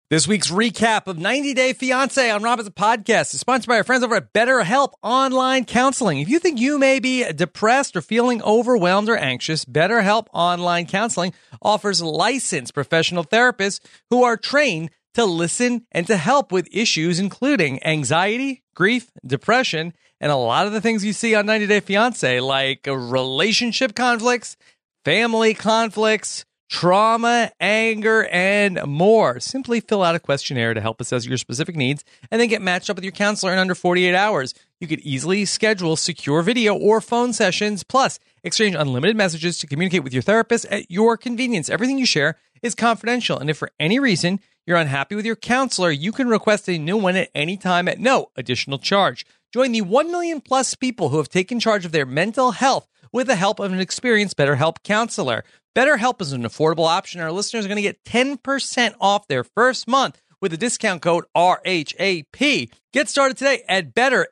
This week's recap of 90 Day Fiancé on Rob Has a Podcast is sponsored by our friends over at BetterHelp Online Counseling. If you think you may be depressed or feeling overwhelmed or anxious, BetterHelp Online Counseling offers licensed professional therapists who are trained to listen and to help with issues including anxiety, grief, depression, and a lot of the things you see on 90 Day Fiancé, like relationship conflicts, family conflicts, trauma, anger, and more. Simply fill out a questionnaire to help assess your specific needs and then get matched up with your counselor in under 48 hours. You could easily schedule secure video or phone sessions, plus exchange unlimited messages to communicate with your therapist at your convenience. Everything you share is confidential, and if for any reason you're unhappy with your counselor, you can request a new one at any time at no additional charge. Join the 1 million plus people who have taken charge of their mental health with the help of an experienced BetterHelp counselor. BetterHelp is an affordable option. Our listeners are going to get 10% off their first month with the discount code RHAP. Get started today at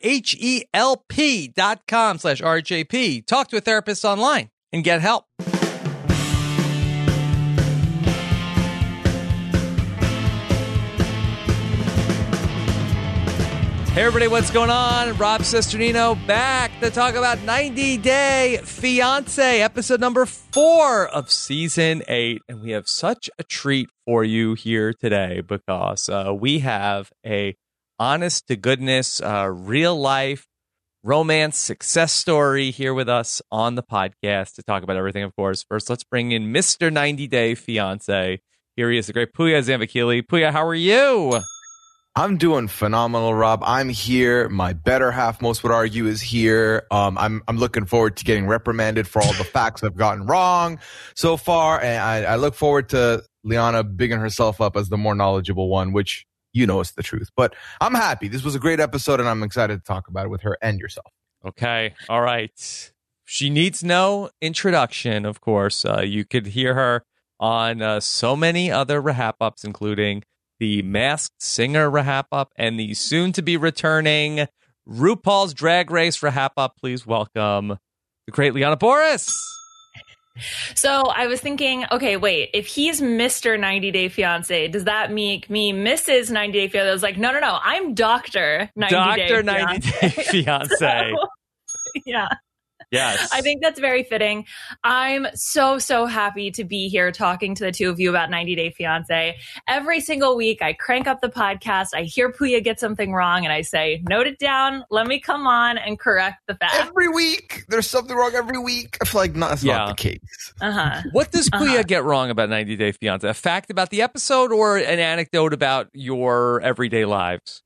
betterhelp.com/RHAP. Talk to a therapist online and get help. Hey everybody, what's going on? Rob Cesternino back to talk about 90 Day Fiancé, episode number 4 of season 8. And we have such a treat for you here today because we have a honest to goodness, real life romance success story here with us on the podcast to talk about everything, of course. First, let's bring in Mr. 90 Day Fiancé. Here he is, the great Pooya Zambakili. Pooya, how are you? I'm doing phenomenal, Rob. I'm here. My better half, most would argue, is here. I'm looking forward to getting reprimanded for all the facts I've gotten wrong so far, and I look forward to Liana bigging herself up as the more knowledgeable one, which you know is the truth. But I'm happy. This was a great episode, and I'm excited to talk about it with her and yourself. Okay. All right. She needs no introduction, of course. You could hear her on so many other Rahap Ups, including the Masked Singer Rahap Up and the soon-to-be returning RuPaul's Drag Race Rahap Up. Please welcome the great Liana Boris. So I was thinking, okay, wait, if he's Mr. 90 Day Fiancé, does that make me Mrs. 90 Day Fiancé? I was like, no, I'm Dr. 90 Dr. 90 Day Fiancé. So, yeah. Yes. I think that's very fitting. I'm so happy to be here talking to the two of you about 90 Day Fiancé. Every single week, I crank up the podcast. I hear Pooya get something wrong, and I say, note it down. Let me come on and correct the facts. Every week. There's something wrong every week. I feel like that's not the case. What does Pooya get wrong about 90 Day Fiancé? A fact about the episode or an anecdote about your everyday lives?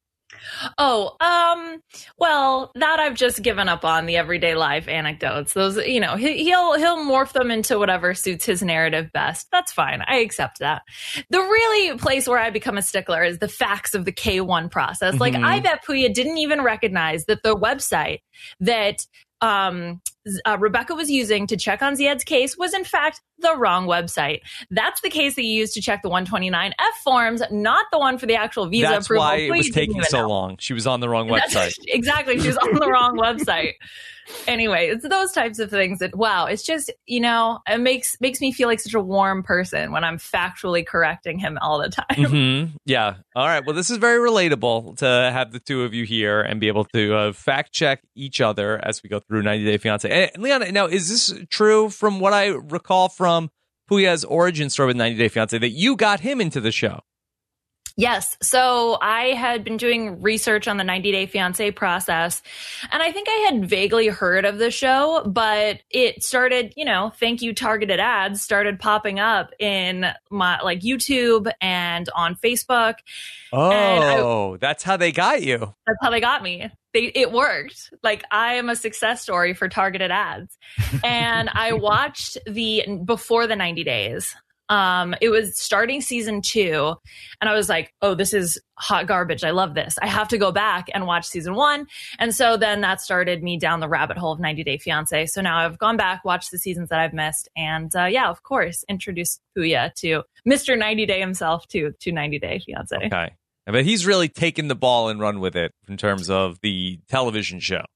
Well, that I've just given up on, the everyday life anecdotes. Those, you know, he'll morph them into whatever suits his narrative best. That's fine. I accept that. The really place where I become a stickler is the facts of the K1 process. Mm-hmm. Like, I bet Pooya didn't even recognize that the website that Rebecca was using to check on Ziad's case was in fact the wrong website. That's the case that you used to check the 129F forms, not the one for the actual visa That's approval. That's why it was taking so long. She was on the wrong website. Exactly. She was on the wrong website. Anyway, it's those types of things that, wow, it's just, you know, it makes me feel like such a warm person when I'm factually correcting him all the time. Mm-hmm. Yeah. All right. Well, this is very relatable to have the two of you here and be able to fact check each other as we go through 90 Day Fiancé. And Liana, now, is this true from what I recall from Pooya's origin story with 90 Day Fiancé that you got him into the show? Yes. So I had been doing research on the 90 Day Fiancé process, and I think I had vaguely heard of the show, but it started, you know, thank you targeted ads started popping up in my like YouTube and on Facebook. Oh, that's how they got you. That's how they got me. It worked. Like, I am a success story for targeted ads. And I watched before the 90 days. It was starting season 2, and I was like, oh, this is hot garbage. I love this. I have to go back and watch season 1. And so then that started me down the rabbit hole of 90 Day Fiancé. So now I've gone back, watched the seasons that I've missed, and yeah, of course, introduced Pooya to Mr. 90 Day himself to 90 Day Fiancé. Okay. But he's really taken the ball and run with it in terms of the television show.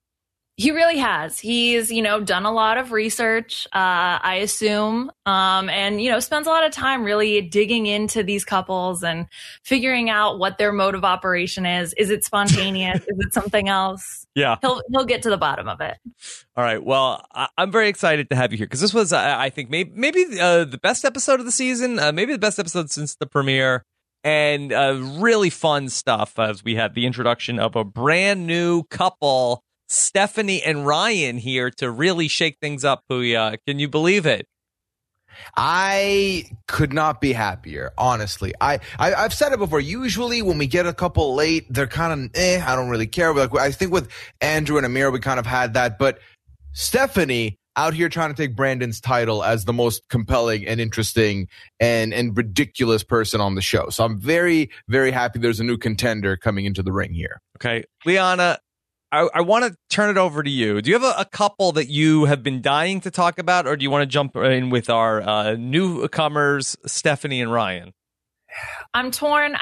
He really has. He's, done a lot of research, I assume, and, spends a lot of time really digging into these couples and figuring out what their mode of operation is. Is it spontaneous? Is it something else? Yeah. He'll get to the bottom of it. All right. Well, I'm very excited to have you here because this was, I think, maybe the best episode of the season, maybe the best episode since the premiere. And really fun stuff as we had the introduction of a brand new couple, Stephanie and Ryan, here to really shake things up, Puya. Can you believe it? I could not be happier, honestly. I've said it before. Usually when we get a couple late, they're kind of, I don't really care. Like, I think with Andrew and Amir, we kind of had that. But Stephanie out here trying to take Brandon's title as the most compelling and interesting and ridiculous person on the show. So I'm very, very happy there's a new contender coming into the ring here. Okay. Liana, I want to turn it over to you. Do you have a couple that you have been dying to talk about, or do you want to jump in with our newcomers, Stephanie and Ryan? I'm torn.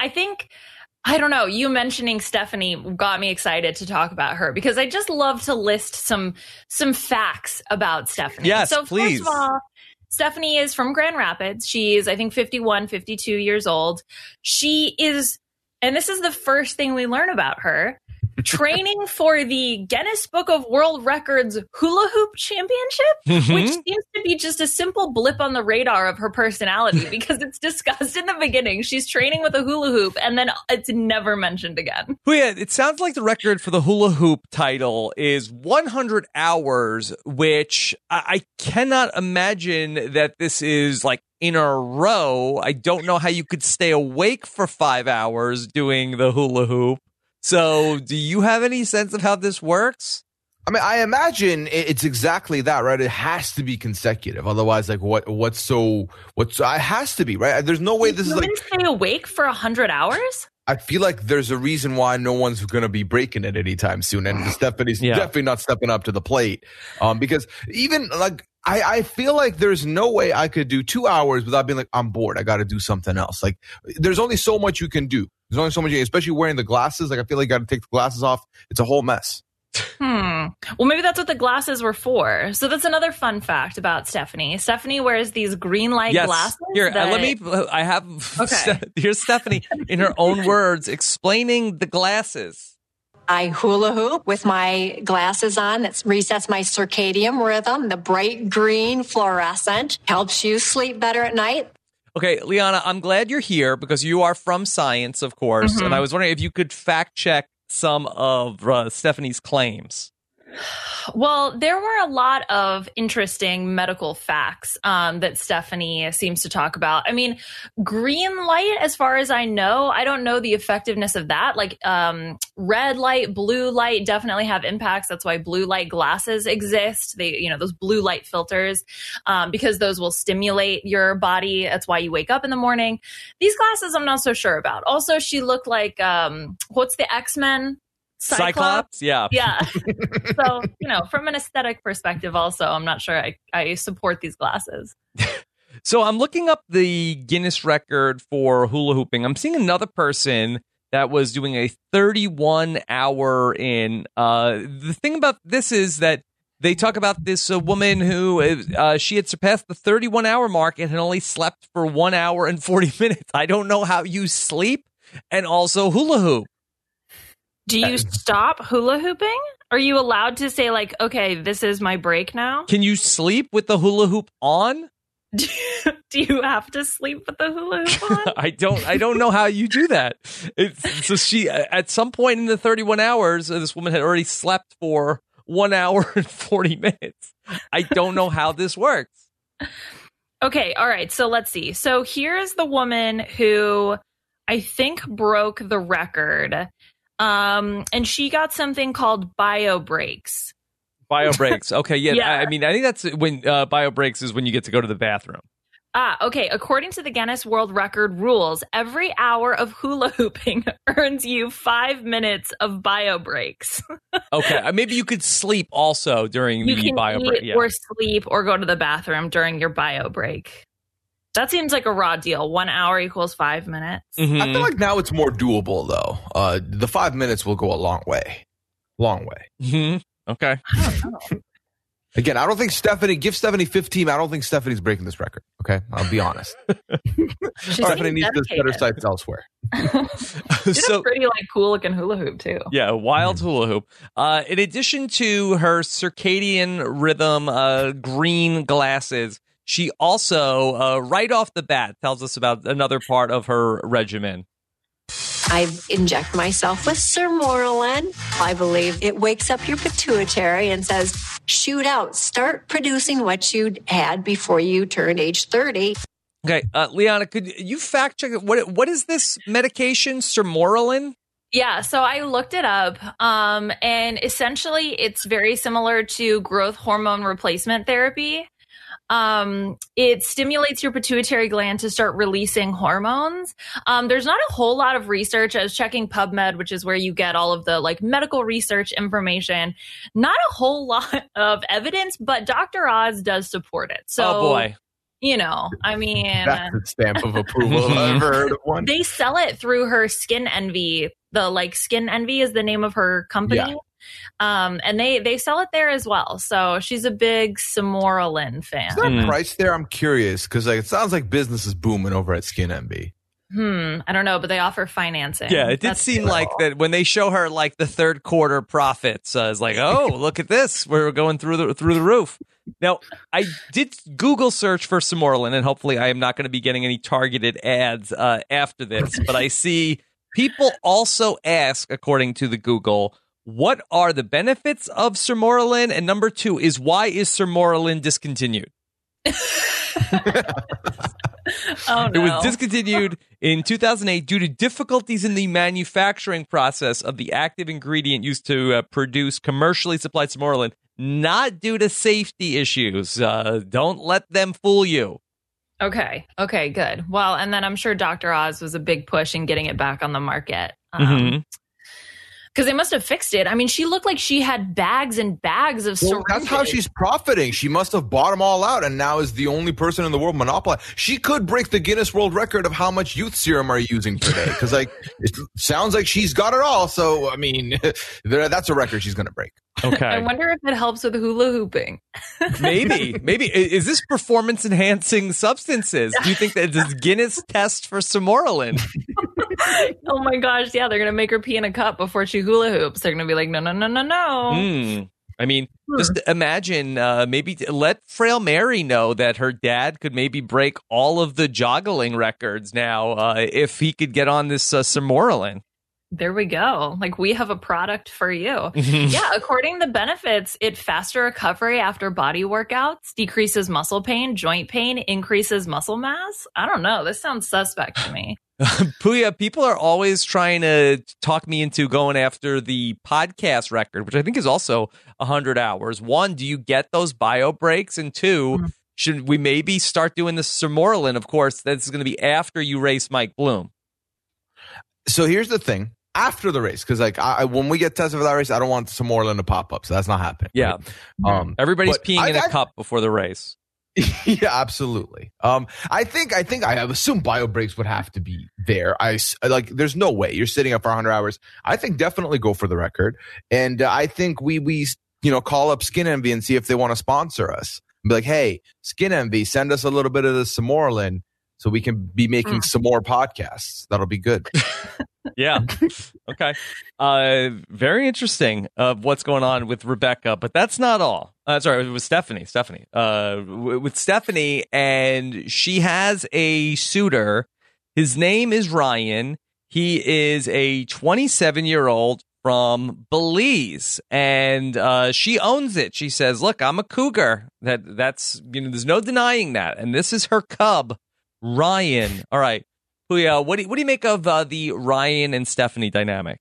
I don't know. You mentioning Stephanie got me excited to talk about her because I just love to list some facts about Stephanie. Yes, so please. First of all, Stephanie is from Grand Rapids. She's, I think, 51, 52 years old. She is, and this is the first thing we learn about her, training for the Guinness Book of World Records Hula Hoop Championship, which seems to be just a simple blip on the radar of her personality because it's discussed in the beginning. She's training with a hula hoop and then it's never mentioned again. Well, yeah, it sounds like the record for the hula hoop title is 100 hours, which I cannot imagine that this is like in a row. I don't know how you could stay awake for 5 hours doing the hula hoop. So do you have any sense of how this works? I mean, I imagine it's exactly that, right? It has to be consecutive. Otherwise, like it has to be, right? There's no way this is like stay awake for 100 hours. I feel like there's a reason why no one's going to be breaking it anytime soon. And Stephanie's definitely not stepping up to the plate. Because even like, I feel like there's no way I could do 2 hours without being like, I'm bored. I got to do something else. Like there's only so much you can do. There's only so much, especially wearing the glasses. Like I feel like I got to take the glasses off. It's a whole mess. Well, maybe that's what the glasses were for. So that's another fun fact about Stephanie. Stephanie wears these green light glasses. Here, here's Stephanie in her own words explaining the glasses. I hula hoop with my glasses on. That resets my circadian rhythm. The bright green fluorescent helps you sleep better at night. Okay, Liana, I'm glad you're here because you are from science, of course. And I was wondering if you could fact check some of Stephanie's claims. Well, there were a lot of interesting medical facts that Stephanie seems to talk about. I mean, green light, as far as I know, I don't know the effectiveness of that. Like red light, blue light definitely have impacts. That's why blue light glasses exist. They, those blue light filters, because those will stimulate your body. That's why you wake up in the morning. These glasses, I'm not so sure about. Also, she looked like, what's the X-Men? Cyclops? Yeah. So, from an aesthetic perspective also, I'm not sure I support these glasses. So I'm looking up the Guinness record for hula hooping. I'm seeing another person that was doing a 31-hour in. The thing about this is that they talk about this woman who she had surpassed the 31-hour mark and had only slept for 1 hour and 40 minutes. I don't know how you sleep and also hula hoop. Do you stop hula hooping? Are you allowed to say like, okay, this is my break now? Can you sleep with the hula hoop on? Do you have to sleep with the hula hoop on? I don't know how you do that. So she, at some point in the 31 hours, this woman had already slept for 1 hour and 40 minutes. I don't know how this works. Okay. All right. So let's see. So here's the woman who I think broke the record. And she got something called bio breaks. Bio breaks. Okay. Yeah. I mean, I think that's when bio breaks is when you get to go to the bathroom. Okay. According to the Guinness World Record rules, every hour of hula hooping earns you 5 minutes of bio breaks. Okay. Maybe you could sleep also during the bio break. Or sleep or go to the bathroom during your bio break. That seems like a raw deal. 1 hour equals 5 minutes. I feel like now it's more doable, though. The 5 minutes will go a long way. Long way. Okay. Again, I don't think give Stephanie 15. I don't think Stephanie's breaking this record. Okay, I'll be honest. Stephanie needs to set her sights elsewhere. She's a pretty cool looking hula hoop too. Yeah, wild hula hoop. In addition to her circadian rhythm green glasses, she also right off the bat tells us about another part of her regimen. I inject myself with Sermorelin. I believe it wakes up your pituitary and says, shoot out, start producing what you had before you turned age 30. Okay, Liana, could you fact check it? What is this medication, Sermorelin? Yeah, so I looked it up, and essentially it's very similar to growth hormone replacement therapy. It stimulates your pituitary gland to start releasing hormones. There's not a whole lot of research. I was checking PubMed, which is where you get all of the medical research information. Not a whole lot of evidence, but Dr. Oz does support it. So, oh boy. I mean, that's the stamp of approval I've ever heard of one. They sell it through her Skin Envy. Skin Envy is the name of her company. Yeah. And they sell it there as well. So she's a big Sermorelin fan. Is there a price there? I'm curious because it sounds like business is booming over at Skin Envy. I don't know, but they offer financing. Yeah, it did seem like that when they show her the third quarter profits. It's like, oh, look at this, we're going through the roof. Now, I did Google search for Sermorelin, and hopefully, I am not going to be getting any targeted ads after this. But I see people also ask, according to the Google, what are the benefits of Sermorelin? And number 2 is, why is Sermorelin discontinued? Oh, no. It was discontinued in 2008 due to difficulties in the manufacturing process of the active ingredient used to produce commercially supplied Sermorelin, not due to safety issues. Don't let them fool you. Okay, good. Well, and then I'm sure Dr. Oz was a big push in getting it back on the market. Because they must have fixed it. I mean, she looked like she had bags and bags of syringes. That's how she's profiting. She must have bought them all out and now is the only person in the world monopolizing. She could break the Guinness World Record of how much youth serum are you using per day. Because it sounds like she's got it all. So, I mean, that's a record she's going to break. Okay. I wonder if it helps with hula hooping. Maybe. Is this performance enhancing substances? Do you think that it's Guinness test for Sermorelin? Oh my gosh, yeah, they're going to make her pee in a cup before she hula hoops. They're going to be like, no. I mean, just imagine, maybe let Frail Mary know that her dad could maybe break all of the joggling records now if he could get on this Sermorelin. There we go. We have a product for you. Yeah, according to the benefits, it faster recovery after body workouts, decreases muscle pain, joint pain, increases muscle mass. I don't know. This sounds suspect to me. Puya, people are always trying to talk me into going after the podcast record, which I think is also 100 hours. 1, do you get those bio breaks? And 2, should we maybe start doing the Sermorelin? Of course, that's going to be after you race Mike Bloom. So here's the thing. After the race, because when we get tested for that race, I don't want Sermorelin to pop up, so that's not happening. Yeah, right? Everybody's peeing in a cup before the race. Yeah, absolutely. I think I assume bio breaks would have to be there. There's no way you're sitting up for 100 hours. I think definitely go for the record, and I think we call up Skin Envy and see if they want to sponsor us. Be like, hey, Skin Envy, send us a little bit of the Sermorelin so we can be making some more podcasts. That'll be good. Yeah. Okay. Very interesting of what's going on with Rebecca, but that's not all. Sorry, it was Stephanie. With Stephanie, and she has a suitor. His name is Ryan. He is a 27-year-old from Belize, and she owns it. She says, "Look, I'm a cougar. That's there's no denying that, and this is her cub, Ryan." All right. What do you make of the Ryan and Stephanie dynamic?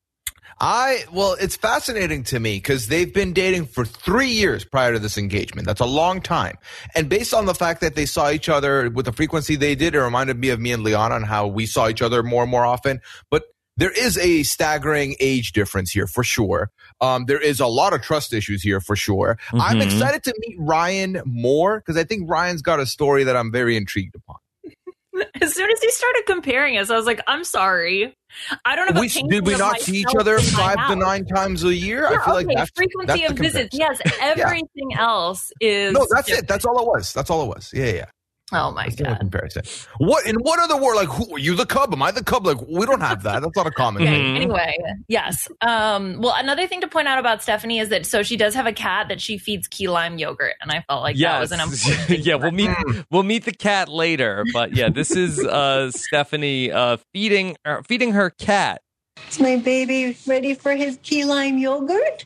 It's fascinating to me because they've been dating for 3 years prior to this engagement. That's a long time. And based on the fact that they saw each other with the frequency they did, it reminded me of me and Liana on how we saw each other more and more often. But there is a staggering age difference here for sure. There is a lot of trust issues here for sure. Mm-hmm. I'm excited to meet Ryan more because I think Ryan's got a story that I'm very intrigued upon. As soon as he started comparing us, I was like, I'm sorry. I don't have a painting Did we of not see each myself other in my 5 to house. 9 times a year? Sure, I feel like okay, that's frequency that's of the visits. comparison. Yes, everything else is. No, that's different. it. That's all it was. That's all it was. Yeah. Oh my That's the only god. comparison. What in what other world? Like, who are you? The Cub? Am I the Cub? Like, we don't have that. That's not a common Okay, thing. anyway, yes. Well, another thing to point out about Stephanie is that so she does have a cat that she feeds key lime yogurt, and I felt like that was an important thing. Yeah, we'll meet the cat later, but yeah, this is Stephanie feeding her cat. Is my baby ready for his key lime yogurt?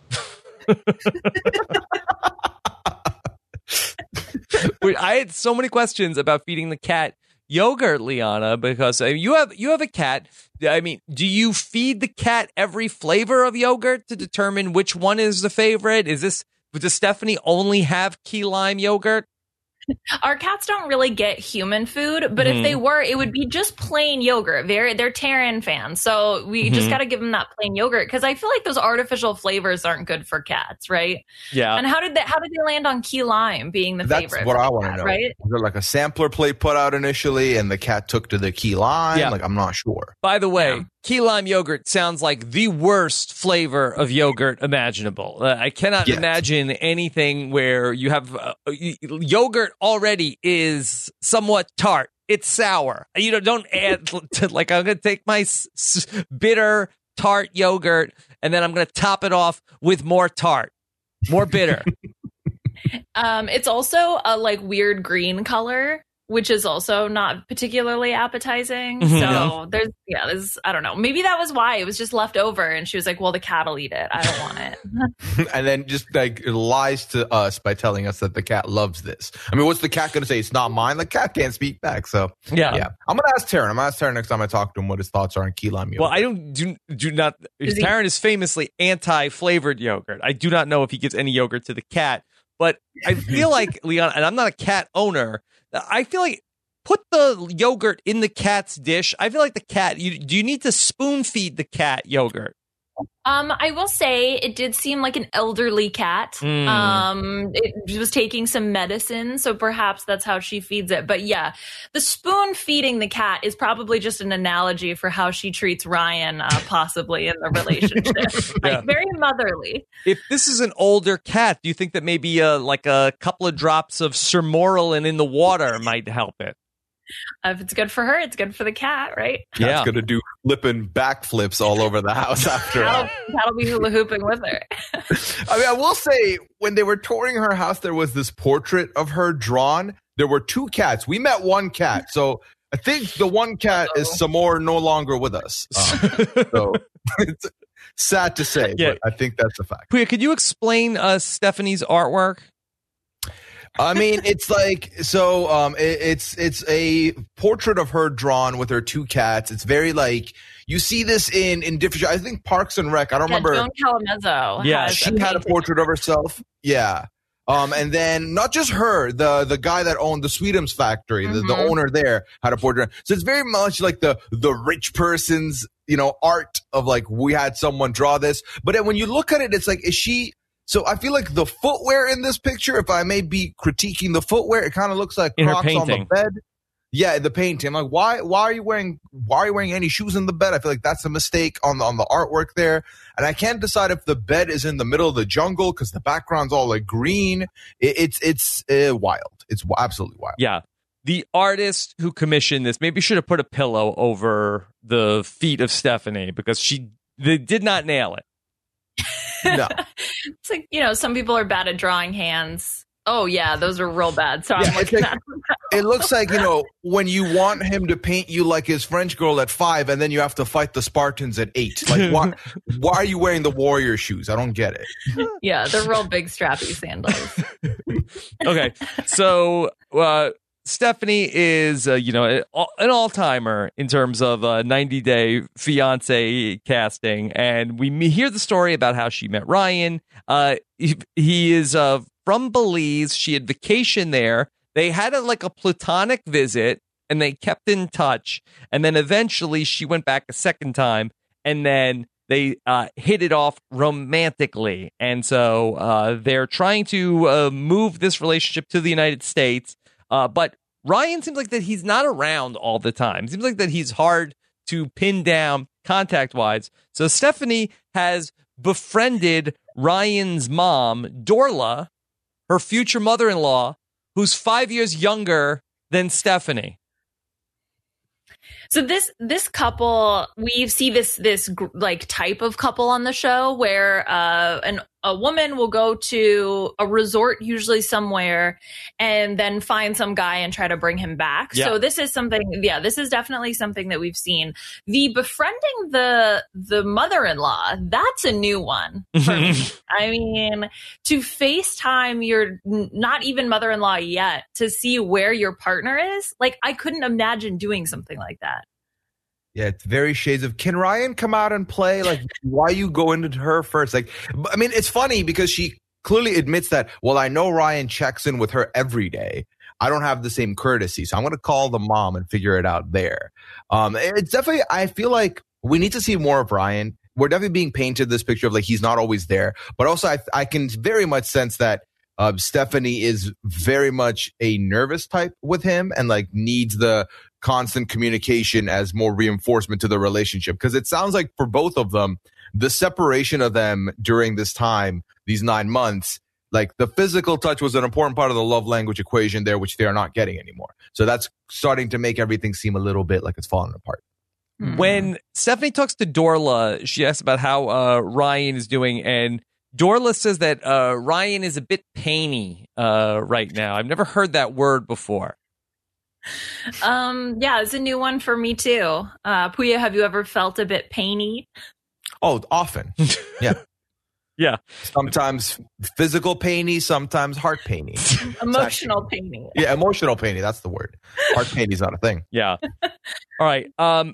I had so many questions about feeding the cat yogurt, Liana, because you have a cat. I mean, do you feed the cat every flavor of yogurt to determine which one is the favorite? Does Stephanie only have key lime yogurt? Our cats don't really get human food, but if they were, it would be just plain yogurt. They're Terran fans, so we just got to give them that plain yogurt because I feel like those artificial flavors aren't good for cats, right? Yeah. And how did they land on key lime being the That's favorite? what for I the want to cat, know. right? Was there like a sampler plate put out initially, and the cat took to the key lime? Yeah. Like, I'm not sure. By the way, Yeah. key lime yogurt sounds like the worst flavor of yogurt imaginable. I cannot Yes. imagine anything where you have yogurt already is somewhat tart. It's sour. Don't add to, like, I'm going to take my bitter tart yogurt and then I'm going to top it off with more tart, more bitter. It's also a like weird green color, which is also not particularly appetizing. So there's I don't know. Maybe that was why it was just left over, and she was like, "Well, the cat'll eat it. I don't want it." And then just like lies to us by telling us that the cat loves this. I mean, what's the cat going to say? It's not mine. The cat can't speak back. So Yeah. I'm going to ask Taryn. I'm going to ask Taryn next time I talk to him what his thoughts are on key lime yogurt. Well, I do not. Taryn is famously anti-flavored yogurt. I do not know if he gives any yogurt to the cat, but I feel like Leon, and I'm not a cat owner. I feel like put the yogurt in the cat's dish. I feel like the cat. Do you need to spoon feed the cat yogurt? I will say it did seem like an elderly cat. It was taking some medicine, so perhaps that's how she feeds it. But yeah, the spoon feeding the cat is probably just an analogy for how she treats Ryan, possibly in the relationship. Yeah. Like, very motherly. If this is an older cat, do you think that maybe like a couple of drops of Sermorelin in the water might help it? If it's good for her, it's good for the cat, right? Cat's going to do flipping backflips all over the house after. That'll be hula hooping with her. I mean, I will say, when they were touring her house, there was this portrait of her drawn. There were 2 cats. We met 1 cat. So I think the 1 cat is some more no longer with us. So it's sad to say, but I think that's a fact. Priya, could you explain Stephanie's artwork? I mean, it's like, so it's a portrait of her drawn with her 2 cats. It's very like, you see this in different, I think Parks and Rec. I don't remember. Joan Calamezzo. Yeah, has She had a portrait of herself. Yeah. And then not just her, the guy that owned the Sweetums factory, the owner there had a portrait. So it's very much like the rich person's, art of like, we had someone draw this. But then when you look at it, it's like, so I feel like the footwear in this picture, if I may be critiquing the footwear, it kind of looks like in Crocs her on the bed. Yeah, the painting. I'm like, why are you wearing any shoes in the bed? I feel like that's a mistake on the artwork there. And I can't decide if the bed is in the middle of the jungle because the background's all like green. It's wild. It's absolutely wild. Yeah. The artist who commissioned this maybe should have put a pillow over the feet of Stephanie because they did not nail it. No. It's like, some people are bad at drawing hands. Oh, yeah, those are real bad. So Yeah, I'm looking at it looks like, when you want him to paint you like his French girl at 5 and then you have to fight the Spartans at 8. Like, why are you wearing the warrior shoes? I don't get it. Yeah, they're real big strappy sandals. Okay. So Stephanie is, an all-timer in terms of 90-day fiancé casting. And we hear the story about how she met Ryan. He is from Belize. She had vacation there. They had a platonic visit, and they kept in touch. And then eventually she went back a second time, and then they hit it off romantically. And so they're trying to move this relationship to the United States. But Ryan seems like that he's not around all the time. Seems like that he's hard to pin down contact-wise. So Stephanie has befriended Ryan's mom, Dorla, her future mother-in-law, who's 5 years younger than Stephanie. So this couple, we see this like type of couple on the show where a woman will go to a resort, usually somewhere, and then find some guy and try to bring him back. Yeah. So this is definitely something that we've seen. The befriending the mother-in-law, that's a new one for me. I mean, to FaceTime your not even mother-in-law yet to see where your partner is, like I couldn't imagine doing something like that. Yeah, it's very shades of, can Ryan come out and play? Like, why you go into her first? Like, I mean, it's funny because she clearly admits that, well, I know Ryan checks in with her every day. I don't have the same courtesy. So I'm going to call the mom and figure it out there. It's definitely, I feel like we need to see more of Ryan. We're definitely being painted this picture of like, he's not always there. But also I can very much sense that Stephanie is very much a nervous type with him and like needs the constant communication as more reinforcement to the relationship. Because it sounds like for both of them, the separation of them during this time, these 9 months, like the physical touch was an important part of the love language equation there, which they are not getting anymore. So that's starting to make everything seem a little bit like it's falling apart. When Stephanie talks to Dorla, she asks about how Ryan is doing, and Dorla says that Ryan is a bit painy right now. I've never heard that word before. Yeah, it's a new one for me too. Puya, have you ever felt a bit painy? Oh, often. Yeah. Yeah. Sometimes physical painy, sometimes heart painy. Emotional painy. Yeah, emotional painy. That's the word. Heart painy is not a thing. Yeah. All right.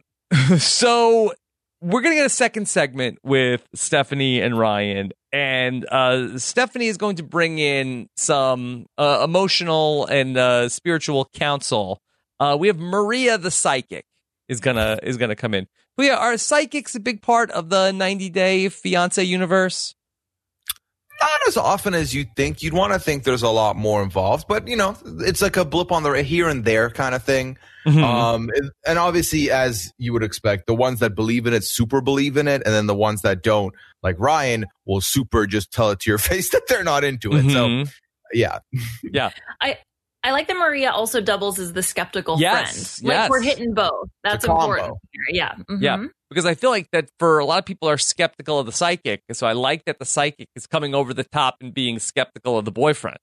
So we're going to get a second segment with Stephanie and Ryan. And Stephanie is going to bring in some emotional and spiritual counsel. We have Maria the psychic is gonna come in. But yeah, are psychics a big part of the 90-Day Fiancé universe? Not as often as you think. You'd want to think there's a lot more involved, but you know, it's like a blip on the here and there kind of thing. Mm-hmm. And obviously, as you would expect, the ones that believe in it super believe in it, and then the ones that don't, like Ryan, will super just tell it to your face that they're not into it. Mm-hmm. So, yeah, yeah. I like that Maria also doubles as the skeptical friend. Like we're hitting both. That's important. Yeah. Mm-hmm. Yeah. Because I feel like that for a lot of people are skeptical of the psychic. So I like that the psychic is coming over the top and being skeptical of the boyfriend.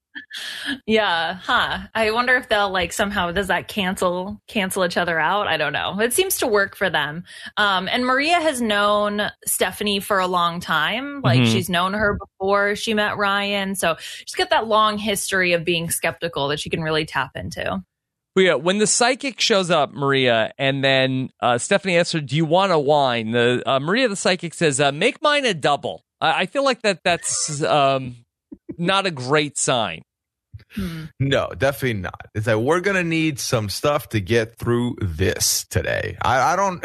Yeah. Huh. I wonder if they'll like somehow, does that cancel each other out? I don't know. It seems to work for them. And Maria has known Stephanie for a long time. Like she's known her before she met Ryan. So she's got that long history of being skeptical that she can really tap into. But yeah, when the psychic shows up, Maria, and then Stephanie asks her, do you want a wine? Maria the psychic says, make mine a double. I feel like that's not a great sign. No, definitely not. It's like, we're going to need some stuff to get through this today. I'm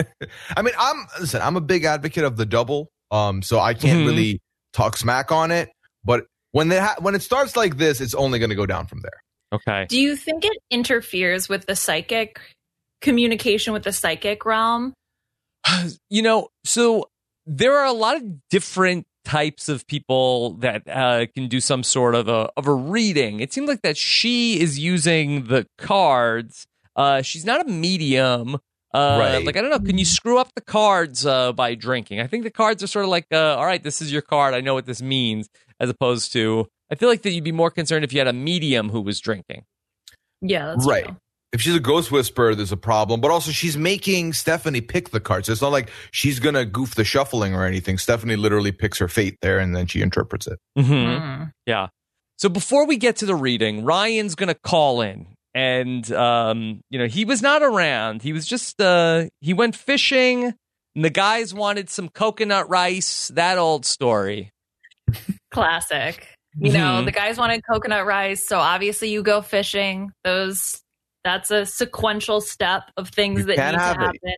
a big advocate of the double. So I can't really talk smack on it. But when it starts like this, it's only going to go down from there. Okay. Do you think it interferes with the psychic communication with the psychic realm? You know, so there are a lot of different types of people that can do some sort of a reading. It seems like that she is using the cards. She's not a medium. Right. Like, I don't know, can you screw up the cards by drinking? I think the cards are sort of like, all right, this is your card. I know what this means, as opposed to, I feel like that you'd be more concerned if you had a medium who was drinking. Yeah, that's right. True. If she's a ghost whisperer, there's a problem. But also, she's making Stephanie pick the cards. It's not like she's going to goof the shuffling or anything. Stephanie literally picks her fate there, and then she interprets it. Mm-hmm. Yeah. So before we get to the reading, Ryan's going to call in. And, he was not around. He was just, he went fishing, and the guys wanted some coconut rice. That old story. Classic. The guys wanted coconut rice, so obviously you go fishing. That's a sequential step of things that need to happen.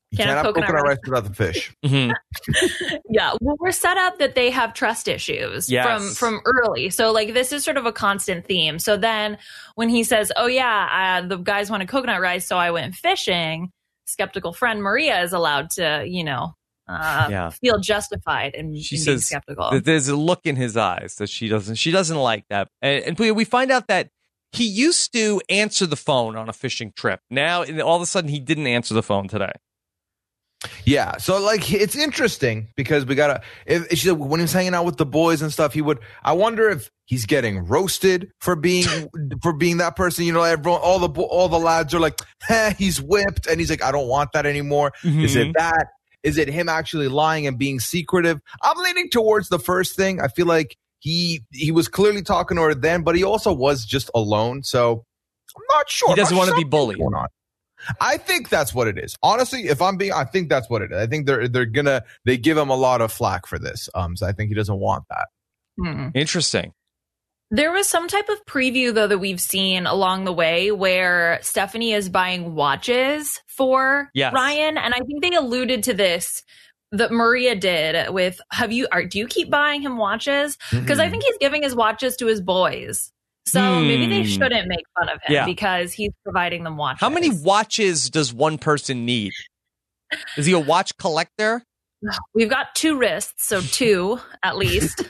You can't have coconut rice without the fish. Mhm. Yeah, well, we're set up that they have trust issues Yes. from early. So like this is sort of a constant theme. So then when he says, "Oh yeah, the guys wanted coconut rice, so I went fishing," skeptical friend Maria is allowed to, feel justified in She being says skeptical. that there's a look in his eyes that she doesn't like that. And we find out that he used to answer the phone on a fishing trip. Now, all of a sudden, he didn't answer the phone today. Yeah, so like it's interesting because we gotta. She said when he was hanging out with the boys and stuff, he would. I wonder if he's getting roasted for being that person. You know, everyone, all the lads are like, he's whipped, and he's like, I don't want that anymore. Mhm. Is it that? Is it him actually lying and being secretive? I'm leaning towards the first thing. I feel like he was clearly talking to her then, but he also was just alone. So I'm not sure. He doesn't want to be bullied. I think that's what it is. Honestly, I think that's what it is. I think they give him a lot of flack for this. So I think he doesn't want that. Interesting. There was some type of preview, though, that we've seen along the way where Stephanie is buying watches for Ryan. And I think they alluded to this that Maria did with, do you keep buying him watches? Because I think he's giving his watches to his boys. So maybe they shouldn't make fun of him because he's providing them watches. How many watches does one person need? Is he a watch collector? We've got 2 wrists, so 2 at least.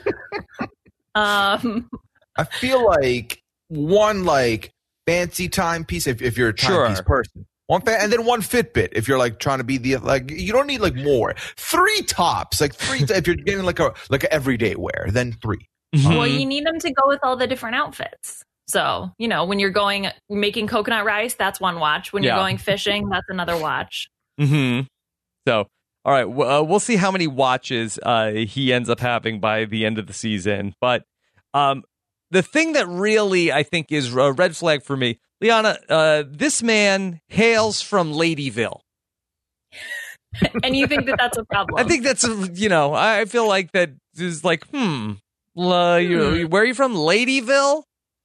I feel like one fancy timepiece if you're a timepiece person. And then one Fitbit if you're trying to be you don't need more. 3 tops, 3 if you're getting like a everyday wear, then 3. Well, you need them to go with all the different outfits. So, when you're making coconut rice, that's one watch. When you're going fishing, that's another watch. Mm-hmm. So, all right, we'll see how many watches he ends up having by the end of the season. But the thing that really, I think, is a red flag for me, Liana, this man hails from Ladyville. And you think that that's a problem? I think that's, I feel like that is where are you from? Ladyville?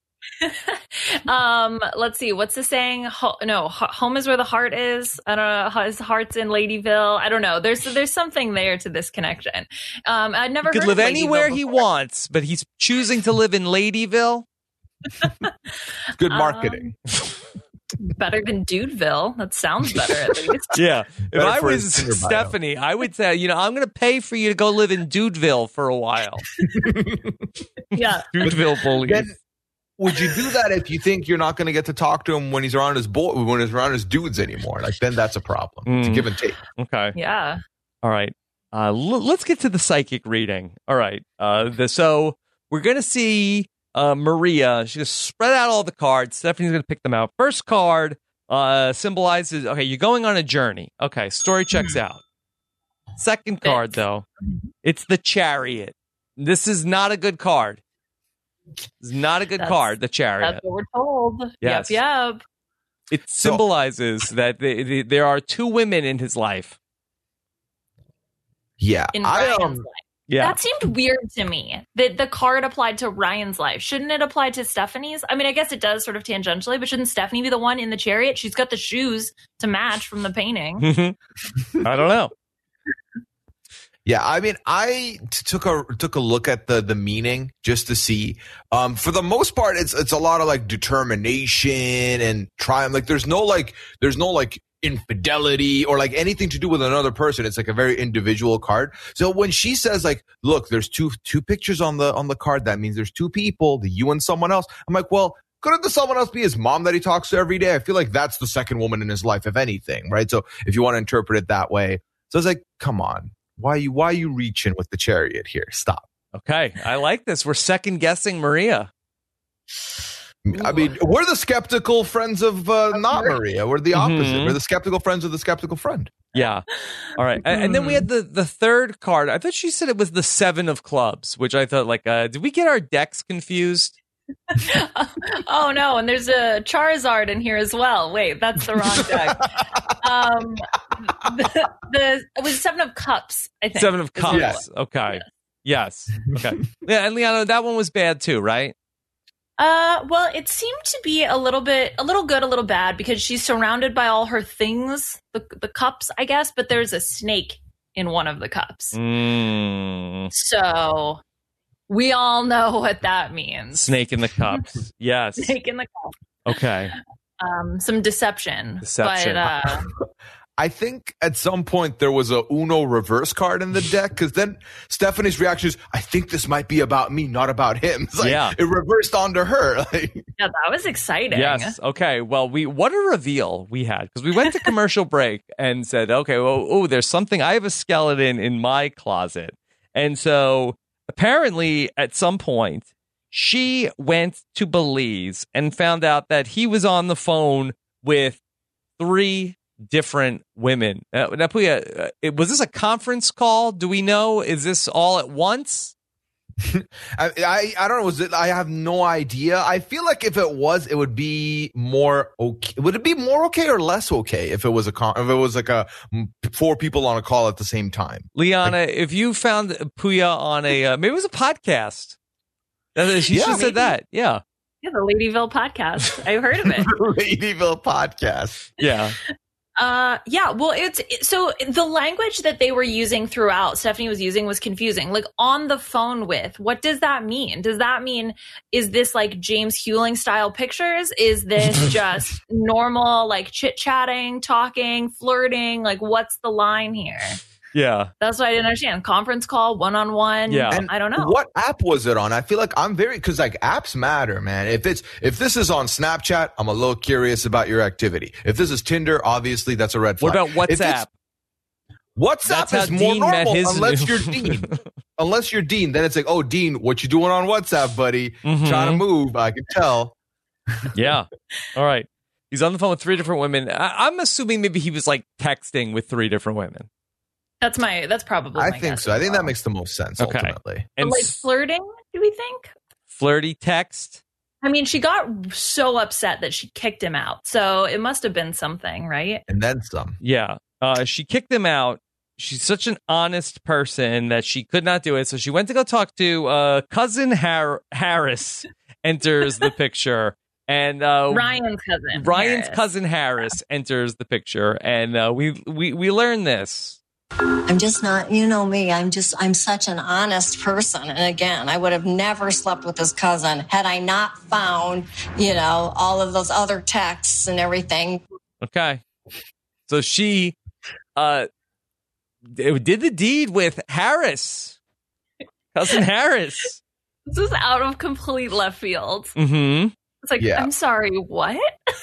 Let's see. What's the saying? Home is where the heart is. I don't know. His heart's in Ladyville. I don't know. There's something there to this connection. I'd never He could live anywhere he wants, but he's choosing to live in Ladyville. Good marketing. Better than Dudeville. That sounds better at least. Yeah. If I was Stephanie, I would say, I'm going to pay for you to go live in Dudeville for a while. Yeah. Dudeville bullies. Then, would you do that if you think you're not going to get to talk to him when he's around when he's around his dudes anymore? Then that's a problem. It's a give and take. Okay. Yeah. All right. Let's get to the psychic reading. All right. So we're going to see Maria. She's going to spread out all the cards. Stephanie's going to pick them out. First card symbolizes, okay, you're going on a journey. Okay, story checks out. Second card, though, it's the Chariot. This is not a good card. It's not a good card, the Chariot. That's what we're told. Yes. Yep. It symbolizes that there are 2 women in his life. Yeah. In Ryan's life. Yeah. That seemed weird to me that the card applied to Ryan's life. Shouldn't it apply to Stephanie's? I mean, I guess it does sort of tangentially, but shouldn't Stephanie be the one in the Chariot? She's got the shoes to match from the painting. I don't know. Yeah, I mean, I took a look at the meaning just to see. For the most part, it's a lot of determination and triumph. There's no infidelity or anything to do with another person. It's a very individual card. So when she says look, there's two pictures on the card, that means there's 2 people, you and someone else. I'm like, well, couldn't the someone else be his mom that he talks to every day? I feel like that's the second woman in his life, if anything, right? So if you want to interpret it that way, so it's come on. Why are you reaching with the Chariot here? Stop. Okay, I like this. We're second guessing Maria. I mean, we're the skeptical friends of not Maria. We're the opposite. Mm-hmm. We're the skeptical friends of the skeptical friend. Yeah. All right. And then we had the third card. I thought she said it was the 7 of clubs, which I thought did we get our decks confused? Oh no, and there's a Charizard in here as well. Wait, that's the wrong deck. It was 7 of Cups, I think. 7 of Cups. Yes. Okay. Yes. Okay. Yeah, and Liana, that one was bad too, right? Well, it seemed to be a little good, a little bad, because she's surrounded by all her things, the cups, I guess, but there's a snake in one of the cups. So we all know what that means. Snake in the cups. Yes. Snake in the cup. Okay. Some deception. But, I think at some point there was a Uno reverse card in the deck, because then Stephanie's reaction is, I think this might be about me, not about him. It's like, it reversed onto her. Yeah, that was exciting. Yes. Okay. Well, what a reveal we had, because we went to commercial break and said, okay, well, there's something. I have a skeleton in my closet. And so apparently at some point she went to Belize and found out that he was on the phone with 3 different women. Now, was this a conference call? Do we know? Is this all at once? I don't know. I have no idea. I feel like if it was, it would be more okay. Would it be more okay or less okay if it was like a 4 people on a call at the same time? Liana, if you found Puya on maybe it was a podcast. She should have said that. Yeah. Yeah, the Ladyville podcast. I've heard of it. Ladyville podcast. Yeah. Yeah, well, so the language that they were using throughout, Stephanie was using, was confusing. Like, on the phone with, what does that mean? Does that mean, is this like James Hewling style pictures? Is this just normal, like chit-chatting, talking, flirting? Like, what's the line here? Yeah. That's what I didn't understand. Conference call, one-on-one. Yeah. And I don't know. What app was it on? I feel like because like apps matter, man. If this is on Snapchat, I'm a little curious about your activity. If this is Tinder, obviously that's a red flag. What about WhatsApp? WhatsApp is more normal unless you're Dean. Unless you're Dean, then it's like, oh, Dean, what you doing on WhatsApp, buddy? Mm-hmm. Trying to move, I can tell. Yeah. All right. He's on the phone with 3 different women. I'm assuming maybe he was like texting with 3 different women. That's probably my I think guess so. I think that makes the most sense, ultimately. And like flirting, do we think? Flirty text? I mean, she got so upset that she kicked him out. So it must have been something, right? And then some. Yeah. She kicked him out. She's such an honest person that she could not do it. So she went to go talk to cousin Harris enters the picture. And Ryan's cousin Harris enters the picture. And we learn this. I'm just not, you know me, I'm such an honest person. And again, I would have never slept with his cousin had I not found, all of those other texts and everything. Okay. So she did the deed with Harris, cousin Harris. This is out of complete left field. Mm-hmm. It's like, I'm sorry, what?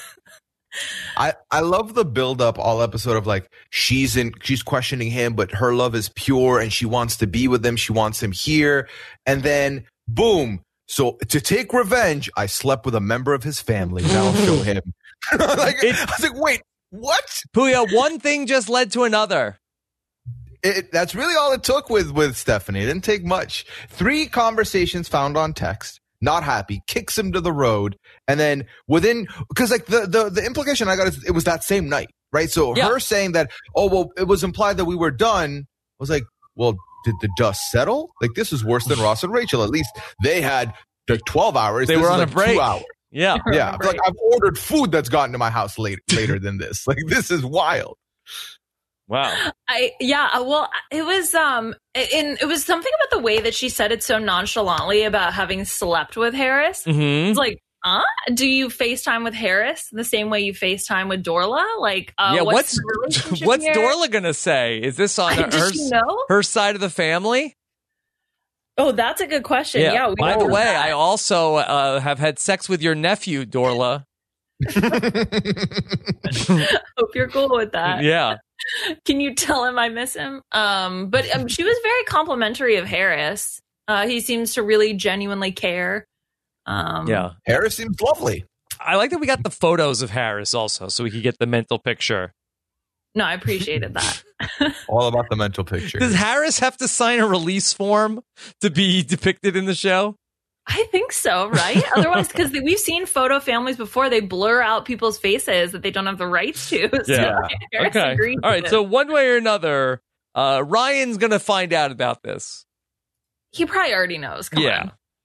I love the build up all episode of like she's questioning him, but her love is pure and she wants to be with him. She wants him here. And then boom. So to take revenge, I slept with a member of his family. Now I'll show him. I was like, wait, what? Puya, one thing just led to another. That's really all it took with Stephanie. It didn't take much. 3 conversations found on text. Not happy, kicks him to the road, and then because like the implication I got is it was that same night, right? So her saying that, oh well, it was implied that we were done. I was like, well, did the dust settle? Like this is worse than Ross and Rachel. At least they had like 12 hours. They were on a break. 2 hours. Yeah, yeah. Like I've ordered food that's gotten to my house later than this. Like this is wild. Wow. Well, it was it was something about the way that she said it so nonchalantly about having slept with Harris. Mm-hmm. It's like, do you FaceTime with Harris the same way you FaceTime with Dorla? Like, what's here? Dorla gonna say? Is this on her side of the family? Oh, that's a good question. Yeah. By the way, I also have had sex with your nephew, Dorla. Hope you're cool with that. Yeah. Can you tell him I miss him? But she was very complimentary of Harris. He seems to really genuinely care. Harris seems lovely. I like that we got the photos of Harris also, so we could get the mental picture. No, I appreciated that. All about the mental picture. Does Harris have to sign a release form to be depicted in the show? I think so, right? Otherwise, because we've seen photo families before, they blur out people's faces that they don't have the rights to. Yeah. So okay. All right. So one way or another, Ryan's going to find out about this. He probably already knows. Come on.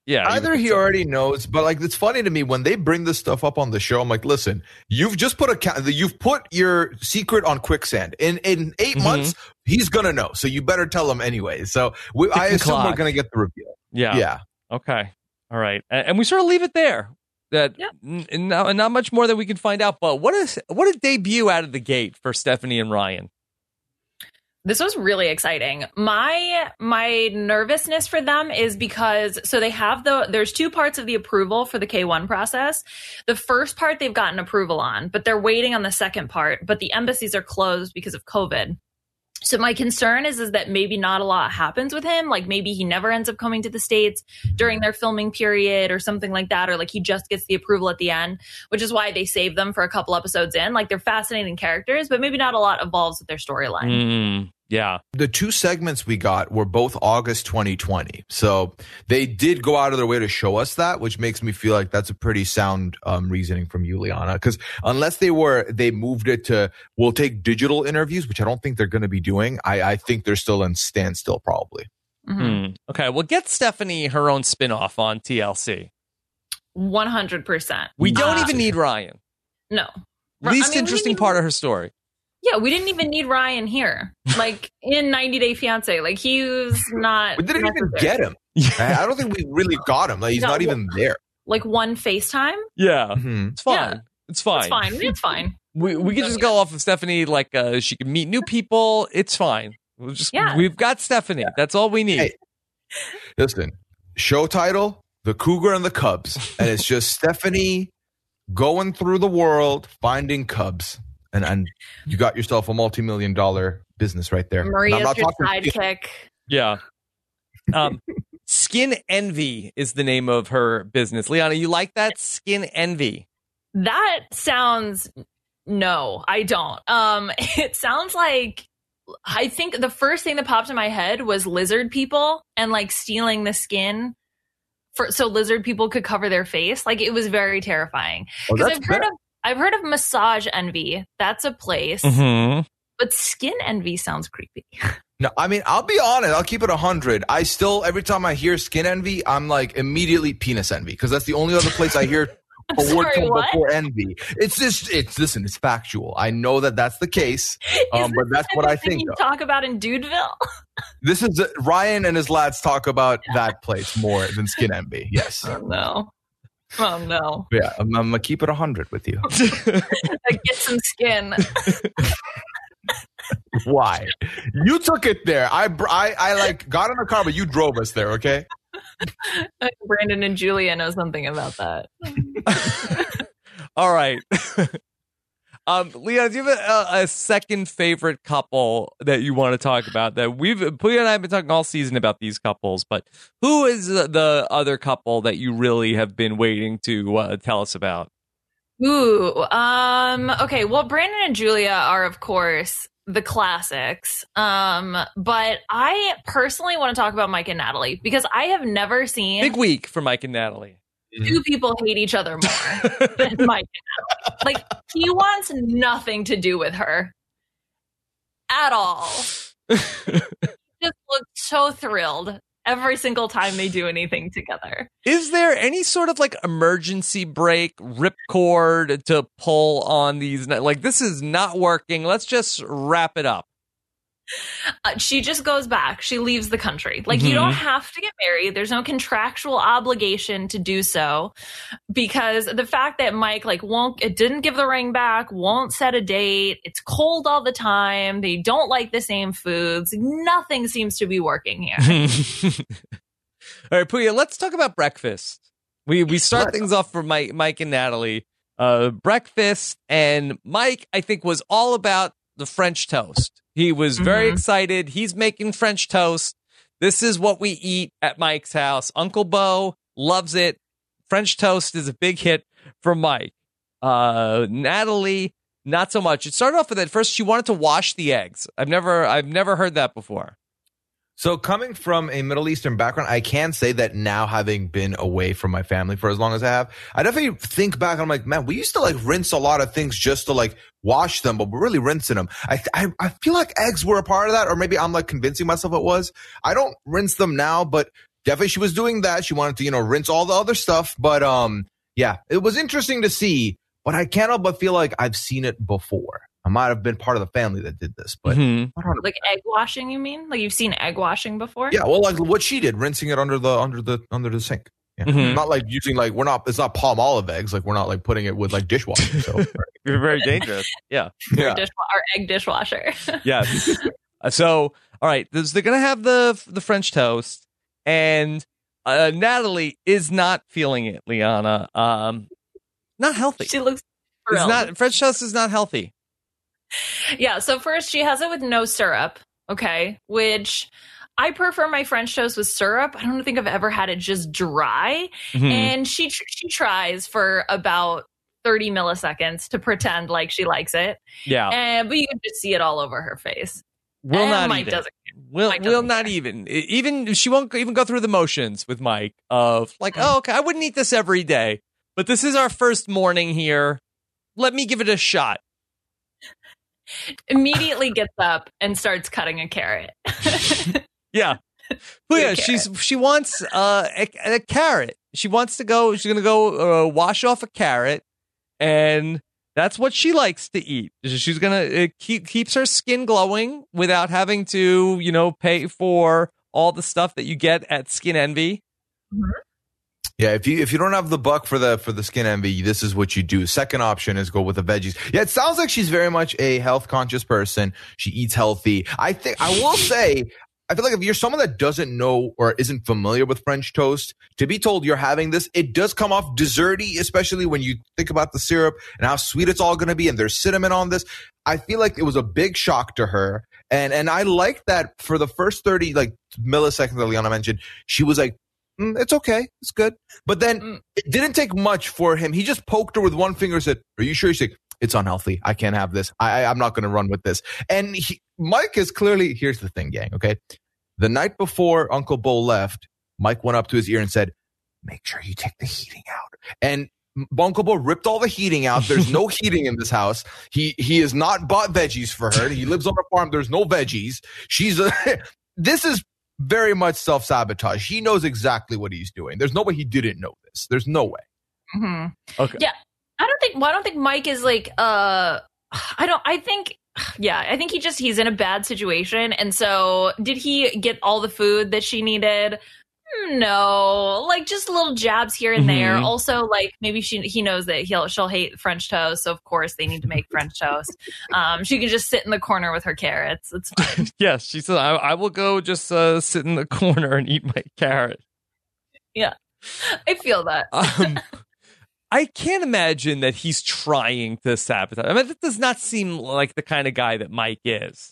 Yeah. Either he already knows, but like, it's funny to me when they bring this stuff up on the show. I'm like, listen, you've just you've put your secret on quicksand. In 8 months, he's gonna know. So you better tell him anyway. So I assume we're gonna get the reveal. Yeah. Okay. All right. And we sort of leave it there. That not much more that we can find out. But what a debut out of the gate for Stephanie and Ryan. This was really exciting. My nervousness for them is because they have there's two parts of the approval for the K1 process. The first part they've gotten approval on, but they're waiting on the second part, but the embassies are closed because of COVID. So my concern is that maybe not a lot happens with him. Like maybe he never ends up coming to the States during their filming period or something like that. Or like he just gets the approval at the end, which is why they save them for a couple episodes in. Like they're fascinating characters, but maybe not a lot evolves with their storyline. Yeah. The two segments we got were both August 2020. So they did go out of their way to show us that, which makes me feel like that's a pretty sound reasoning from you, Liana. Because unless they moved it to, we'll take digital interviews, which I don't think they're going to be doing. I think they're still in standstill probably. Okay. Well, get Stephanie her own spinoff on TLC. 100%. We don't even need Ryan. No. Least interesting part of her story. Yeah, we didn't even need Ryan here. Like in 90 Day Fiancé, like he was not. We didn't even get him. I don't think we really got him. Like he's not even there. Like one FaceTime. Yeah, it's fine. Yeah. It's fine. It's fine. It's fine. We can just go off of Stephanie. Like she can meet new people. It's fine. We've got Stephanie. That's all we need. Hey, listen, show title: The Cougar and the Cubs, and it's just Stephanie going through the world finding cubs. And you got yourself a multi-million-dollar business right there. Maria's your sidekick. Yeah. Skin Envy is the name of her business. Liana, you like that? Skin Envy. That sounds... No, I don't. It sounds like... I think the first thing that popped in my head was lizard people and like stealing the skin so lizard people could cover their face. Like it was very terrifying. Because I've heard of Massage Envy. That's a place. But Skin Envy sounds creepy. No, I mean, I'll be honest. I'll keep it 100. I still, every time I hear Skin Envy, I'm like immediately Penis Envy. Because that's the only other place I hear a word before envy. Listen, it's factual. I know that that's the case. But that's what I think. You talk about in Dudeville? This is, Ryan and his lads talk about that place more than Skin Envy. Yes. Oh, no. Oh, no. Yeah, I'm going to keep it 100 with you. Get some skin. Why? You took it there. I like got in the car, but you drove us there, okay? Brandon and Julia know something about that. All right. Leon, do you have a second favorite couple that you want to talk about? That Puya and I have been talking all season about these couples, but who is the other couple that you really have been waiting to tell us about? Ooh, okay. Well, Brandon and Julia are, of course, the classics. But I personally want to talk about Mike and Natalie because I have never seen big week for Mike and Natalie. Two people hate each other more than Mike and Natalie. Like, he wants nothing to do with her at all. He just looks so thrilled every single time they do anything together. Is there any sort of like emergency brake, ripcord to pull on these? Like, this is not working. Let's just wrap it up. She just goes back. She leaves the country. Like, you don't have to get married. There's no contractual obligation to do so, because the fact that Mike didn't give the ring back, won't set a date. It's cold all the time. They don't like the same foods. Nothing seems to be working here. All right, Puya, let's talk about breakfast. We start things off for Mike and Natalie. Breakfast, and Mike, I think, was all about the French toast. He was very excited. He's making French toast. This is what we eat at Mike's house. Uncle Bo loves it. French toast is a big hit for Mike. Natalie, not so much. It started off with at first she wanted to wash the eggs. I've never heard that before. So coming from a Middle Eastern background, I can say that now, having been away from my family for as long as I have, I definitely think back and I'm like, man, we used to like rinse a lot of things just to like wash them, but we're really rinsing them. I feel like eggs were a part of that, or maybe I'm like convincing myself it was. I don't rinse them now, but definitely she was doing that. She wanted to, rinse all the other stuff. But yeah, it was interesting to see. But I can't help but feel like I've seen it before. I might have been part of the family that did this, but like egg washing. You mean like you've seen egg washing before? Yeah, well, like what she did, rinsing it under the sink. Yeah. Not like using it's not palm olive eggs. Like we're not like putting it with like dishwasher. So you're very dangerous. Yeah. Our egg dishwasher. Yes. So all right, they're gonna have the French toast, and Natalie is not feeling it. Liana, not healthy. She looks thrilled. It's not French toast is not healthy. Yeah, so first she has it with no syrup, okay, which I prefer my French toast with syrup. I don't think I've ever had it just dry. And she tries for about 30 milliseconds to pretend like she likes it. Yeah. But you can just see it all over her face. Will not Mike eat doesn't. it. Will not even she won't even go through the motions with Mike of like, oh, okay, I wouldn't eat this every day, but this is our first morning here. Let me give it a shot. Immediately gets up and starts cutting a carrot. Yeah. Well, yeah, she wants a carrot. She's going to go wash off a carrot, and that's what she likes to eat. She's going to keeps her skin glowing without having to, pay for all the stuff that you get at Skin Envy. Mm-hmm. Yeah, if you don't have the buck for the Skin Envy, this is what you do. Second option is go with the veggies. Yeah, it sounds like she's very much a health conscious person. She eats healthy. I will say, I feel like if you're someone that doesn't know or isn't familiar with French toast, to be told you're having this, it does come off desserty, especially when you think about the syrup and how sweet it's all going to be, and there's cinnamon on this. I feel like it was a big shock to her. And I like that for the first 30 milliseconds that Liana mentioned, she was like, it's okay. It's good. But then it didn't take much for him. He just poked her with one finger and said, are you sure? She's like, it's unhealthy. I can't have this. I'm not going to run with this. And Mike is clearly, here's the thing, gang, okay? The night before Uncle Bo left, Mike went up to his ear and said, make sure you take the heating out. And Uncle Bo ripped all the heating out. There's no heating in this house. He has not bought veggies for her. He lives on a farm. There's no veggies. This is very much self-sabotage. He knows exactly what he's doing. There's no way he didn't know this. There's no way. Mm-hmm. Okay. Yeah. I don't think Mike is like, I think he's in a bad situation. And so did he get all the food that she needed? No, like just little jabs here and there. Also, like maybe he knows that she'll hate French toast, so of course they need to make French toast. She can just sit in the corner with her carrots. It's fine. Yes, she said, "I will go just sit in the corner and eat my carrot." Yeah, I feel that. I can't imagine that he's trying to sabotage. I mean, that does not seem like the kind of guy that Mike is.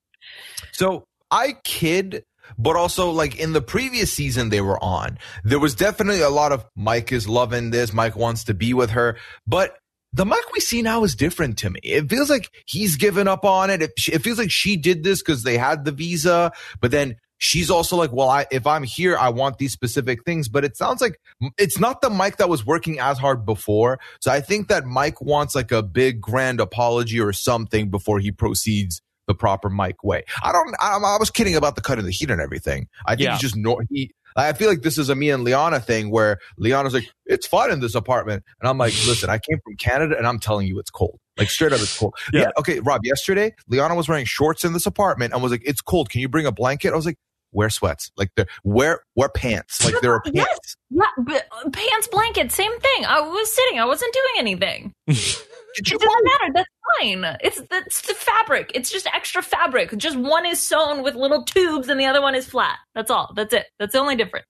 So I kid. But also, like in the previous season they were on, there was definitely a lot of Mike is loving this. Mike wants to be with her. But the Mike we see now is different to me. It feels like he's given up on it. It feels like she did this because they had the visa. But then she's also like, well, if I'm here, I want these specific things. But it sounds like it's not the Mike that was working as hard before. So I think that Mike wants like a big grand apology or something before he proceeds the proper Mike way. I was kidding about the cutting the heat and everything. I think he's just I feel like this is a me and Liana thing where Liana's like, it's fine in this apartment. And I'm like, listen, I came from Canada and I'm telling you it's cold. Like straight up, it's cold. Yeah. Okay, Rob, yesterday, Liana was wearing shorts in this apartment and was like, it's cold. Can you bring a blanket? I was like, wear sweats. Like wear pants. Like there are pants. Yes. Yeah, but pants, blankets, same thing. I was sitting. I wasn't doing anything. It doesn't matter. That's fine. It's the fabric. It's just extra fabric. Just one is sewn with little tubes and the other one is flat. That's all. That's it. That's the only difference.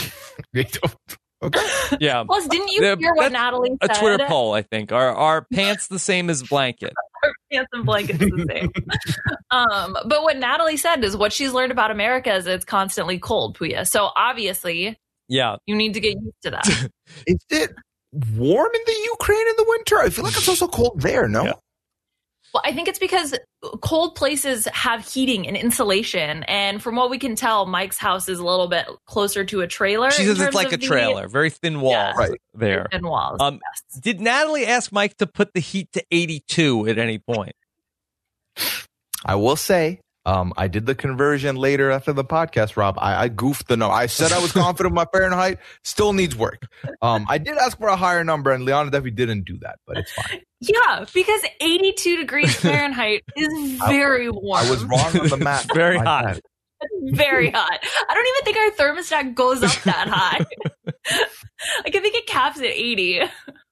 Okay. Yeah. Plus, didn't you hear what Natalie said? A Twitter poll, I think. Are pants the same as blanket? Our pants and blankets is the same. But what Natalie said is what she's learned about America is it's constantly cold, Puya. So obviously, you need to get used to that. Is it warm in the Ukraine in the winter? I feel like it's also cold there, no? Yeah. Well, I think it's because cold places have heating and insulation. And from what we can tell, Mike's house is a little bit closer to a trailer. She says it's like a trailer, very thin walls there. Thin walls, yes. Did Natalie ask Mike to put the heat to 82 at any point? I will say, I did the conversion later after the podcast, Rob. I goofed the number. I said I was confident with my Fahrenheit. Still needs work. I did ask for a higher number, and Liana definitely didn't do that, but it's fine. Yeah, because 82 degrees Fahrenheit is very warm. I was wrong on the math. Very hot. bad. Very hot. I don't even think our thermostat goes up that high. Like, I think it caps at 80.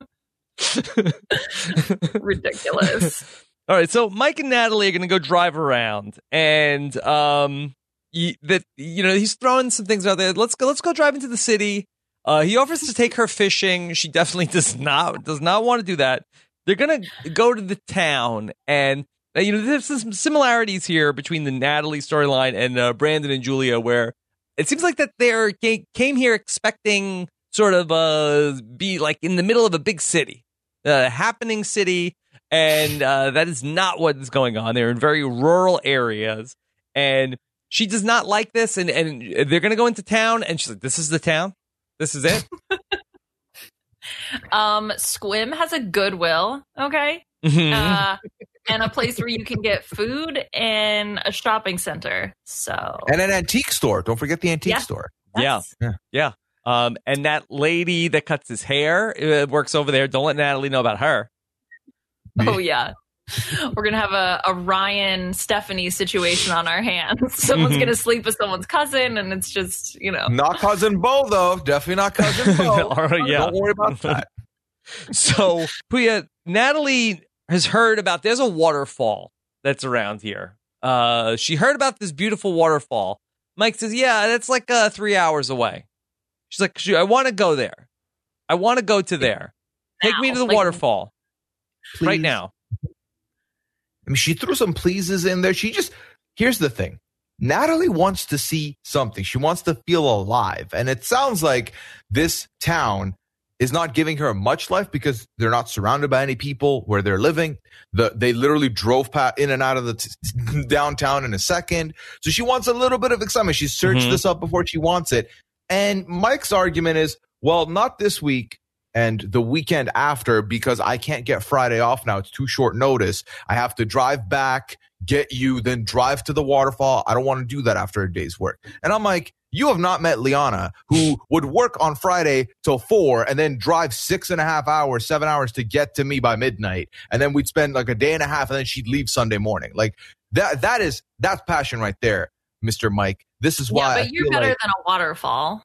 Ridiculous. All right, so Mike and Natalie are going to go drive around, and he's throwing some things out there. Let's go drive into the city. He offers to take her fishing. She definitely does not want to do that. They're going to go to the town, and there's some similarities here between the Natalie storyline and Brandon and Julia, where it seems like that they came here expecting sort of be like in the middle of a big city, happening city. And that is not what is going on. They're in very rural areas, and she does not like this. And they're going to go into town, and she's like, "This is the town. This is it." Squim has a Goodwill, okay, and a place where you can get food and a shopping center. So and an antique store. Don't forget the antique store. Yeah. And that lady that cuts his hair works over there. Don't let Natalie know about her. Oh, yeah. We're going to have a Ryan Stephanie situation on our hands. Someone's going to sleep with someone's cousin, and it's just, Not Cousin Bo, though. Definitely not Cousin Bo. All right, yeah. Don't worry about that. So, Puya, Natalie has heard about, there's a waterfall that's around here. She heard about this beautiful waterfall. Mike says, yeah, that's like 3 hours away. She's like, I want to go there. I want to go to there. Take me to the waterfall. Please. Right now. I mean, she threw some pleases in there. Here's the thing. Natalie wants to see something. She wants to feel alive. And it sounds like this town is not giving her much life because they're not surrounded by any people where they're living. They literally drove in and out of the downtown in a second. So she wants a little bit of excitement. She searched this up before she wants it. And Mike's argument is, well, not this week and the weekend after, because I can't get Friday off now. It's too short notice. I have to drive back, get you, then drive to the waterfall. I don't want to do that after a day's work. And I'm like, you have not met Liana, who would work on Friday till 4 and then drive 6.5 hours, 7 hours to get to me by midnight. And then we'd spend like a day and a half and then she'd leave Sunday morning. Like that's passion right there, Mr. Mike. This is why. Yeah, but you're better than a waterfall.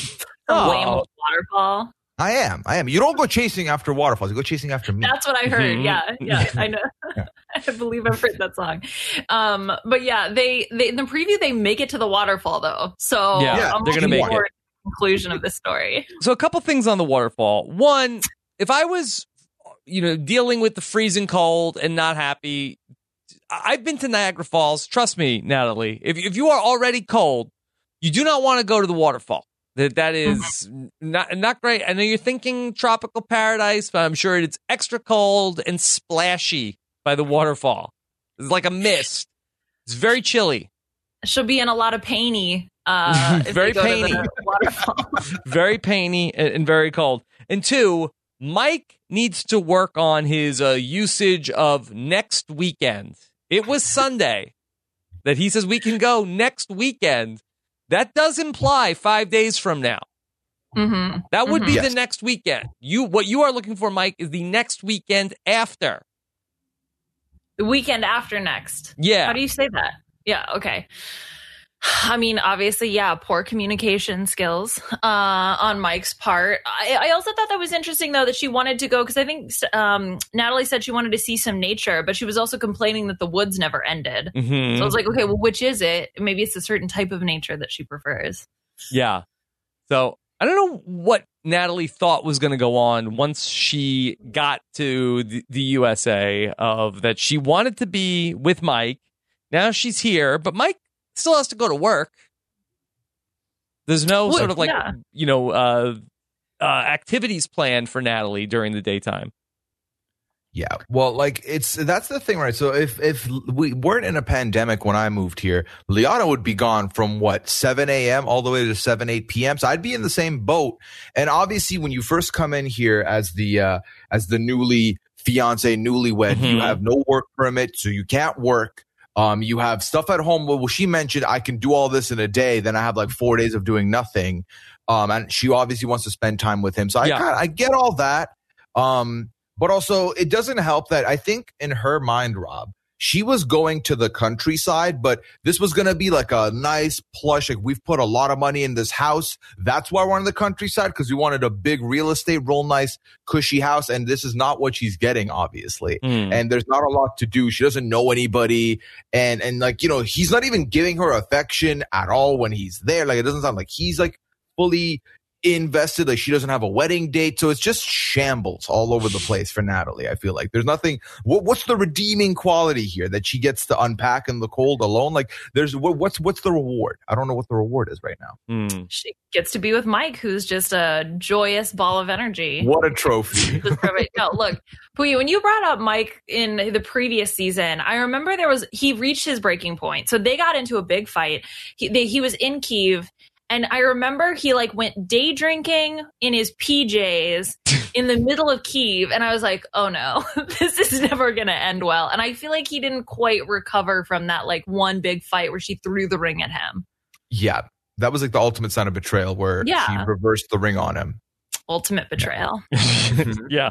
Weymouth waterfall. I am. You don't go chasing after waterfalls. You go chasing after me. That's what I heard. Yeah, I know. I believe I've heard that song. But yeah, they in the preview they make it to the waterfall though. So I'm they're gonna make it. The conclusion of the story. So a couple things on the waterfall. One, if I was, dealing with the freezing cold and not happy, I've been to Niagara Falls. Trust me, Natalie. If you are already cold, you do not want to go to the waterfall. That is not great. I know you're thinking tropical paradise, but I'm sure it's extra cold and splashy by the waterfall. It's like a mist. It's very chilly. She'll be in a lot of painy. Very painy. Waterfall. Very painy and very cold. And two, Mike needs to work on his usage of next weekend. It was Sunday that he says we can go next weekend. That does imply 5 days from now. Mm-hmm. That would be the next weekend. What you are looking for, Mike, is the next weekend after. The weekend after next. Yeah. How do you say that? Yeah, okay. I mean, obviously, poor communication skills on Mike's part. I also thought that was interesting, though, that she wanted to go, because I think Natalie said she wanted to see some nature, but she was also complaining that the woods never ended. Mm-hmm. So I was like, okay, well, which is it? Maybe it's a certain type of nature that she prefers. Yeah. So I don't know what Natalie thought was going to go on once she got to the USA, of that she wanted to be with Mike. Now she's here, but Mike still has to go to work. There's no sort of activities planned for Natalie during the daytime. Yeah, well, that's the thing, right? So if we weren't in a pandemic when I moved here, Liana would be gone from 7 a.m. all the way to 8 p.m. So I'd be in the same boat. And obviously, when you first come in here as the newly fiance, newlywed, you have no work permit, so you can't work. You have stuff at home. Well, she mentioned I can do all this in a day. Then I have like 4 days of doing nothing. And she obviously wants to spend time with him. So I get all that. But also it doesn't help that I think in her mind, Rob, she was going to the countryside, but this was going to be like a nice plush. Like we've put a lot of money in this house. That's why we're on the countryside, because we wanted a big real estate, real nice, cushy house. And this is not what she's getting, obviously. And there's not a lot to do. She doesn't know anybody. And like, you know, he's not even giving her affection at all when he's there. Like it doesn't sound like he's like fully invested. Like she doesn't have a wedding date. So it's just shambles all over the place for Natalie. I feel like there's nothing. What's the redeeming quality here that she gets to unpack in the cold alone? Like there's what's the reward? I don't know what the reward is right now. She gets to be with Mike, who's just a joyous ball of energy. What a trophy. No, look, Puyi, when you brought up Mike in the previous season, I remember he reached his breaking point. So they got into a big fight. He was in Kyiv. And I remember he like went day drinking in his PJs in the middle of Kyiv. And I was like, oh no, this is never going to end well. And I feel like he didn't quite recover from that like one big fight where she threw the ring at him. Yeah. That was like the ultimate sign of betrayal where she reversed the ring on him. Ultimate betrayal. Yeah.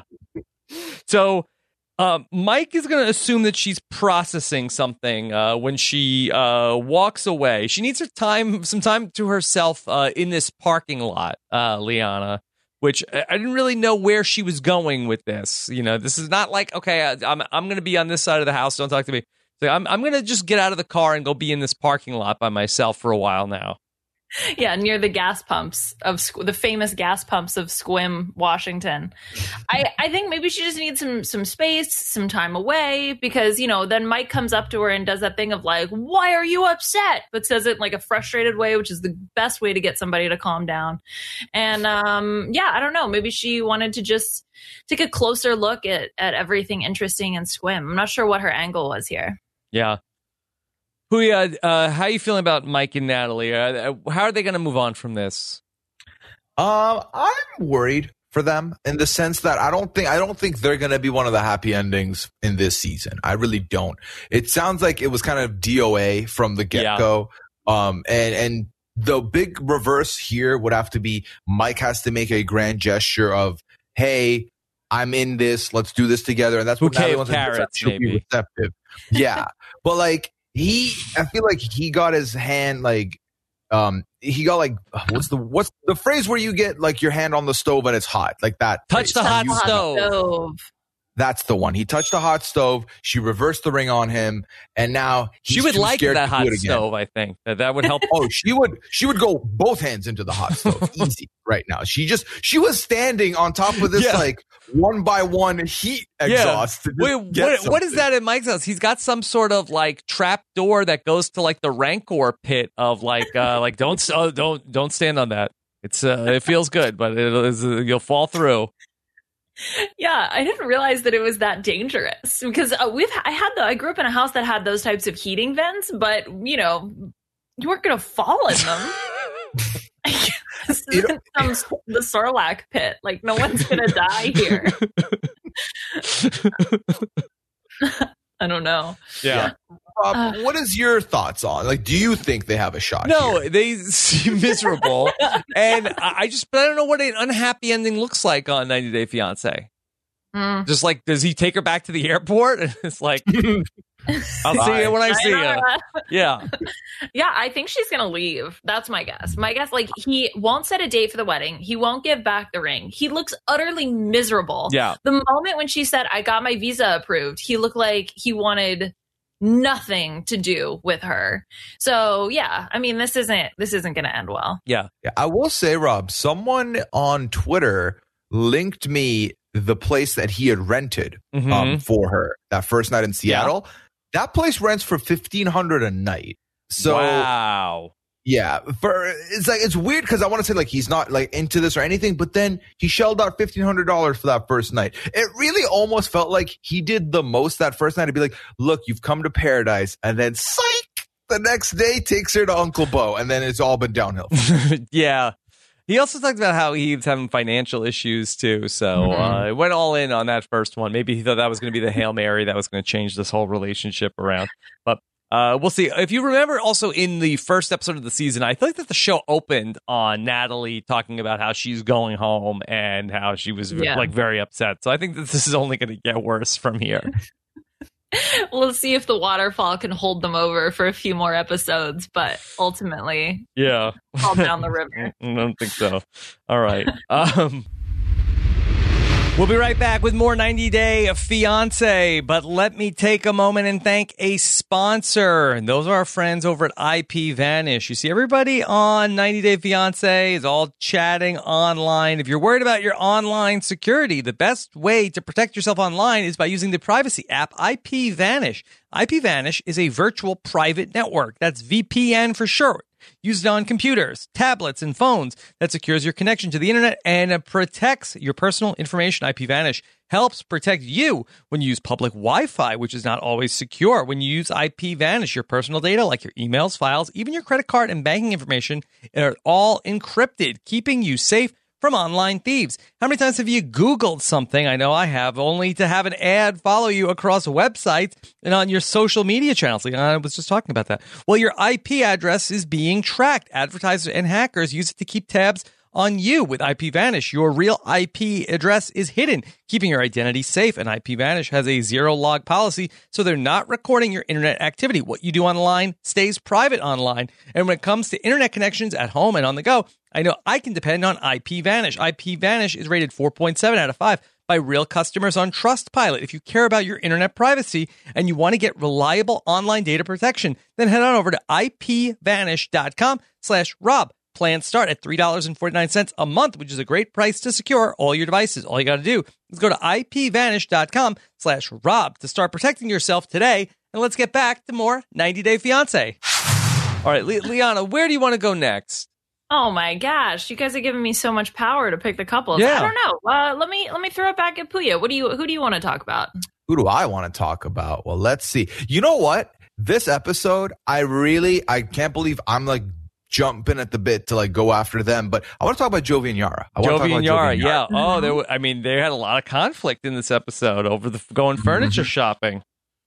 So Mike is going to assume that she's processing something when she walks away. She needs some time to herself in this parking lot, Liana, which I didn't really know where she was going with this. You know, this is not like, okay, I'm going to be on this side of the house. Don't talk to me. So I'm going to just get out of the car and go be in this parking lot by myself for a while now. Yeah, near the gas pumps of the famous gas pumps of Sequim, Washington. I think maybe she just needs some space, some time away, because, you know, then Mike comes up to her and does that thing of like, why are you upset? But says it in like a frustrated way, which is the best way to get somebody to calm down. And I don't know. Maybe she wanted to just take a closer look at everything interesting in Sequim. I'm not sure what her angle was here. Yeah. Puyi, how are you feeling about Mike and Natalie? How are they going to move on from this? I'm worried for them in the sense that I don't think they're going to be one of the happy endings in this season. I really don't. It sounds like it was kind of DOA from the get-go. Yeah. And the big reverse here would have to be Mike has to make a grand gesture of, hey, I'm in this. Let's do this together. And that's what Natalie wants to do. She'll be receptive. Yeah. But like, I feel like he got his hand like, he got like, what's the phrase where you get like your hand on the stove and it's hot like that? Touch the hot stove. That's the one. He touched the hot stove. She reversed the ring on him, and now she would like that hot stove. I think that would help. Oh, she would go both hands into the hot stove, easy right now. She was standing on top of this like one by one heat exhaust. Wait, what is that in Mike's house? He's got some sort of like trap door that goes to like the Rancor pit of like don't stand on that. It's it feels good, but you'll fall through. Yeah, I didn't realize that it was that dangerous because I grew up in a house that had those types of heating vents, but you know, you weren't going to fall in them. This isn't the Sarlacc pit. Like no one's going to die here. I don't know. Yeah. Rob, what is your thoughts on? Like, do you think they have a shot? No, here? They seem miserable, and I don't know what an unhappy ending looks like on 90 Day Fiancé. Just like, does he take her back to the airport? It's like, I'll see you when I see you. Yeah. Yeah, I think she's going to leave. That's my guess. My guess, like, he won't set a date for the wedding. He won't give back the ring. He looks utterly miserable. Yeah. The moment when she said, I got my visa approved, he looked like he wanted nothing to do with her. So, yeah, I mean, this isn't going to end well. Yeah. I will say, Rob, someone on Twitter linked me the place that he had rented for her that first night in Seattle. Yeah. That place rents for $1,500 a night. So wow. Yeah, it's weird because I want to say like he's not like into this or anything, but then he shelled out $1,500 for that first night. It really almost felt like he did the most that first night to be like, look, you've come to paradise, and then psych, the next day takes her to Uncle Bo, and then it's all been downhill. Yeah. He also talked about how he was having financial issues too, so it went all in on that first one. Maybe he thought that was going to be the Hail Mary that was going to change this whole relationship around. But We'll see. If you remember, also in the first episode of the season, I feel like that the show opened on Natalie talking about how she's going home and how she was like very upset. So I think that this is only going to get worse from here. We'll see if the waterfall can hold them over for a few more episodes, but ultimately, fall down the river. I don't think so. All right. We'll be right back with more 90 Day Fiancé, but let me take a moment and thank a sponsor. And those are our friends over at IPVanish. You see, everybody on 90 Day Fiancé is all chatting online. If you're worried about your online security, the best way to protect yourself online is by using the privacy app IPVanish. IPVanish is a virtual private network. That's VPN for short. Used on computers, tablets, and phones that secures your connection to the internet and protects your personal information. IPVanish helps protect you when you use public Wi-Fi, which is not always secure. When you use IPVanish, your personal data, like your emails, files, even your credit card and banking information, are all encrypted, keeping you safe from online thieves. How many times have you Googled something? I know I have, only to have an ad follow you across websites and on your social media channels. I was just talking about that. Well, your IP address is being tracked. Advertisers and hackers use it to keep tabs on you. With IPVanish, your real IP address is hidden, keeping your identity safe. And IPVanish has a zero log policy, so they're not recording your internet activity. What you do online stays private online. And when it comes to internet connections at home and on the go, I know I can depend on IPVanish. IPVanish is rated 4.7 out of 5 by real customers on Trustpilot. If you care about your internet privacy and you want to get reliable online data protection, then head on over to IPVanish.com/Rob. Plans start at $3.49 a month, which is a great price to secure all your devices. All you got to do is go to IPVanish.com/Rob to start protecting yourself today. And let's get back to more 90 Day Fiancé. All right, Liana, where do you want to go next? Oh my gosh, you guys are giving me so much power to pick the couples. Yeah. I don't know. Let me throw it back at Puya. Who do you want to talk about? Who do I want to talk about? Well, let's see. You know what? This episode, I can't believe I'm like jumping at the bit to like go after them, but I want to talk about Jovi and Yara. Jovi and Yara, yeah. Oh, they had a lot of conflict in this episode over the going furniture shopping.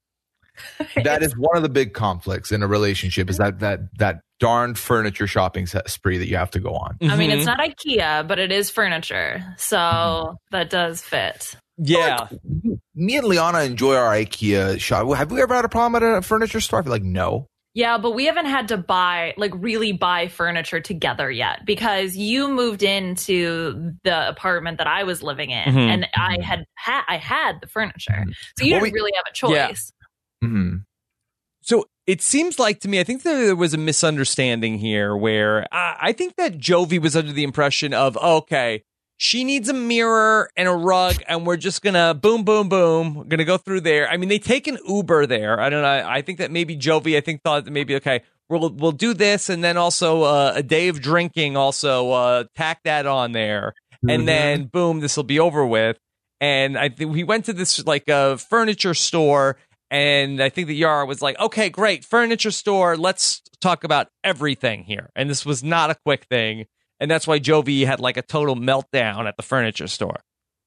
That is one of the big conflicts in a relationship, is that darn furniture shopping spree that you have to go on. I mean, it's not IKEA, but it is furniture, so that does fit. Yeah. Like, me and Liana enjoy our IKEA shop. Have we ever had a problem at a furniture store? I feel like no. Yeah, but we haven't had to really buy furniture together yet, because you moved into the apartment that I was living in, and I had the furniture, so you didn't really have a choice. Yeah. Mm-hmm. So it seems like to me, I think there was a misunderstanding here where I think that Jovi was under the impression of, okay, she needs a mirror and a rug, and we're just gonna boom, boom, boom. We're gonna go through there. I mean, they take an Uber there. I don't know. I think that maybe Jovi, thought that maybe, okay, we'll do this, and then also a day of drinking. Also tack that on there, and then boom, this will be over with. And I think we went to this like a furniture store. And I think that Yara was like, okay, great, furniture store, let's talk about everything here. And this was not a quick thing. And that's why Jovi had like a total meltdown at the furniture store.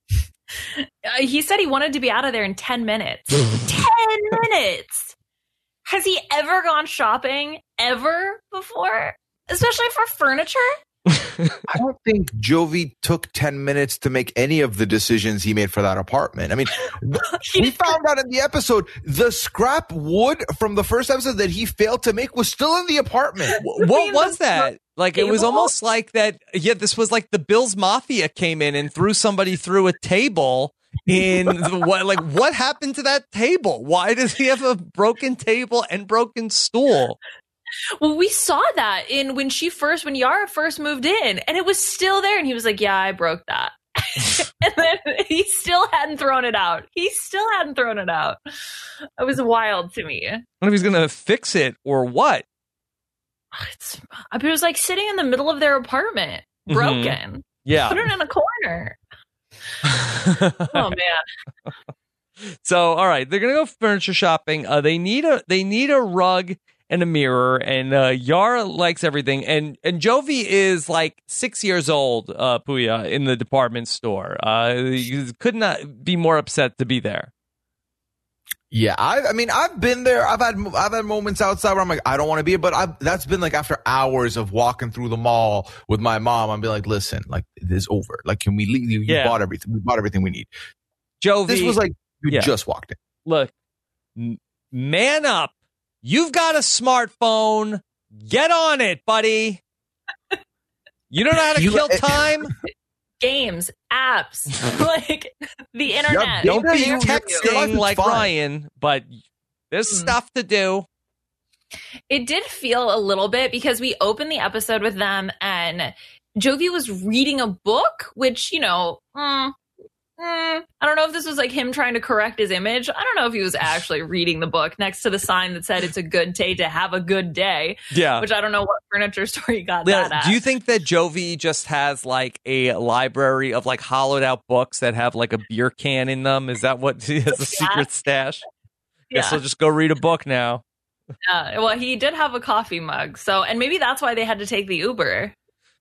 He said he wanted to be out of there in 10 minutes. 10 minutes! Has he ever gone shopping ever before? Especially for furniture? I don't think Jovi took 10 minutes to make any of the decisions he made for that apartment. I mean, we found out in the episode, the scrap wood from the first episode that he failed to make was still in the apartment. What was that? Like, it was almost like that. Yeah, this was like the Bills Mafia came in and threw somebody through a table. What happened to that table? Why does he have a broken table and broken stool? Well, we saw that when Yara first moved in, and it was still there, and he was like, yeah, I broke that. And then he still hadn't thrown it out. It was wild to me. I don't know if he's going to fix it or what. It was like sitting in the middle of their apartment, broken. Yeah. Put it in a corner. Oh, man. So, all right, they're going to go furniture shopping. They need a rug and a mirror, and Yara likes everything, and Jovi is like 6 years old, Puya, in the department store. He could not be more upset to be there. Yeah, I mean, I've been there. I've had moments outside where I'm like, I don't want to be here, but that's been like after hours of walking through the mall with my mom. I'm be like, listen, like this is over. Like, can we leave? You bought everything. We bought everything we need. Jovi, this was like you just walked in. Look, man up. You've got a smartphone. Get on it, buddy. You don't know how to kill time. Games, apps, like the internet. Don't be texting like Ryan, but there's stuff to do. It did feel a little bit because we opened the episode with them and Jovi was reading a book, which, you know, I don't know if this was like him trying to correct his image. I don't know if he was actually reading the book next to the sign that said it's a good day to have a good day. Yeah. Which I don't know what furniture store he got that at. Do you think that Jovi just has like a library of like hollowed out books that have like a beer can in them? Is that what he has a secret stash? Yeah. Guess I'll just go read a book now. Well, he did have a coffee mug. So, and maybe that's why they had to take the Uber.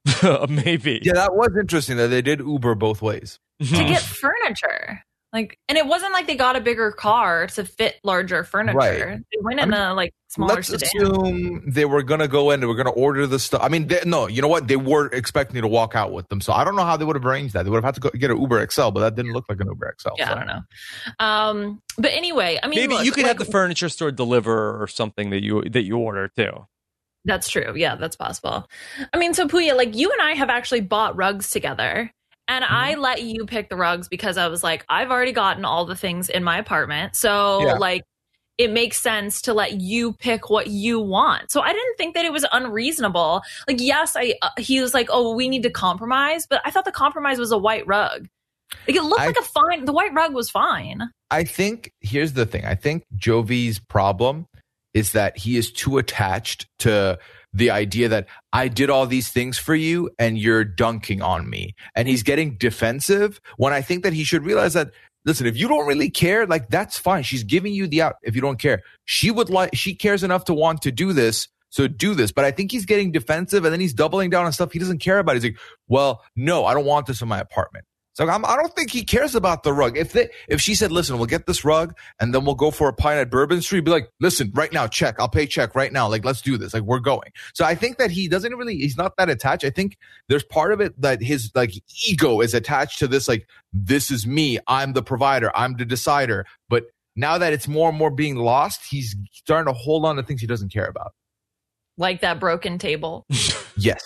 Maybe. Yeah, that was interesting that they did Uber both ways. To get furniture. Like, and it wasn't like they got a bigger car to fit larger furniture. Right. They went in a like smaller let's sedan. assume they were going to go in, they were going to order the stuff. I mean, no, you know what? They were expecting to walk out with them. So I don't know how they would have arranged that. They would have had to get an Uber XL, but that didn't look like an Uber XL. Yeah, so. I don't know. But anyway, I mean, maybe look, you could like, have the furniture store deliver or something that you order too. That's true. Yeah, that's possible. I mean, so Puya, like you and I have actually bought rugs together. And I let you pick the rugs because I was like, I've already gotten all the things in my apartment. So like it makes sense to let you pick what you want. So I didn't think that it was unreasonable. Like, yes, he was like, oh, we need to compromise. But I thought the compromise was a white rug. Like it looked like the white rug was fine. I think here's the thing. I think Jovi's problem is that he is too attached to the idea that I did all these things for you and you're dunking on me. And he's getting defensive when I think that he should realize that, listen, if you don't really care, like that's fine. She's giving you the out if you don't care. She cares enough to want to do this. So do this. But I think he's getting defensive and then he's doubling down on stuff he doesn't care about. He's like, well, no, I don't want this in my apartment. So I don't think he cares about the rug. If she said, listen, we'll get this rug and then we'll go for a pint at Bourbon Street, be like, listen, right now, check. I'll pay check right now. Like, let's do this. Like, we're going. So I think that he's not that attached. I think there's part of it that his like ego is attached to this. Like, this is me. I'm the provider. I'm the decider. But now that it's more and more being lost, he's starting to hold on to things he doesn't care about. Like that broken table. Yes.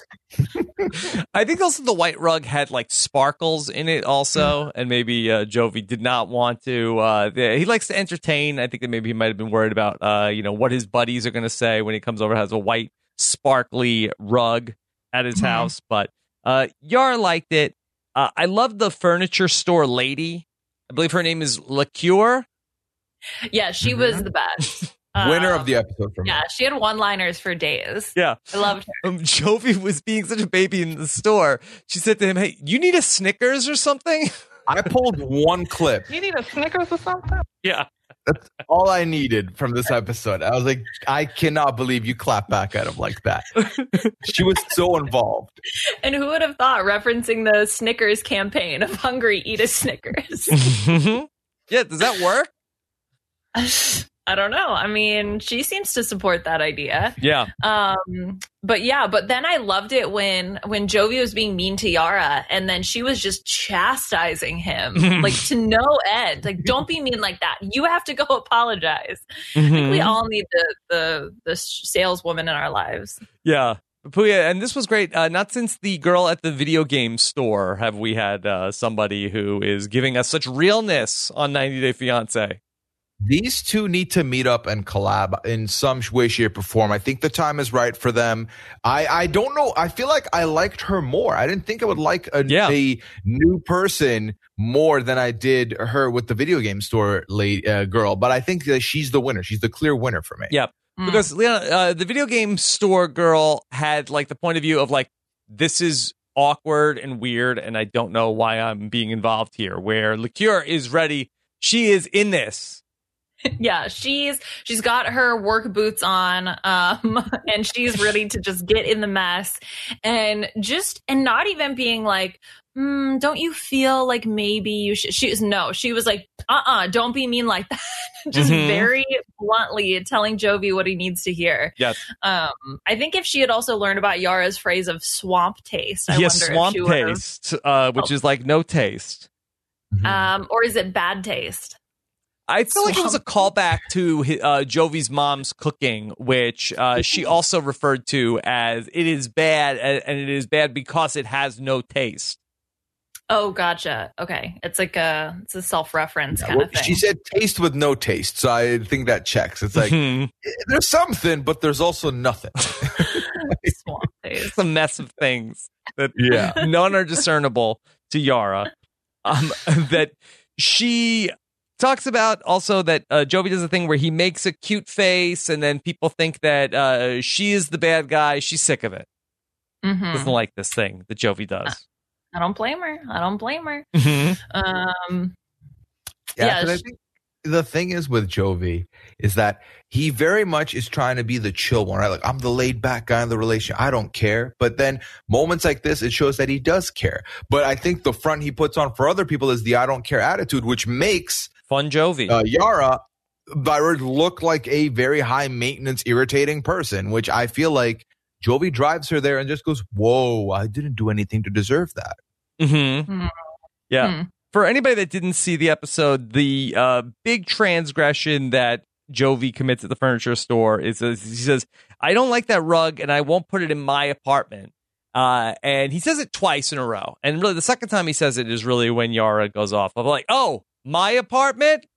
I think also the white rug had like sparkles in it also. And maybe Jovi did not want to. He likes to entertain. I think that maybe he might have been worried about, what his buddies are going to say when he comes over, has a white sparkly rug at his house. But Yara liked it. I love the furniture store lady. I believe her name is LaCure. Yeah, she was the best. Winner of the episode for me. Yeah, she had one-liners for days. Yeah. I loved her. Jovi was being such a baby in the store. She said to him, hey, you need a Snickers or something? I pulled one clip. You need a Snickers or something? Yeah. That's all I needed from this episode. I was like, I cannot believe you clapped back at him like that. She was so involved. And who would have thought referencing the Snickers campaign of hungry, eat a Snickers? Yeah, does that work? I don't know. I mean, she seems to support that idea. Yeah. But then I loved it when Jovi was being mean to Yara and then she was just chastising him like to no end. Like, don't be mean like that. You have to go apologize. I think we all need the saleswoman in our lives. Yeah. Puya, and this was great. Not since the girl at the video game store have we had somebody who is giving us such realness on 90 Day Fiancé. These two need to meet up and collab in some way, shape, or form. I think the time is right for them. I don't know. I feel like I liked her more. I didn't think I would like a new person more than I did her with the video game store girl. But I think that she's the winner. She's the clear winner for me. Yeah. Because Leona, the video game store girl had like the point of view of like, this is awkward and weird and I don't know why I'm being involved here. Where LaCure is ready. She is in this. Yeah, she's got her work boots on, and she's ready to just get in the mess and not even being like, don't you feel like maybe you should? She was like, don't be mean like that. Just very bluntly telling Jovi what he needs to hear. Yes. I think if she had also learned about Yara's phrase of swamp taste, I wonder swamp if she taste, which is like no taste. or is it bad taste? I feel like it was a callback to Jovi's mom's cooking, which she also referred to as it is bad, and it is bad because it has no taste. Oh, gotcha. Okay. It's like it's a self-reference kind of thing. She said taste with no taste, so I think that checks. It's like there's something, but there's also nothing. Swamp taste. It's a mess of things that none are discernible to Yara. That she talks about also that Jovi does a thing where he makes a cute face, and then people think that she is the bad guy. She's sick of it. Doesn't like this thing that Jovi does. I don't blame her. I think the thing is with Jovi is that he very much is trying to be the chill one, right? Like, I'm the laid back guy in the relationship. I don't care. But then moments like this, it shows that he does care. But I think the front he puts on for other people is the I don't care attitude, which makes fun Jovi. Yara look like a very high maintenance, irritating person, which I feel like Jovi drives her there and just goes, whoa, I didn't do anything to deserve that. Yeah. For anybody that didn't see the episode, the big transgression that Jovi commits at the furniture store is he says, I don't like that rug and I won't put it in my apartment. And he says it twice in a row. And really the second time he says it is really when Yara goes off. I'm like, oh, my apartment?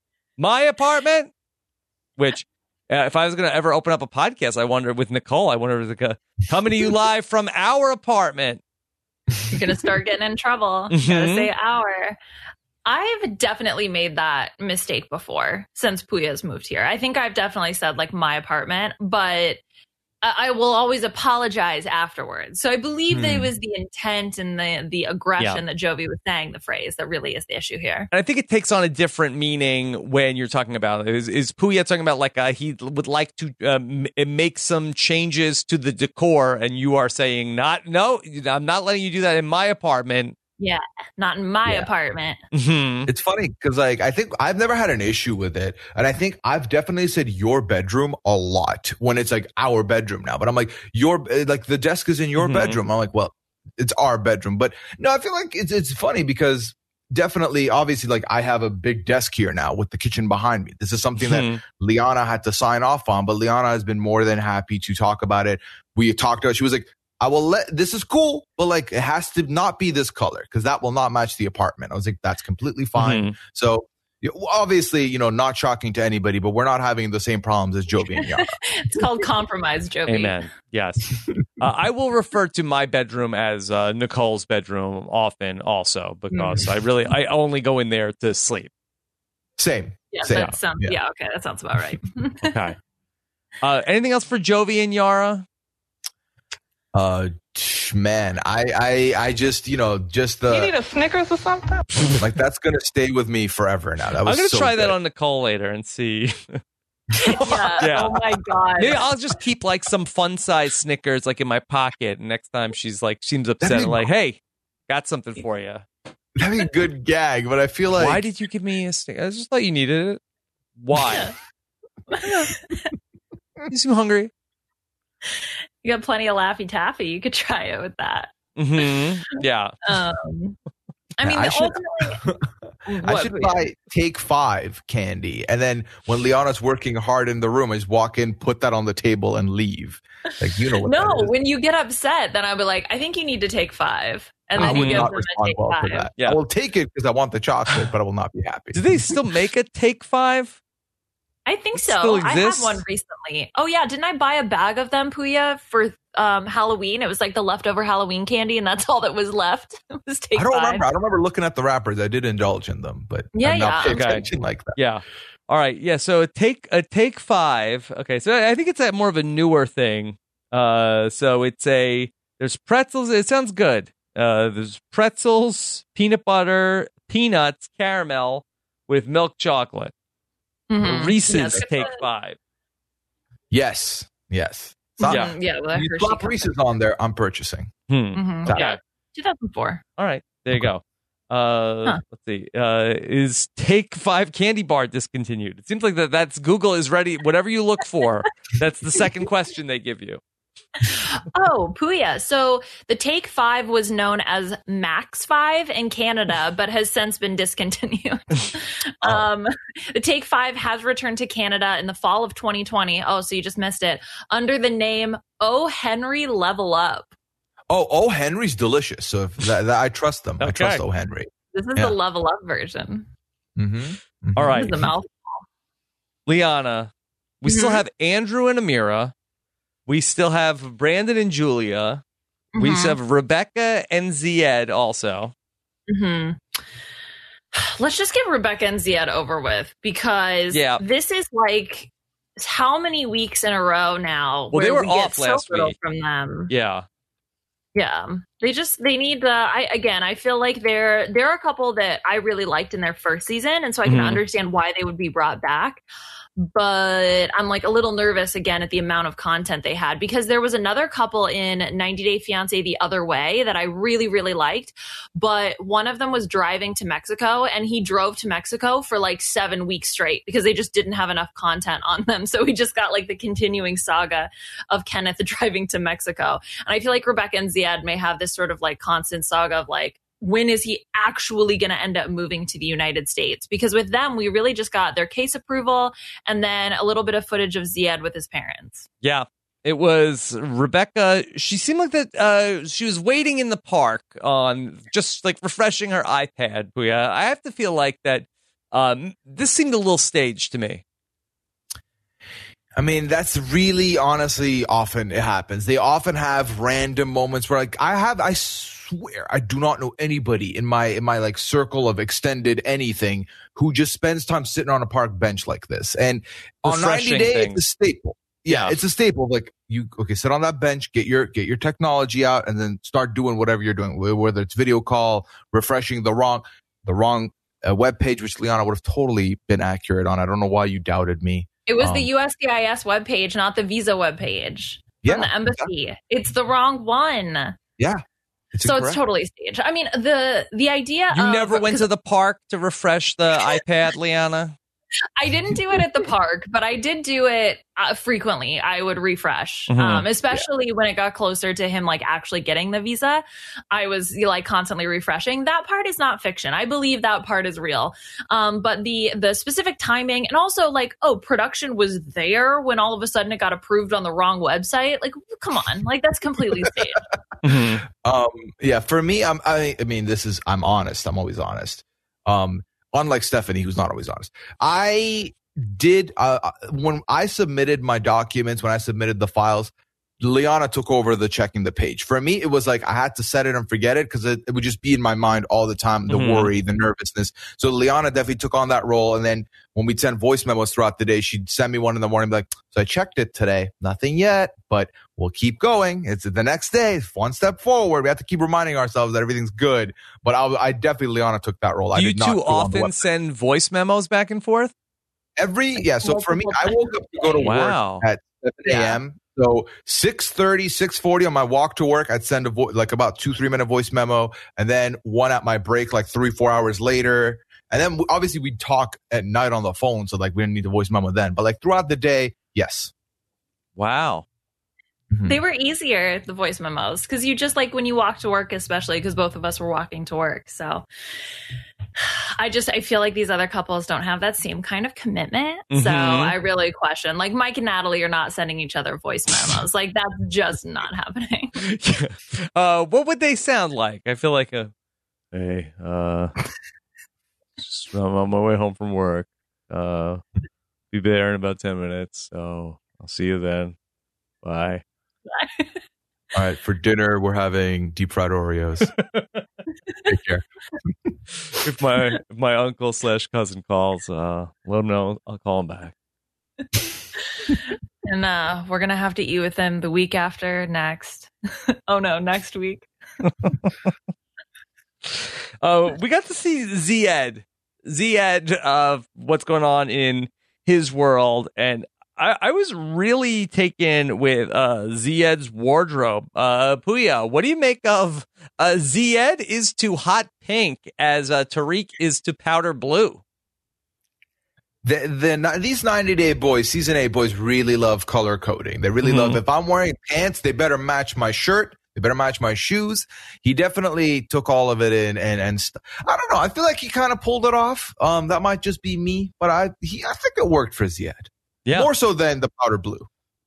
Which... if I was going to ever open up a podcast, I wonder with Nicole, I wonder if it's like coming to you live from our apartment. You're going to start getting in trouble. You got to say our. I've definitely made that mistake before since Puya's moved here. I think I've definitely said like my apartment, but I will always apologize afterwards. So I believe that it was the intent and the aggression that Jovi was saying the phrase that really is the issue here. And I think it takes on a different meaning when you're talking about it. Is Puya talking about like he would like to make some changes to the decor, and you are saying no, I'm not letting you do that in my apartment. Yeah, not in my apartment. It's funny because like I think I've never had an issue with it, and I think I've definitely said your bedroom a lot when it's like our bedroom now. But I'm like the desk is in your bedroom. I'm like, well, it's our bedroom. But no, I feel like it's funny because definitely, obviously, like I have a big desk here now with the kitchen behind me. This is something that Liana had to sign off on, but Liana has been more than happy to talk about it. We talked about. She was like, this is cool, but like it has to not be this color because that will not match the apartment. I was like, that's completely fine. So obviously, not shocking to anybody, but we're not having the same problems as Jovi and Yara. It's called compromise, Jovi. Amen. Yes. I will refer to my bedroom as Nicole's bedroom often also because I only go in there to sleep. Same. Yeah, Same. that sounds, okay. That sounds about right. Okay. Anything else for Jovi and Yara? Man, I just just the. You need a Snickers or something? Like that's gonna stay with me forever now. That was I'm gonna so try good. that on Nicole later and see. Yeah. Oh my god. Maybe I'll just keep like some fun size Snickers like in my pocket. And next time she's like seems upset, and like, hey, got something for you. That'd be a good gag, but I feel like why did you give me a Snicker? I just thought you needed it. Why? You seem hungry. You got plenty of Laffy Taffy. You could try it with that. Yeah. I mean, I should, ultimately, I should buy Take 5 candy, and then when Liana's working hard in the room, I just walk in, put that on the table, and leave. Like what no, that is. when you get upset, then I'll be like, I think you need to take 5, and then I you would give not them a respond take well 5. to that. Yeah. I will take it because I want the chocolate, but I will not be happy. Do they still make a Take 5? I think It so. still I had exists? one recently. Oh yeah, didn't I buy a bag of them, Puya, for Halloween? It was like the leftover Halloween candy, and that's all that was left. It was Take 5. I don't remember looking at the wrappers. I did indulge in them, but I'm not paying attention like that. Yeah. All right. Yeah. So a Take 5. Okay. So I think it's more of a newer thing. So there's pretzels. It sounds good. There's pretzels, peanut butter, peanuts, caramel with milk chocolate. Reese's Take 5. Yes. Yeah, well, You slap Reese's on there, I'm purchasing. Okay. 2004. All right, there you go. Let's see. Is Take 5 candy bar discontinued? It seems like that's Google is ready. Whatever you look for, that's the second question they give you. Oh, Puya. So the Take 5 was known as Max 5 in Canada, but has since been discontinued. The Take 5 has returned to Canada in the fall of 2020. Oh, so you just missed it. Under the name O. Henry Level Up. Oh, Henry's delicious. So if that I trust them. Okay. I trust O. Henry. This is the Level Up version. All right. This is a mouthful. Liana, we still have Andrew and Amira. We still have Brandon and Julia. We still have Rebecca and Zied also. Let's just get Rebecca and Zied over with, because this is like how many weeks in a row now? Well, they were we off get last week from them. Yeah. They need the. I feel like there are a couple that I really liked in their first season, and so I can understand why they would be brought back. But I'm like a little nervous again at the amount of content they had, because there was another couple in 90 Day Fiancé The Other Way that I really, really liked. But one of them was driving to Mexico, and he drove to Mexico for like 7 weeks straight because they just didn't have enough content on them. So we just got like the continuing saga of Kenneth driving to Mexico. And I feel like Rebecca and Zied may have this sort of like constant saga of like, when is he actually going to end up moving to the United States? Because with them, we really just got their case approval and then a little bit of footage of Zied with his parents. Yeah, it was Rebecca. She seemed like that. She was waiting in the park on just like refreshing her iPad. Puya. I have to feel like that. This seemed a little staged to me. I mean, that's really, honestly, often it happens. They often have random moments where, like, I swear, I do not know anybody in my like circle of extended anything who just spends time sitting on a park bench like this. And on 90 Day, it's a staple. Yeah, it's a staple. Like, sit on that bench, get your technology out, and then start doing whatever you're doing, whether it's video call, refreshing the wrong web page, which Liana would have totally been accurate on. I don't know why you doubted me. It was the USCIS webpage, not the visa webpage from the embassy. Yeah. It's the wrong one. Yeah. It's totally staged. I mean, the idea You never went to the park to refresh the iPad, Liana? I didn't do it at the park, but I did do it frequently. I would refresh, especially when it got closer to him like actually getting the visa. I was like constantly refreshing. That part is not fiction. I believe that part is real. But the specific timing, and also like, production was there when all of a sudden it got approved on the wrong website. Like, come on, like that's completely staged. For me, I'm honest. I'm always honest. Unlike Stephanie, who's not always honest. I did, when I submitted my documents, when I submitted the files, Liana took over the checking the page. For me, it was like I had to set it and forget it because it would just be in my mind all the time, the worry, the nervousness. So Liana definitely took on that role. And then when we'd send voice memos throughout the day, she'd send me one in the morning, be like, so I checked it today. Nothing yet, but we'll keep going. It's the next day, one step forward. We have to keep reminding ourselves that everything's good. But I definitely, Liana took that role. Do you two often send voice memos back and forth? So for me, I woke up to go to work at 7 a.m. So 6:30, 6:40 on my walk to work, I'd send like about 2-3 minute voice memo, and then one at my break, like 3-4 hours later. And then obviously we'd talk at night on the phone, so like we didn't need to voice memo then. But like throughout the day, yes. Wow. They were easier, the voice memos, because you just like when you walk to work, especially because both of us were walking to work. So I feel like these other couples don't have that same kind of commitment. So I really question, like Mike and Natalie are not sending each other voice memos. Like that's just not happening. What would they sound like? I feel like hey, just, I'm on my way home from work. Be there in about 10 minutes. So I'll see you then. Bye. All right, for dinner we're having deep fried Oreos. Take care. If my uncle / cousin calls, let him know. I'll call him back. And we're gonna have to eat with them the week after next. Oh no, next week. We got to see Zied of what's going on in his world, and I was really taken with Zied's wardrobe. Puya, what do you make of Zied is to hot pink as Tariq is to powder blue. These 90-day boys, season 8 boys, really love color coding. They really love, if I'm wearing pants, they better match my shirt. They better match my shoes. He definitely took all of it in, and I don't know. I feel like he kind of pulled it off. That might just be me, but I think it worked for Zied. Yeah, more so than the powder blue.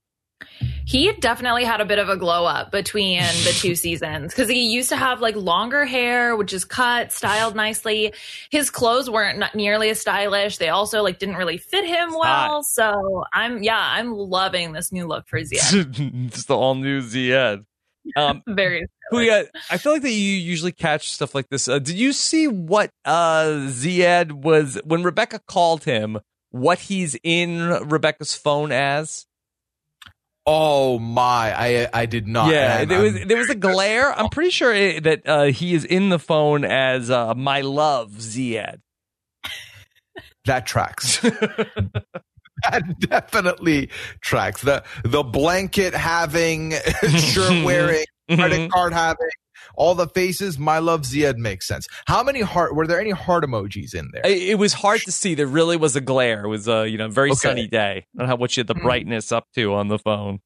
He definitely had a bit of a glow up between the 2 seasons because he used to have like longer hair, which is cut, styled nicely. His clothes weren't nearly as stylish. They also like didn't really fit him well. So I'm loving this new look for Zied. It's the all new Zied. Very. I feel like that you usually catch stuff like this. Did you see what Zied was when Rebecca called him? What he's in Rebecca's phone as? Oh my! I did not. Yeah, there was a glare. I'm pretty sure that he is in the phone as my love Zied. That tracks. That definitely tracks. The blanket having, shirt wearing, credit card having, all the faces. My love Zied makes sense. How many were there any heart emojis in there? It was hard to see. There really was a glare. It was a very sunny day. I don't know what she had the brightness up to on the phone.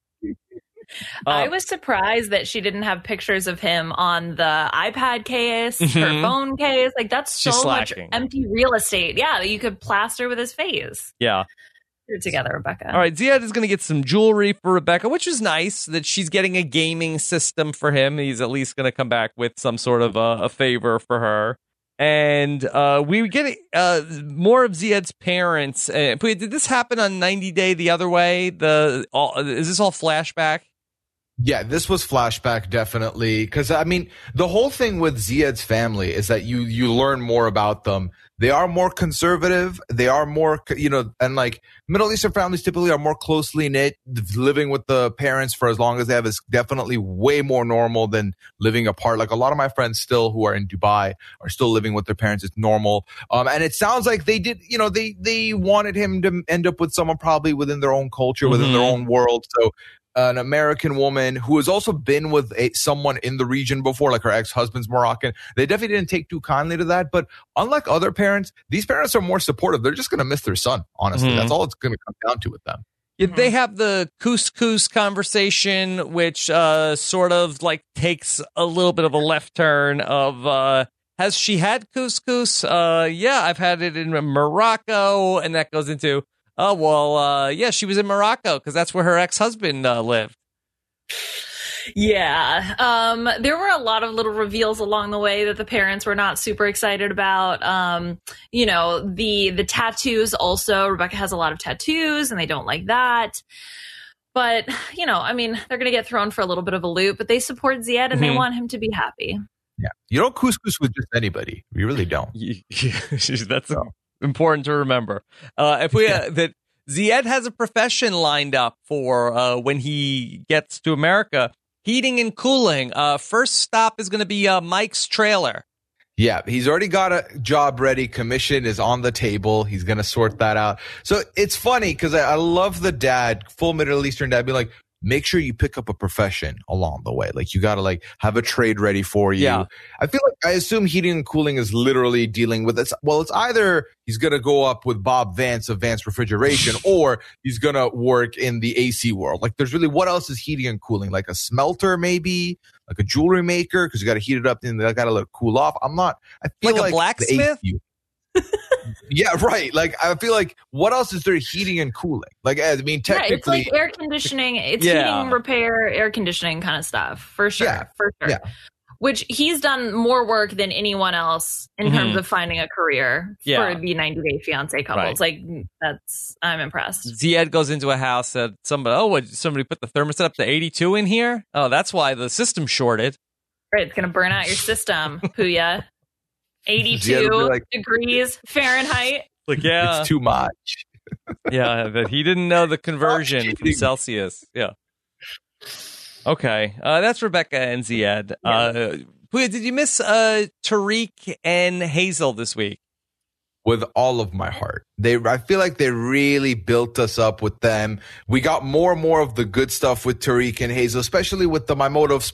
I was surprised that she didn't have pictures of him on the iPad case, her phone case. Like that's so much empty real estate. Yeah, that you could plaster with his face. Yeah. You're together, Rebecca. All right, Zied is going to get some jewelry for Rebecca, which is nice that she's getting a gaming system for him. He's at least going to come back with some sort of a favor for her. And we get more of Zied's parents. Did this happen on 90 Day the other way? Is this all flashback? Yeah, this was flashback, definitely. Because, I mean, the whole thing with Zied's family is that you learn more about them. They are more conservative. They are more, and like Middle Eastern families typically are more closely knit. Living with the parents for as long as they have is definitely way more normal than living apart. Like a lot of my friends still who are in Dubai are still living with their parents. It's normal. And it sounds like they did, they wanted him to end up with someone probably within their own culture, within their own world. So an American woman who has also been with someone in the region before, like her ex-husband's Moroccan. They definitely didn't take too kindly to that. But unlike other parents, these parents are more supportive. They're just going to miss their son, honestly. That's all it's going to come down to with them. Yeah, they have the couscous conversation, which sort of like takes a little bit of a left turn of, has she had couscous? Yeah, I've had it in Morocco. And that goes into, oh, well, yeah, she was in Morocco because that's where her ex-husband lived. Yeah. There were a lot of little reveals along the way that the parents were not super excited about. The tattoos also. Rebecca has a lot of tattoos and they don't like that. But, they're going to get thrown for a little bit of a loop, but they support Zied and they want him to be happy. Yeah. You don't couscous with just anybody. You really don't. That's important to remember. That Zied has a profession lined up for when he gets to America, heating and cooling. First stop is going to be Mike's trailer. Yeah, he's already got a job ready. Commission is on the table. He's going to sort that out. So it's funny because I love the dad, full Middle Eastern dad, being like, make sure you pick up a profession along the way. Like you got to have a trade ready for you. Yeah. I assume heating and cooling is literally dealing with this. Well, it's either he's going to go up with Bob Vance of Vance Refrigeration or he's going to work in the AC world. Like there's really, what else is heating and cooling? Like a smelter, maybe like a jewelry maker. Cause you got to heat it up and they got to let it cool off. I feel like a blacksmith. Yeah, right. Like, I feel like, what else is there heating and cooling? Like, technically, it's like air conditioning. It's heating, repair, air conditioning kind of stuff for sure. Yeah, for sure. Yeah. Which he's done more work than anyone else in terms of finding a career for the 90 Day Fiance couples. Right. Like, I'm impressed. Zied goes into a house that somebody put the thermostat up to 82 in here? Oh, that's why the system shorted. Right, it's going to burn out your system, Puya. 82 degrees Fahrenheit. Yeah. It's too much. Yeah, that he didn't know the conversion from Celsius. Yeah. Okay. That's Rebecca and Zied. Puya, did you miss Tariq and Hazel this week? with all of my heart. I feel like they really built us up with them. We got more and more of the good stuff with Tariq and Hazel, especially with the my motive,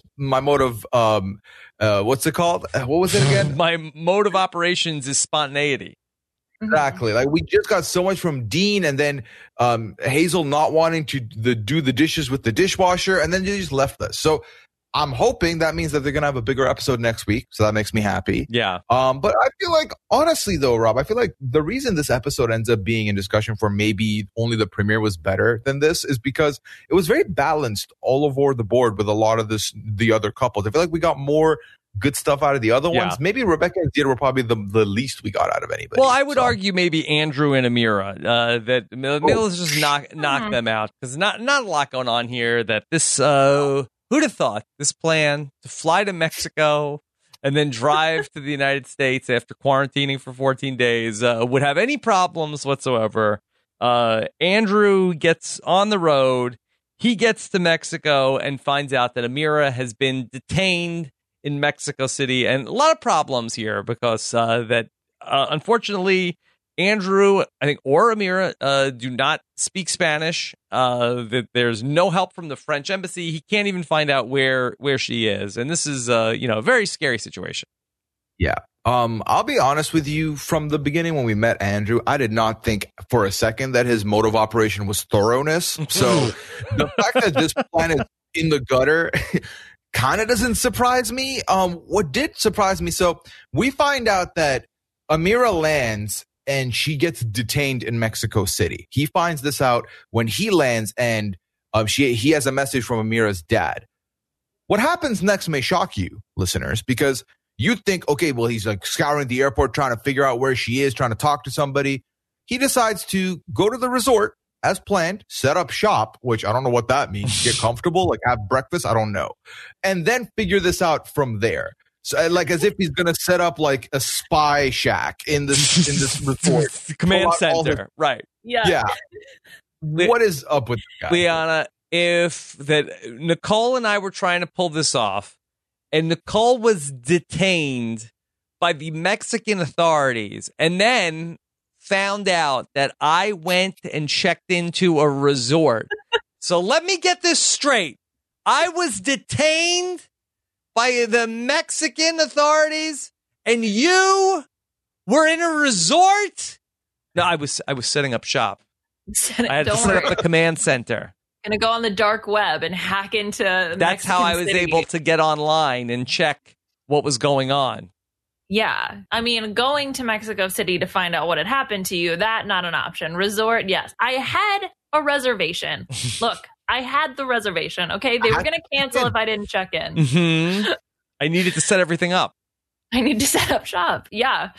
what's it called? What was it again? My mode of operations is spontaneity. Exactly. Like we just got so much from Dean, and then Hazel not wanting to do the dishes with the dishwasher, and then they just left us. So I'm hoping that means that they're going to have a bigger episode next week. So that makes me happy. Yeah. But I feel like, honestly, though, Rob, I feel like the reason this episode ends up being in discussion for maybe only the premiere was better than this is because it was very balanced all over the board with a lot of the other couples. I feel like we got more good stuff out of the other ones. Maybe Rebecca and Zita were probably the least we got out of anybody. Well, I would argue maybe Andrew and Amira, that let's just knock them out, because not a lot going on here. That this who'd have thought this plan to fly to Mexico and then drive to the United States after quarantining for 14 days would have any problems whatsoever. Andrew gets on the road. He gets to Mexico and finds out that Amira has been detained in Mexico City, and a lot of problems here because unfortunately, Andrew, I think, or Amira do not speak Spanish. That there's no help from the French embassy. He can't even find out where she is, and this is a very scary situation. Yeah. I'll be honest with you. From the beginning, when we met Andrew, I did not think for a second that his mode of operation was thoroughness. So the fact that this plan is in the gutter kind of doesn't surprise me. What did surprise me? So we find out that Amira lands and she gets detained in Mexico City. He finds this out when he lands, and he has a message from Amira's dad. What happens next may shock you, listeners, because you think, okay, well, he's like scouring the airport, trying to figure out where she is, trying to talk to somebody. He decides to go to the resort as planned, set up shop, which I don't know what that means. Get comfortable, like have breakfast, I don't know. And then figure this out from there. So, like, as if he's going to set up like a spy shack in this resort. Command center, right. Yeah. What is up with that guy? Liana, if that Nicole and I were trying to pull this off, and Nicole was detained by the Mexican authorities, and then found out that I went and checked into a resort. So let me get this straight. I was detained by the Mexican authorities, and you were in a resort? No, I was setting up shop. I had to set up the command center. Gonna go on the dark web and hack into That's Mexican how I was City. able to get online and check what was going on. Yeah. I mean, going to Mexico City to find out what had happened to you, that not an option. Resort, yes. I had a reservation. Look, I had the reservation. Okay. They were going to cancel if I didn't check in. Mm-hmm. I needed to set everything up. I need to set up shop. Yeah.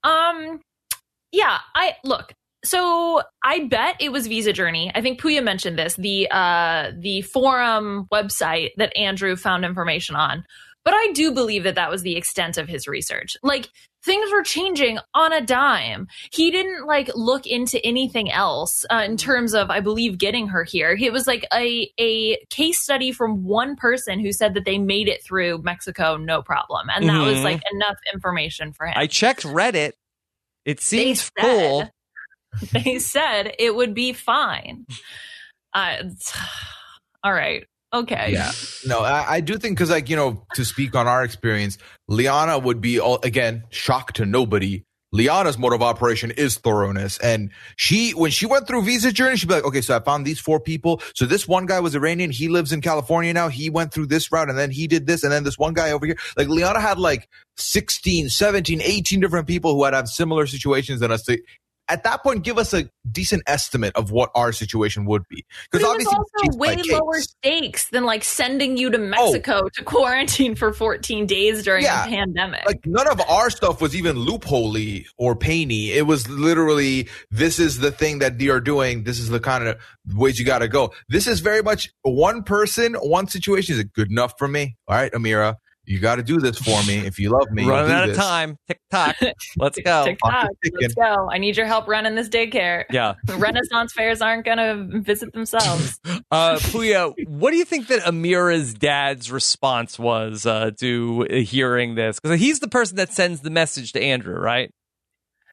Look. So I bet it was Visa Journey. I think Puya mentioned this, the forum website that Andrew found information on. But I do believe that was the extent of his research. Like, things were changing on a dime. He didn't look into anything else in terms of, I believe, getting her here. It was like a case study from one person who said that they made it through Mexico, no problem. And that was enough information for him. I checked Reddit. It seems full. They said it would be fine. All right. Okay. Yeah. No, I do think because, to speak on our experience, Liana would be, again, shock to nobody. Liana's mode of operation is thoroughness. And when she went through Visa Journey, she'd be like, okay, so I found these 4 people. So this one guy was Iranian. He lives in California now. He went through this route, and then he did this. And then this one guy over here. Like, Liana had 16, 17, 18 different people who had similar situations than us. At that point, give us a decent estimate of what our situation would be. Because obviously, it's also way lower stakes than sending you to Mexico to quarantine for 14 days during a pandemic. None of our stuff was even loopholey or painy. It was literally, this is the thing that they are doing. This is the kind of ways you got to go. This is very much one person, one situation. Is it good enough for me? All right, Amira. You got to do this for me. If you love me, running out of time. TikTok. Let's go. TikTok. Let's go. I need your help running this daycare. Yeah. Renaissance fairs aren't going to visit themselves. Puya, what do you think that Amira's dad's response was to hearing this? Because he's the person that sends the message to Andrew, right?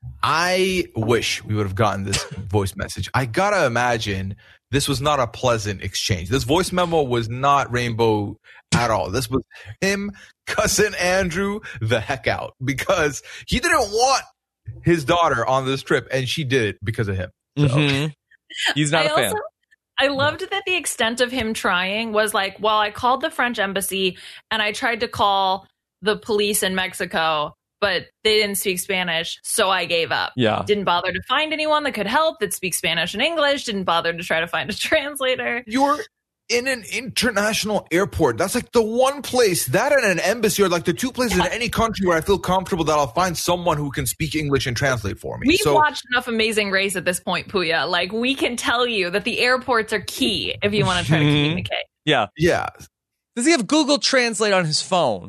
I wish we would have gotten this voice message. I gotta imagine this was not a pleasant exchange. This voice memo was not rainbow at all. This was him cussing Andrew the heck out because he didn't want his daughter on this trip, and she did it because of him. So. Mm-hmm. He's not a fan. I loved that the extent of him trying was like, well, I called the French embassy and I tried to call the police in Mexico, but they didn't speak Spanish, so I gave up. Yeah. Didn't bother to find anyone that could help that speaks Spanish and English. Didn't bother to try to find a translator. You're in an international airport. That's like the one place, that and an embassy are like the two places in any country where I feel comfortable that I'll find someone who can speak English and translate for me. We've watched enough Amazing Race at this point, Puya. Like, we can tell you that the airports are key if you want to try to communicate. Yeah. Yeah. Does he have Google Translate on his phone?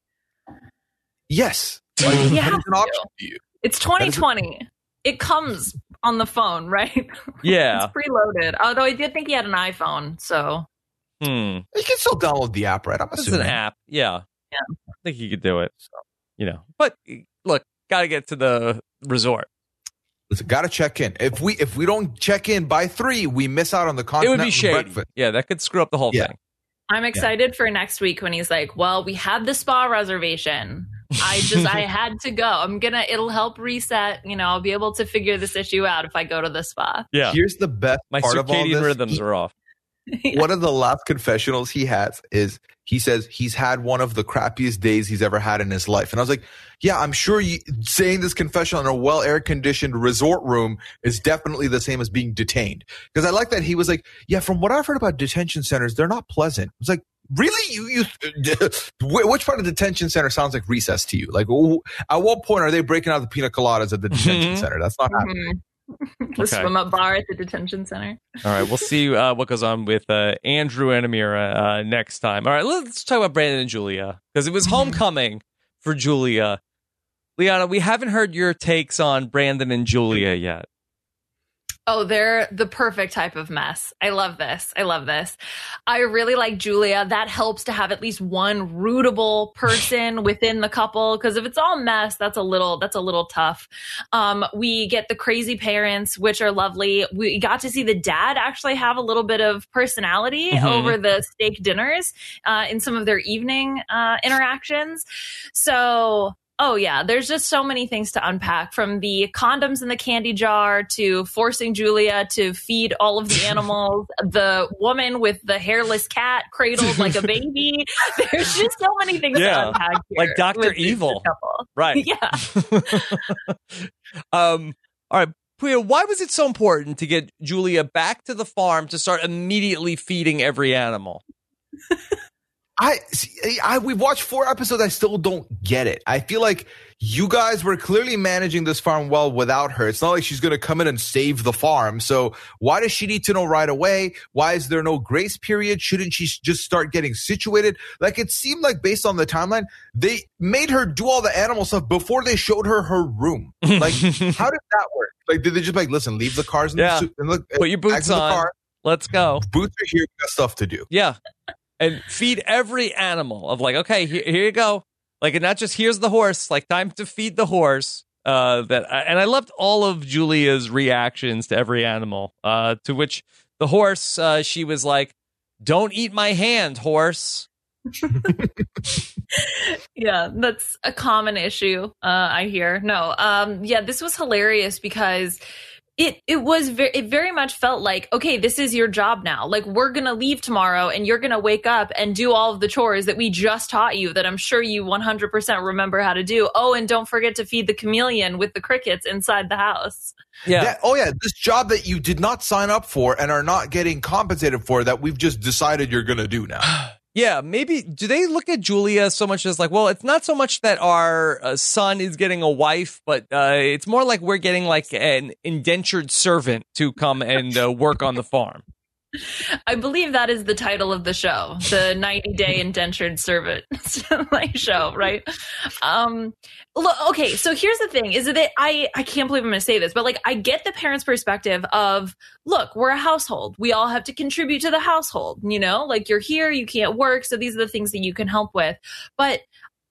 Yes. Like, You that have is an option to you. It's 2020. It comes on the phone, right? Yeah. It's preloaded. Although I did think he had an iPhone, so. You can still download the app, right? I'm It's assuming. an app. Yeah. Yeah. I think he could do it. So, but look, got to get to the resort. Listen, got to check in. If we don't check in by 3, we miss out on the It continental would be shady. breakfast. Yeah, that could screw up the whole thing. I'm excited for next week when he's like, well, we had the spa reservation. I had to go. It'll help reset. I'll be able to figure this issue out if I go to the spa. Yeah. Here's the best My part of all circadian this. rhythms are off. One of the last confessionals he has is he says he's had one of the crappiest days he's ever had in his life. And I was like, yeah, I'm sure saying this confession in a well air conditioned resort room is definitely the same as being detained. Because I like that he was like, yeah, from what I've heard about detention centers, they're not pleasant. It's like, really? You which part of the detention center sounds like recess to you? Like, at what point are they breaking out the pina coladas at the detention center? That's not happening. The swim up bar at the detention center. All right, we'll see what goes on with Andrew and Amira next time. All right, let's talk about Brandon and Julia, because it was homecoming for Julia. Liana, we haven't heard your takes on Brandon and Julia yet. Oh, they're the perfect type of mess. I love this. I really like Julia. That helps to have at least one rootable person within the couple, because if it's all mess, that's a little tough. We get the crazy parents, which are lovely. We got to see the dad actually have a little bit of personality over the steak dinners in some of their evening interactions. So oh, yeah. There's just so many things to unpack, from the condoms in the candy jar to forcing Julia to feed all of the animals, the woman with the hairless cat cradled like a baby. There's just so many things to unpack here. Like Dr. Evil. Right. Yeah. All right. Puya, why was it so important to get Julia back to the farm to start immediately feeding every animal? We've watched 4 episodes. I still don't get it. I feel like you guys were clearly managing this farm well without her. It's not like she's going to come in and save the farm. So why does she need to know right away? Why is there no grace period? Shouldn't she just start getting situated? Like, it seemed like, based on the timeline, they made her do all the animal stuff before they showed her room. Like, how did that work? Like, did they just leisten, leave the cars in the and look, put your boots on. Car. Let's go. Boots are here. We got stuff to do. Yeah. And feed every animal of okay, here you go. And not just here's the horse, time to feed the horse. And I loved all of Julia's reactions to every animal, to which the horse, she was like, don't eat my hand, horse. Yeah, that's a common issue, I hear. No, this was hilarious because it very much felt like, okay, this is your job now. We're going to leave tomorrow and you're going to wake up and do all of the chores that we just taught you, that I'm sure you 100% remember how to do. Oh, and don't forget to feed the chameleon with the crickets inside the house. Yeah. This job that you did not sign up for and are not getting compensated for, that we've just decided you're going to do now. Yeah, maybe. Do they look at Julia so much as well, it's not so much that our son is getting a wife, but it's more like we're getting an indentured servant to come and work on the farm. I believe that is the title of the show, the 90-day indentured servant show, right? Look, okay, so here's the thing, is that I can't believe I'm going to say this, but I get the parents' perspective of, look, we're a household. We all have to contribute to the household, you're here, you can't work, so these are the things that you can help with. But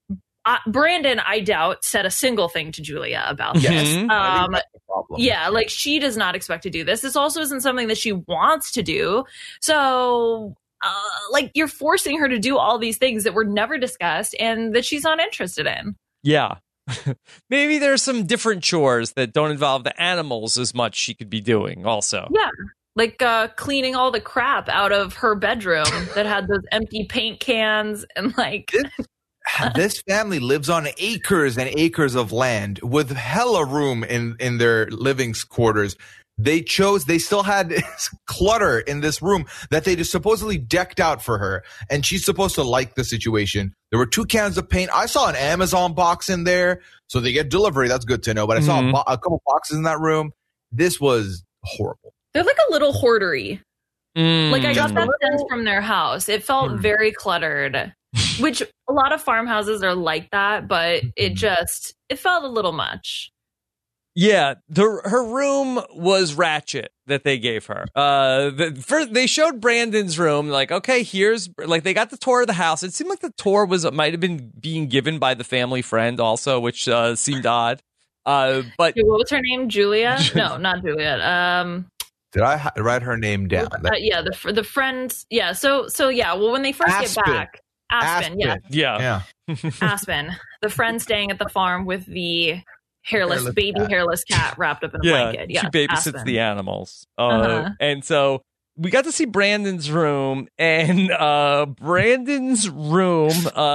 Brandon, I doubt, said a single thing to Julia about this. I think that's the problem. Yeah, like she does not expect to do this. This also isn't something that she wants to do. So, like, you're forcing her to do all these things that were never discussed and that she's not interested in. Yeah. Maybe there's some different chores that don't involve the animals as much she could be doing also. Yeah. Like cleaning all the crap out of her bedroom that had those empty paint cans and like... This family lives on acres and acres of land with hella room in their living quarters. They still had clutter in this room that they just supposedly decked out for her. And she's supposed to like the situation. There were 2 cans of paint. I saw an Amazon box in there. So they get delivery. That's good to know. But I saw a couple boxes in that room. This was horrible. They're like a little hoardery. Like I got that sense from their house. It felt very cluttered. Which a lot of farmhouses are like that, but it felt a little much. Yeah, her room was ratchet that they gave her. First, they showed Brandon's room, like, okay, here's, like, they got the tour of the house. It seemed like the tour might have been being given by the family friend also, which seemed odd. But what was her name? Julia? No, not Juliet. Did I write her name down? Yeah, the friends. Yeah, so yeah. Well, when they first get back. Aspen. Yeah. Aspen, the friend staying at the farm with the hairless cat wrapped up in a blanket. Yeah, she babysits Aspen. the animals. And so we got to see Brandon's room, and Brandon's room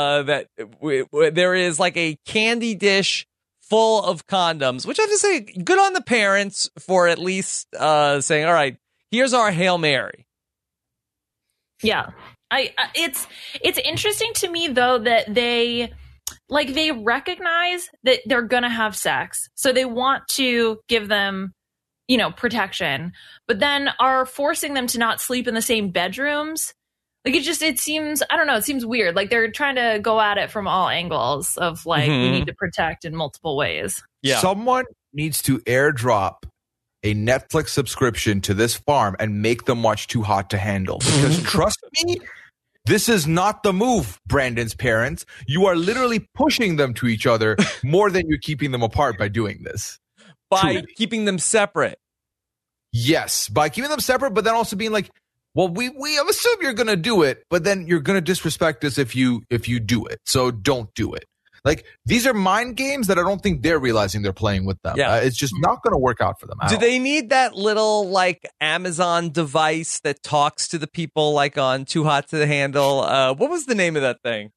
there is like a candy dish full of condoms, which I have to say, good on the parents for at least saying, all right, here's our Hail Mary. Yeah. It's interesting to me though that they recognize that they're gonna have sex, so they want to give them, protection, but then are forcing them to not sleep in the same bedrooms. Like it seems, I don't know, it seems weird. Like they're trying to go at it from all angles of like we need to protect in multiple ways. Yeah, someone needs to airdrop a Netflix subscription to this farm and make them watch Too Hot to Handle. Because trust me, this is not the move, Brandon's parents. You are literally pushing them to each other more than you're keeping them apart by doing this. By keeping them separate. Yes, by keeping them separate, but then also being like, well, we assume you're going to do it, but then you're going to disrespect us if you do it. So don't do it. Like, these are mind games that I don't think they're realizing they're playing with them. Yeah. It's just not going to work out for them. Do they need that little, like, Amazon device that talks to the people, like, on Too Hot to Handle? What was the name of that thing?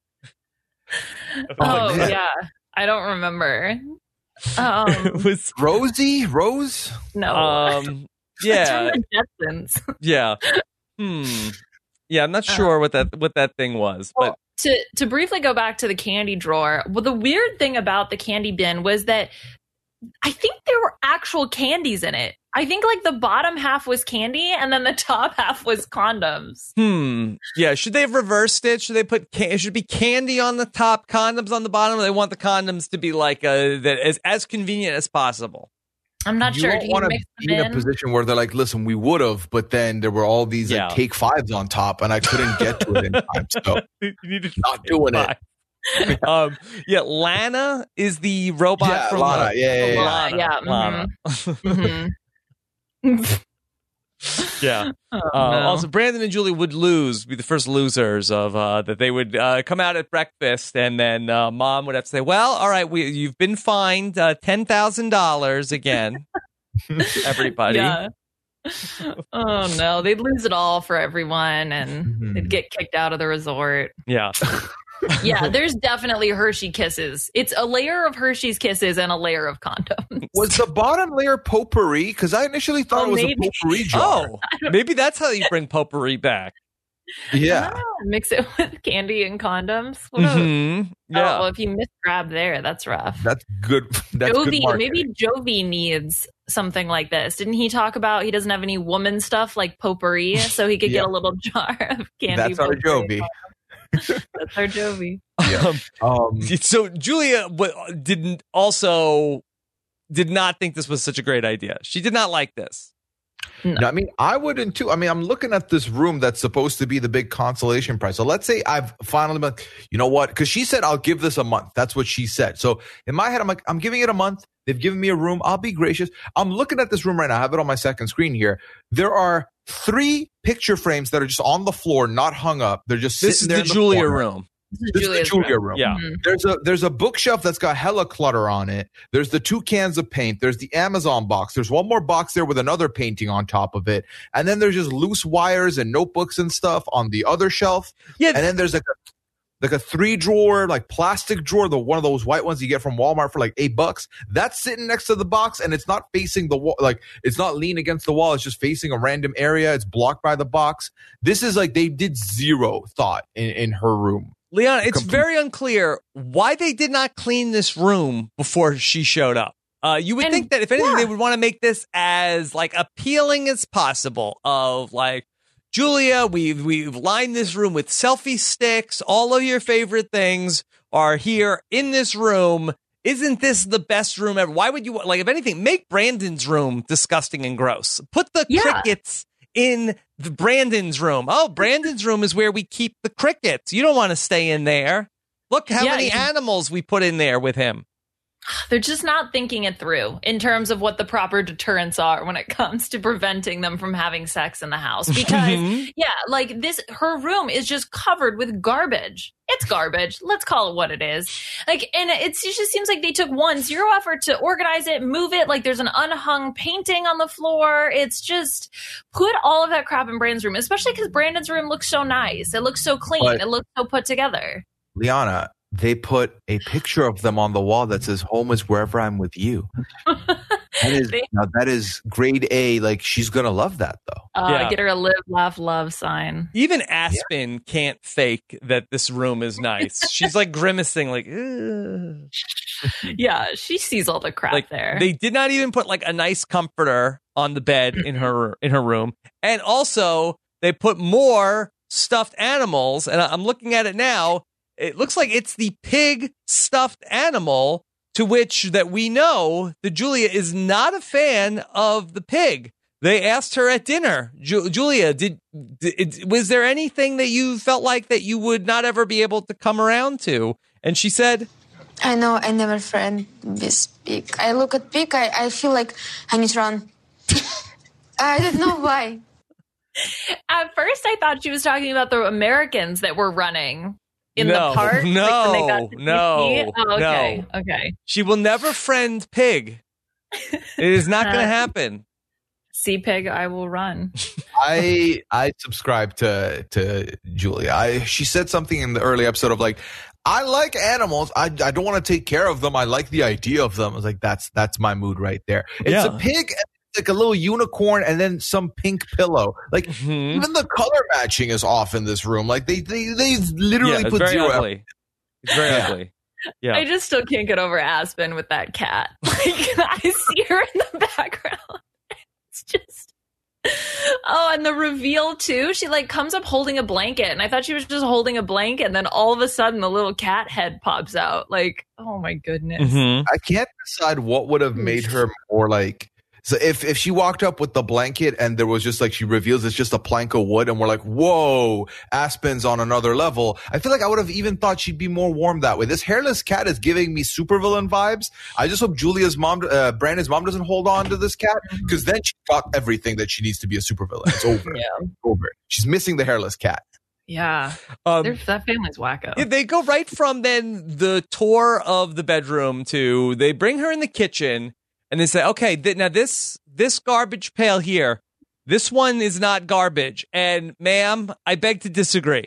Yeah. I don't remember. It was Rosie? Rose? No. Yeah. Jetsons. Yeah. Yeah, I'm not sure what that thing was, but to briefly go back to the candy drawer, well, the weird thing about the candy bin was that I think there were actual candies in it. I think like the bottom half was candy and then the top half was condoms. Yeah, should they have reversed it? Should they put it should be candy on the top, condoms on the bottom? Or they want the condoms to be like that as convenient as possible. I'm not sure. You don't want to be in a position where they're like, listen, we would have, but then there were all these like take fives on top and I couldn't get to it in time. So you need to not doing it. Yeah, Lana is the robot from Lana. Lana. Yeah. No. Also, Brandon and Julie would be the first losers of that. They would come out at breakfast, and then Mom would have to say, "Well, all right, you've been fined $10,000 again." Everybody. Yeah. Oh no, they'd lose it all for everyone, and they'd get kicked out of the resort. Yeah. Yeah, there's definitely Hershey Kisses. It's a layer of Hershey's Kisses and a layer of condoms. Was the bottom layer potpourri? Because I initially thought it was a potpourri jar. Oh, maybe that's how you bring potpourri back. Yeah. Mix it with candy and condoms. Yeah. Well, if you misgrab there, that's rough. That's good. That's Jovi, good marketing. maybe Jovi needs something like this. Didn't he talk about he doesn't have any woman stuff like potpourri, so he could get a little jar of candy? That's our Jovi. That's our Jovi. Yeah. So Julia did not think this was such a great idea. She did not like this. No, I mean, I wouldn't too. I mean, I'm looking at this room that's supposed to be the big consolation prize. So let's say I've finally been, you know what? Because she said, I'll give this a month. That's what she said. So in my head, I'm like, I'm giving it a month. They've given me a room. I'll be gracious. I'm looking at this room right now. I have it on my second screen here. There are 3 picture frames that are just on the floor, not hung up. They're just This is sitting there the in Julia corner. room. This is the Julia room. Yeah. There's a bookshelf that's got hella clutter on it. There's the 2 cans of paint. There's the Amazon box. There's one more box there with another painting on top of it. And then there's just loose wires and notebooks and stuff on the other shelf. Yeah. And then there's like a 3-drawer, like plastic drawer, one of those white ones you get from Walmart for like $8. That's sitting next to the box, and it's not facing the wall. Like, it's not leaning against the wall. It's just facing a random area. It's blocked by the box. This is like, they did zero thought in her room. Leon, it's very unclear why they did not clean this room before she showed up. You would think that if anything, they would want to make this as like appealing as possible. Of like, Julia, we've lined this room with selfie sticks. All of your favorite things are here in this room. Isn't this the best room ever? Why would you, like, if anything, make Brandon's room disgusting and gross. Put the crickets in the Brandon's room. Oh, Brandon's room is where we keep the crickets. You don't want to stay in there. Look how many animals we put in there with him. They're just not thinking it through in terms of what the proper deterrents are when it comes to preventing them from having sex in the house. Because, like her room is just covered with garbage. It's garbage. Let's call it what it is. Like, and it just seems like they took zero effort to organize it, move it. Like, there's an unhung painting on the floor. It's just put all of that crap in Brandon's room, especially because Brandon's room looks so nice. It looks so clean. It looks so put together. Liana, they put a picture of them on the wall that says "Home is wherever I'm with you." That is grade A. Like, she's gonna love that though. Get her a live, laugh, love sign. Even Aspen can't fake that this room is nice. She's like grimacing, like, ugh. Yeah, she sees all the crap there. They did not even put like a nice comforter on the bed in her room, and also they put more stuffed animals. And I'm looking at it now. It looks like it's the pig stuffed animal, to which that we know that Julia is not a fan of the pig. They asked her at dinner, Julia, was there anything that you felt like that you would not ever be able to come around to? And she said, I know I never friend this pig. I look at pig, I feel like I need to run. I don't know why. At first, I thought she was talking about the Americans that were running in the park. No. Oh, okay. She will never friend pig. It is not going to happen. See pig, I will run. I subscribe to Julia. She said something in the early episode of like, I like animals. I don't want to take care of them. I like the idea of them. I was like, that's my mood right there. It's a pig, like a little unicorn, and then some pink pillow. Like, even the color matching is off in this room. Like, they literally put zero ugly. It's very ugly. Yeah. I just still can't get over Aspen with that cat. Like, I see her in the background. It's just, and the reveal too. She like comes up holding a blanket, and I thought she was just holding a blanket, and then all of a sudden the little cat head pops out. Like, oh my goodness! I can't decide what would have made her more like. So if she walked up with the blanket and there was just like, she reveals it's just a plank of wood and we're like, whoa, Aspen's on another level. I feel like I would have even thought she'd be more warm that way. This hairless cat is giving me supervillain vibes. I just hope Julia's mom, Brandon's mom, doesn't hold on to this cat, because then she got everything that she needs to be a supervillain. It's over. Over. She's missing the hairless cat. Yeah. That family's wacko. Yeah, they go right from then the tour of the bedroom to they bring her in the kitchen. And they say, okay, now this garbage pail here, this one is not garbage. And ma'am, I beg to disagree.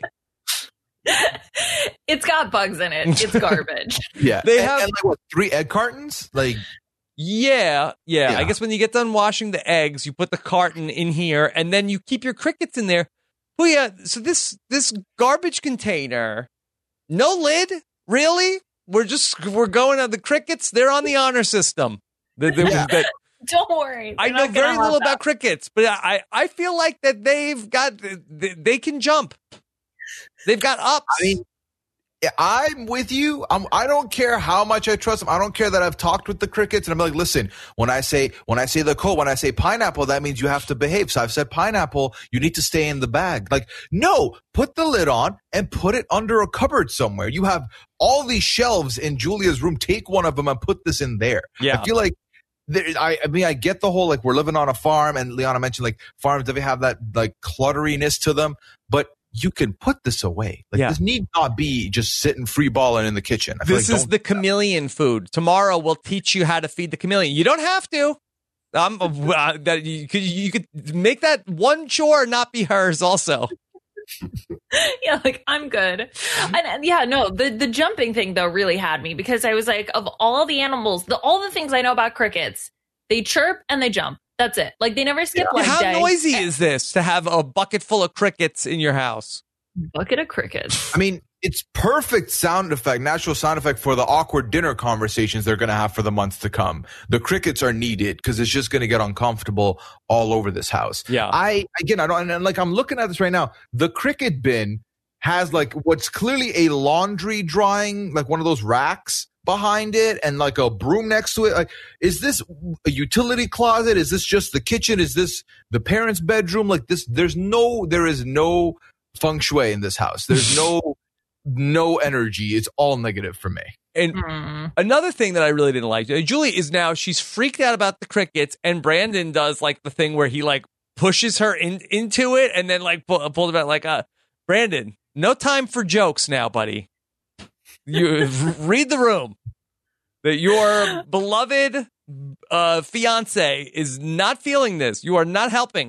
It's got bugs in it. It's garbage. They have and like what, 3 egg cartons? Like, yeah. I guess when you get done washing the eggs, you put the carton in here, and then you keep your crickets in there. Oh yeah. So this garbage container, no lid, really? We're going on the crickets. They're on the honor system. Don't worry. I know very little about crickets, but I feel like that they can jump. They've got ups. I mean, I'm with you. I don't care how much I trust them. I don't care that I've talked with the crickets and I'm like, listen, when I say pineapple, that means you have to behave. So I've said pineapple, you need to stay in the bag. Like, no, put the lid on and put it under a cupboard somewhere. You have all these shelves in Julia's room. Take one of them and put this in there. Yeah. I feel like I get the whole, like, we're living on a farm, and Liana mentioned, like, farms definitely have that, like, clutteriness to them, but you can put this away. Like, this need not be just sitting free balling in the kitchen. This is the chameleon food. Tomorrow we'll teach you how to feed the chameleon. You don't have to. That you could make that one chore not be hers also. Yeah, like, I'm good. And the jumping thing though really had me, because I was like, of all the animals, all the things I know about crickets, they chirp and they jump. That's it. Like, they never skip leg day. How noisy is this to have a bucket full of crickets in your house? Bucket of crickets. I mean, it's perfect sound effect, natural sound effect for the awkward dinner conversations they're going to have for the months to come. The crickets are needed because it's just going to get uncomfortable all over this house. Yeah. I'm looking at this right now. The cricket bin has, like, what's clearly a laundry drying, like one of those racks behind it, and like a broom next to it. Like, is this a utility closet? Is this just the kitchen? Is this the parents' bedroom? Like, this, there is no feng shui in this house. There's no energy. It's all negative for me. And another thing that I really didn't like, Julia she's freaked out about the crickets, and Brandon does, like, the thing where he, like, pushes her into it and then, like, pulled it out, like, Brandon, no time for jokes now, buddy. You read the room. That your beloved fiance is not feeling this. You are not helping.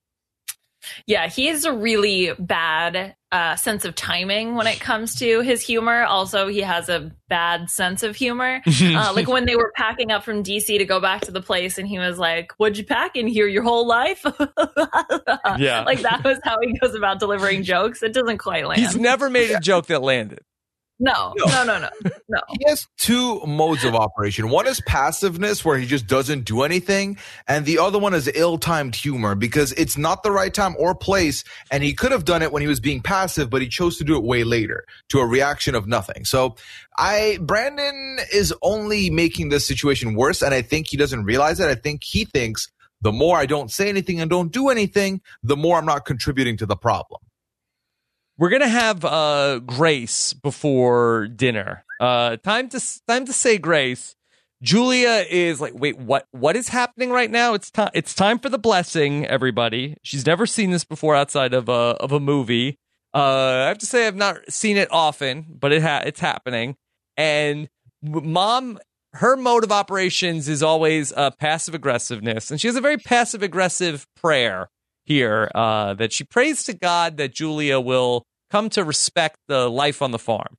Yeah, he has a really bad sense of timing when it comes to his humor. Also, he has a bad sense of humor. Like when they were packing up from DC to go back to the place, and he was like, "What'd you pack in here your whole life?" Yeah, like that was how he goes about delivering jokes. It doesn't quite land. He's never made a joke that landed. No. He has two modes of operation. One is passiveness, where he just doesn't do anything. And the other one is ill-timed humor, because it's not the right time or place. And he could have done it when he was being passive, but he chose to do it way later, to a reaction of nothing. So Brandon is only making this situation worse. And I think he doesn't realize it. I think he thinks the more I don't say anything and don't do anything, the more I'm not contributing to the problem. We're gonna have grace before dinner. Time to say grace. Julia is like, wait, what is happening right now? It's time for the blessing, everybody. She's never seen this before outside of a movie. I have to say I've not seen it often, but it's happening. And Mom, her mode of operations is always passive aggressiveness, and she has a very passive aggressive prayer here that she prays to God that Julia will come to respect the life on the farm.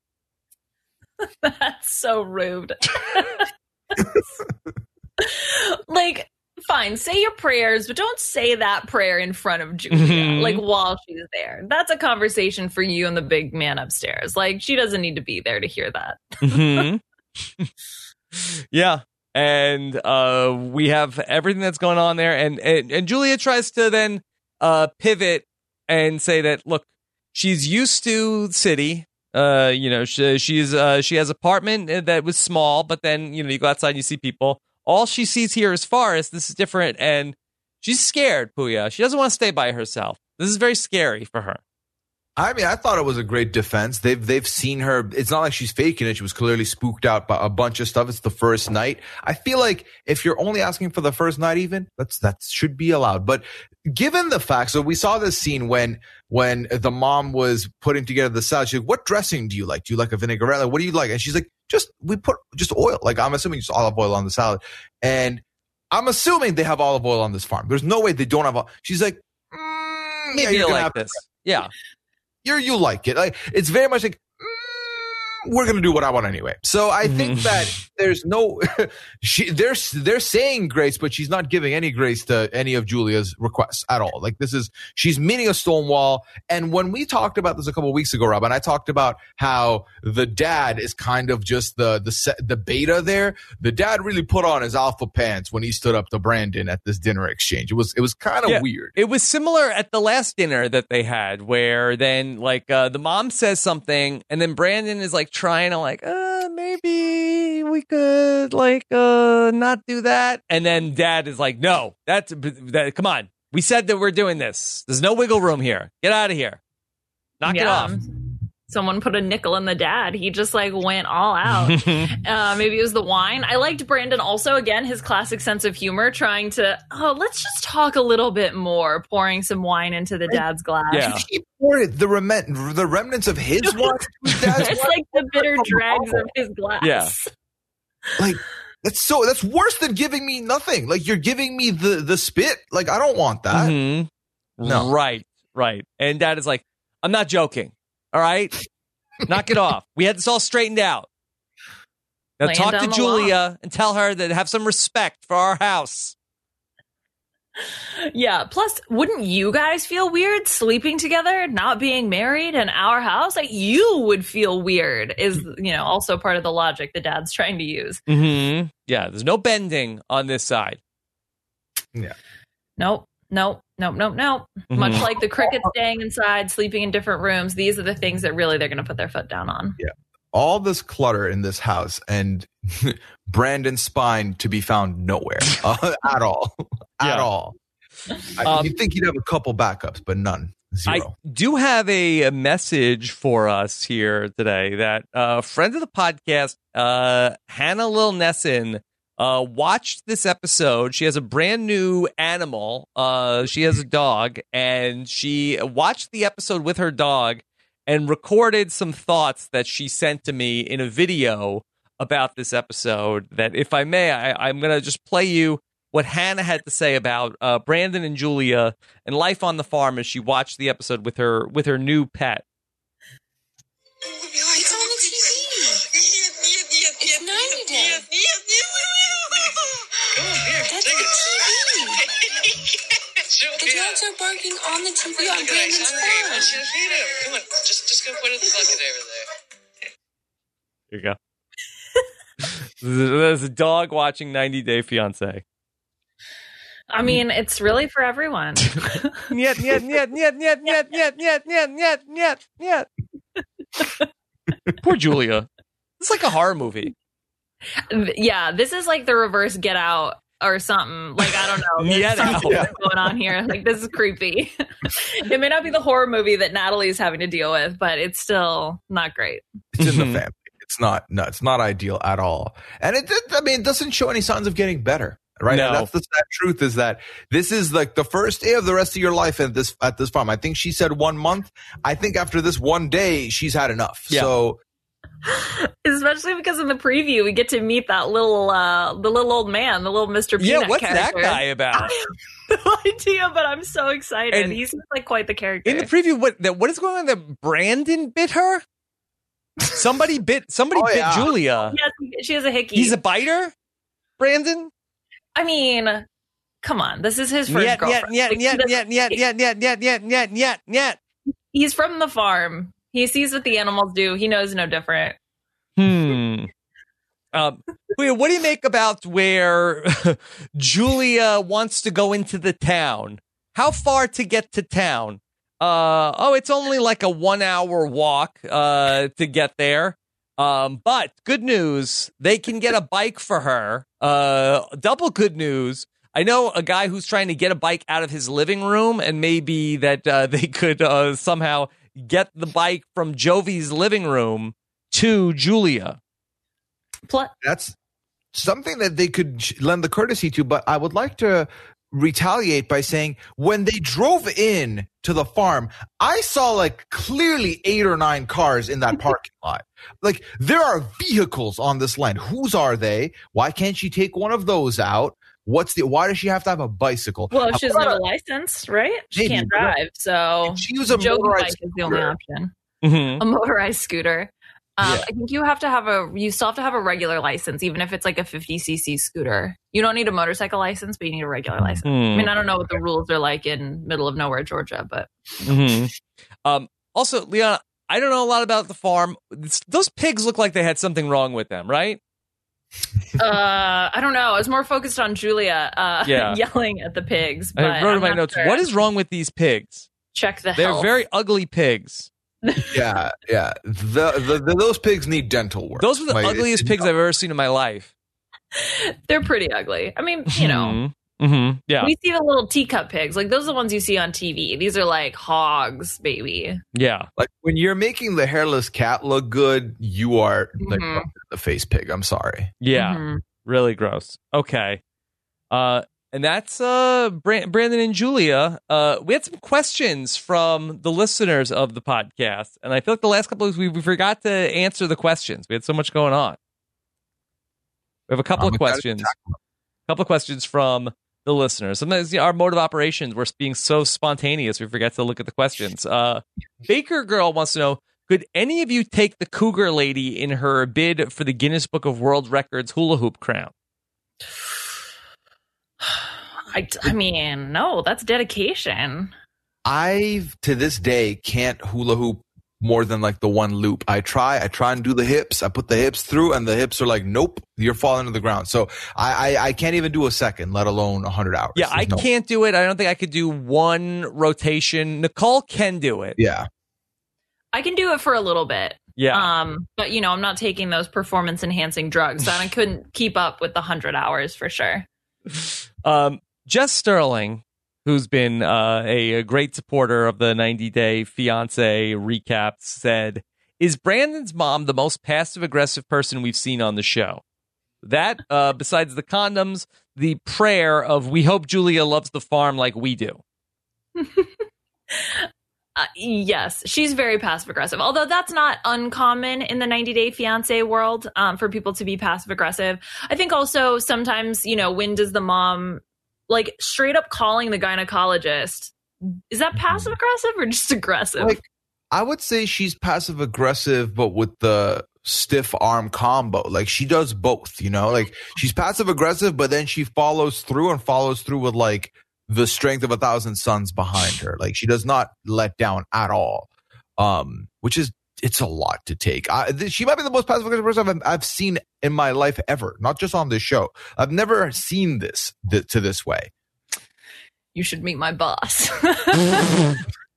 That's so rude. Like, fine, say your prayers, but don't say that prayer in front of Julia, like, while she's there. That's a conversation for you and the big man upstairs. Like, she doesn't need to be there to hear that. Yeah. And we have everything that's going on there. And Julia tries to then pivot and say that, look, she's used to city. She has apartment that was small, but then, you go outside and you see people. All she sees here is forest. This is different. And she's scared, Puya. She doesn't want to stay by herself. This is very scary for her. I mean, I thought it was a great defense. They've seen her. It's not like she's faking it. She was clearly spooked out by a bunch of stuff. It's the first night. I feel like if you're only asking for the first night, even that should be allowed. But given the fact, so we saw this scene when the mom was putting together the salad. She's like, "What dressing do you like? Do you like a vinaigrette? Like, what do you like?" And she's like, "We put just oil." Like, I'm assuming just olive oil on the salad. And I'm assuming they have olive oil on this farm. There's no way they don't have. She's like, maybe you like this. Yeah. You like it. Like, it's very much like, we're going to do what I want anyway. So I think that there's no they're saying grace, but she's not giving any grace to any of Julia's requests at all. Like she's meeting a stone wall. And when we talked about this a couple of weeks ago, Rob, and I talked about how the dad is kind of just the beta there. The dad really put on his alpha pants when he stood up to Brandon at this dinner exchange. It was kind of weird. It was similar at the last dinner that they had, where then like the mom says something, and then Brandon is like trying to like, maybe we could like not do that, and then dad is like, no, come on, we said that we're doing this. There's no wiggle room here. Get out of here. Knock it off. Someone put a nickel in the dad. He just like went all out. Maybe it was the wine. I liked Brandon also, again, his classic sense of humor, trying to, let's just talk a little bit more, pouring some wine into the dad's glass. Yeah. He poured the remnants of his wine. It's like the bitter dregs of his glass. Yeah. Like, that's worse than giving me nothing. Like, you're giving me the spit. Like, I don't want that. Mm-hmm. No. Right. And dad is like, I'm not joking. All right? Knock it off. We had this all straightened out. Now talk to Julia and tell her that have some respect for our house. Yeah. Plus, wouldn't you guys feel weird sleeping together, not being married in our house? Like, you would feel weird is, also part of the logic the dad's trying to use. Mm-hmm. Yeah. There's no bending on this side. Yeah. Nope. Mm-hmm. Much like the cricket staying inside, sleeping in different rooms, these are the things that really they're going to put their foot down on. Yeah. All this clutter in this house and Brandon's spine to be found nowhere at all. At all. You'd think he'd have a couple backups, but none. Zero. I do have a message for us here today that friend of the podcast, Hannah Lil Nesson, watched this episode. She has a brand new animal. She has a dog, and she watched the episode with her dog and recorded some thoughts that she sent to me in a video about this episode. That, if I may, I'm going to just play you what Hannah had to say about Brandon and Julia and life on the farm as she watched the episode with her new pet. It's on the TV. It's 90 Day. The dogs are barking on the TV on Brandon's farm. Let's go feed him. Come on, just go put it in the bucket over there. Here you go. There's a dog watching 90 Day Fiancé. I mean, it's really for everyone. Niet. Poor Julia. It's like a horror movie. Yeah, this is like the reverse Get Out or something. Like, I don't know. There's something going on here. Like, this is creepy. It may not be the horror movie that Natalie's having to deal with, but it's still not great. It's in the family. It's not ideal at all. And it doesn't show any signs of getting better. Right. No. And that's the sad truth, is that this is like the first day of the rest of your life at this farm. I think she said 1 month. I think after this one day, she's had enough. Yeah. So, especially because in the preview we get to meet that the little old man, the little Mr. Peanut. Yeah, what's character. That guy about? I have no idea, but I'm so excited. And he's like quite the character. In the preview, what is going on? That Brandon bit her? Somebody bit Julia. Yes, she has a hickey. He's a biter, Brandon. I mean, come on. This is his first girlfriend. He's from the farm. He sees what the animals do. He knows no different. What do you make about where Julia wants to go into the town? How far to get to town? It's only like a 1 hour walk to get there. But good news, they can get a bike for her. Double good news. I know a guy who's trying to get a bike out of his living room, and maybe that they could somehow get the bike from Jovi's living room to Julia. That's something that they could lend the courtesy to, but I would like to retaliate by saying when they drove in to the farm, I saw like clearly 8 or 9 cars in that parking lot. Like, there are vehicles on this land. Whose are they? Why can't she take one of those out? Why does she have to have a bicycle? Well, she has no license, right? She can't drive, so she was a Jovi motorized bike is the only option. Mm-hmm. A motorized scooter. I think you still have to have a regular license, even if it's like a 50cc scooter. You don't need a motorcycle license, but you need a regular license. I mean, I don't know what the rules are like in middle of nowhere, Georgia, but. Also, Leon, I don't know a lot about the farm. Those pigs look like they had something wrong with them, right? I don't know. I was more focused on Julia yelling at the pigs. But I wrote in my notes, sure. what is wrong with these pigs? Check the They're health. very ugly pigs. Yeah. Those pigs need dental work. Those were the Like, ugliest pigs I've ever seen in my life. They're pretty ugly. I mean, you know. Yeah. We see the little teacup pigs. Like, those are the ones you see on TV. These are like hogs, baby. Yeah. Like when you're making the hairless cat look good, you are like the face pig. I'm sorry. Yeah. Really gross. Okay. And that's Brandon and Julia. We had some questions from the listeners of the podcast, and I feel like the last couple of weeks we forgot to answer the questions. We had so much going on. We have a couple of questions. From the listeners. Sometimes our mode of operations, we're being so spontaneous, we forget to look at the questions. Baker Girl wants to know, could any of you take the cougar lady in her bid for the Guinness Book of World Records hula hoop crown? I mean, no, that's dedication. I to this day can't hula hoop more than like the one loop. I try and do the hips. I put the hips through and the hips are like, nope, you're falling to the ground. So I can't even do a second, let alone 100 hours. Yeah, I can't do it. I don't think I could do one rotation. Nicole can do it. Yeah. I can do it for a little bit. Yeah. But you know, I'm not taking those performance enhancing drugs. So I couldn't keep up with the 100 hours for sure. Jess Sterling, who's been a great supporter of the 90-Day Fiancé recaps, said, is Brandon's mom the most passive-aggressive person we've seen on the show? That, besides the condoms, the prayer of, we hope Julia loves the farm like we do. Yes, she's very passive-aggressive, although that's not uncommon in the 90-Day Fiancé world for people to be passive-aggressive. I think also sometimes, you know, when does the mom... like straight up calling the gynecologist, is that passive aggressive or just aggressive? Like, I would say she's passive aggressive, but with the stiff arm combo. Like she does both, you know, like she's passive aggressive, but then she follows through with like the strength of 1,000 suns behind her. Like she does not let down at all. Which is, it's a lot to take. She might be the most passive aggressive person I've seen in my life ever, not just on this show. I've never seen this to this way. You should meet my boss. I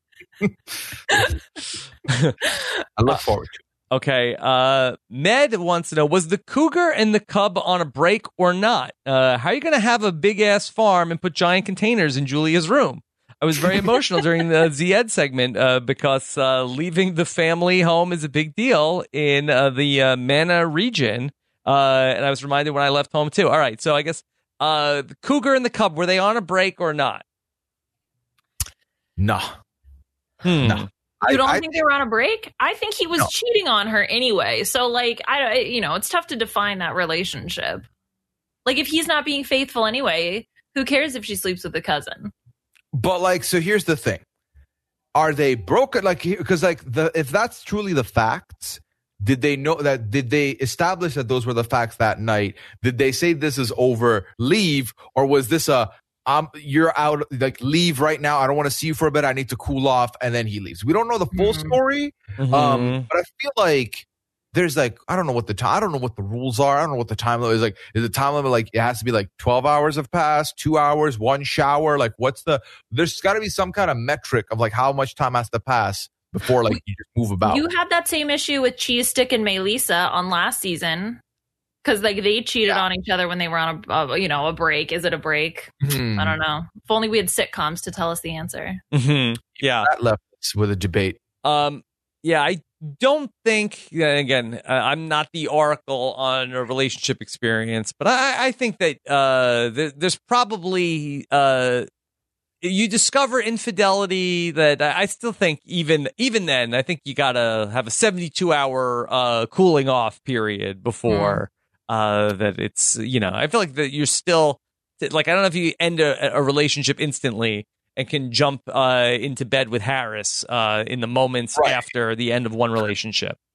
look forward to it. Okay. Med wants to know, was the cougar and the cub on a break or not? How are you going to have a big ass farm and put giant containers in Julia's room? I was very emotional during the Zed segment because leaving the family home is a big deal in the Mana region. And I was reminded when I left home, too. All right. So I guess the cougar and the cub, were they on a break or not? No. No. You don't think they were on a break? I think he was cheating on her anyway. So, like, it's tough to define that relationship. Like, if he's not being faithful anyway, who cares if she sleeps with a cousin? But like, so here's the thing: are they broken? Like, because like if that's truly the facts, did they know that? Did they establish that those were the facts that night? Did they say this is over, leave, or was this you're out, like leave right now? I don't want to see you for a bit. I need to cool off, and then he leaves. We don't know the full story, but I feel like there's like, I don't know what the rules are. I don't know what the time limit is. Like, is the time limit like it has to be like 12 hours have passed, 2 hours, one shower? Like, there's got to be some kind of metric of like how much time has to pass before like you just move about. You had that same issue with Cheese Stick and Melissa on last season because like they cheated on each other when they were on a break. Is it a break? I don't know. If only we had sitcoms to tell us the answer. Yeah, that left us with a debate. Yeah, I don't think, again, I'm not the oracle on a relationship experience, but I think that there's probably, you discover infidelity that I still think even then, I think you got to have a 72-hour cooling off period before that it's, I feel like that you're still, like, I don't know if you end a relationship instantly and can jump into bed with Harris in the moments after the end of one relationship.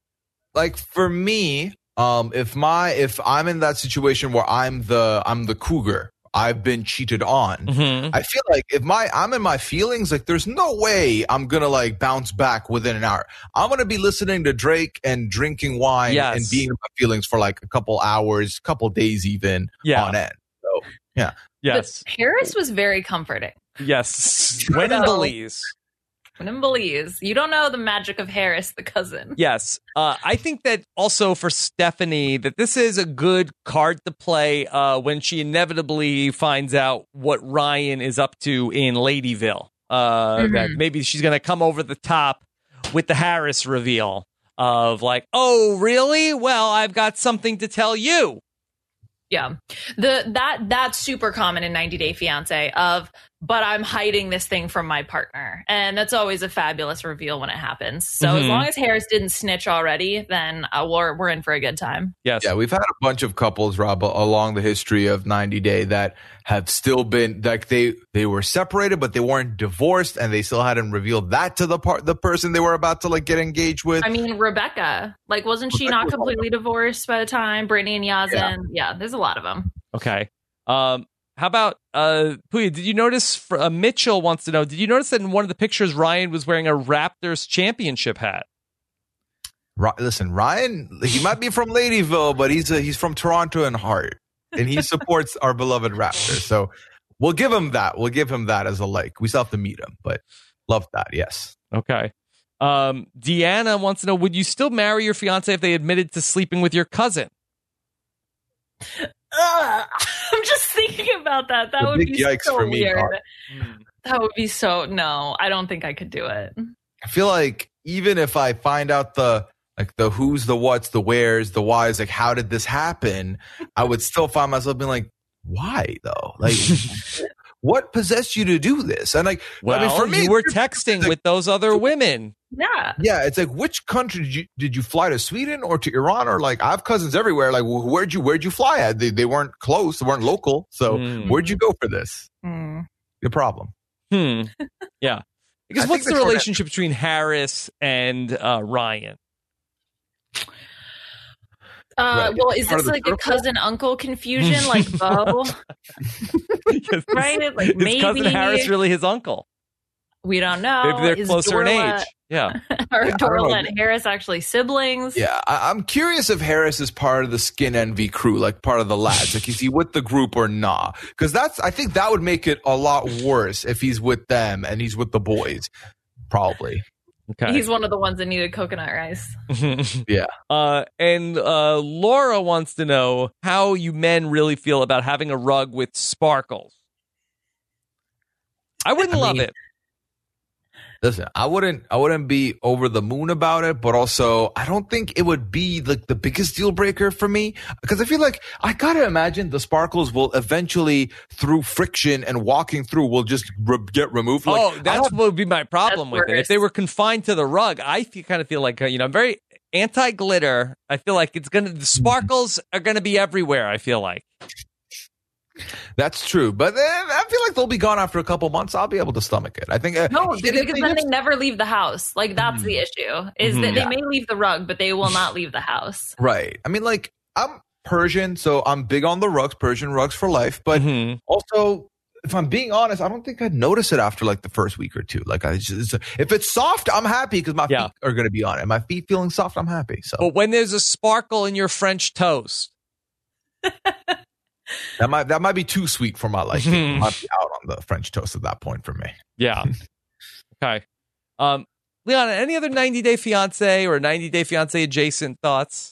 like for me, if I'm in that situation where I'm the cougar, I've been cheated on. Mhm. I feel like if I'm in my feelings, like there's no way I'm gonna like bounce back within an hour. I'm gonna be listening to Drake and drinking wine Yes. and being in my feelings for like a couple hours, couple days even on end. So yeah. Yes. But Harris was very comforting. Yes. When in So- Belize. When in Belize, you don't know the magic of Harris, the cousin. Yes. I think that also for Stephanie, that this is a good card to play when she inevitably finds out what Ryan is up to in Ladyville. That maybe she's going to come over the top with the Harris reveal of like, oh, really? Well, I've got something to tell you. Yeah. That's super common in 90 Day Fiancé but I'm hiding this thing from my partner. And that's always a fabulous reveal when it happens. So as long as Harris didn't snitch already, then we're in for a good time. Yes. Yeah, we've had a bunch of couples, Rob, along the history of 90 Day that have still been like they were separated, but they weren't divorced, and they still hadn't revealed that to the person they were about to like get engaged with. I mean, Rebecca, like, wasn't she not completely divorced by the time? Brittany and Yazan. Yeah, there's a lot of them. Okay. How about Puya? Did you notice? Mitchell wants to know. Did you notice that in one of the pictures, Ryan was wearing a Raptors championship hat? Listen, Ryan, he might be from Ladyville, but he's from Toronto in heart, and he supports our beloved Raptors. So we'll give him that. We'll give him that as a like. We still have to meet him, but love that. Yes. Okay. Deanna wants to know: would you still marry your fiance if they admitted to sleeping with your cousin? I'm just thinking about that. That would be so weird. That would be so. No, I don't think I could do it. I feel like even if I find out the who's, the what's, the where's, the why's, like how did this happen, I would still find myself being like, why though? Like, what possessed you to do this? And like, well, I mean, for me, you were texting with those other women. Yeah. It's like, which country did you fly to? Sweden or to Iran? Or like, I have cousins everywhere. Like, where'd you fly at? They weren't close. They weren't local. So where'd you go for this? Your problem. Yeah. Because what's the relationship between Harris and Ryan? Well, is this like a cousin-uncle confusion, like Bo? Yes. Right? Like maybe cousin Harris really his uncle? We don't know. Maybe they're Is closer in Dorla- age. Yeah. Are Dorla and Harris actually siblings? Yeah, I'm curious if Harris is part of the Skin Envy crew, like part of the lads. Like, is he with the group or not? Because I think that would make it a lot worse if he's with them and he's with the boys. Probably. Okay. He's one of the ones that needed coconut rice. Yeah. And Laura wants to know how you men really feel about having a rug with sparkles. I wouldn't love it. Listen, I wouldn't be over the moon about it, but also I don't think it would be like the biggest deal breaker for me, because I feel like I gotta imagine the sparkles will eventually, through friction and walking through, will just get removed. Like, that's what would be my problem with it. worse. If they were confined to the rug, I kind of feel like I'm very anti-glitter. I feel like the sparkles are gonna be everywhere. I feel like. That's true, but I feel like they'll be gone after a couple months. I'll be able to stomach it. I think No, because then they never leave the house. Like, that's the issue, is that they may leave the rug, but they will not leave the house. Right. I mean, like, I'm Persian, so I'm big on the rugs, Persian rugs for life. But also, if I'm being honest, I don't think I'd notice it after like the first week or two. Like, if it's soft, I'm happy because my feet are going to be on it. My feet feeling soft, I'm happy. So, but when there's a sparkle in your French toast. That might be too sweet for my liking. I'll be out on the French toast at that point for me. Yeah. Okay. Liana, any other 90 Day Fiancé or 90 Day Fiancé adjacent thoughts?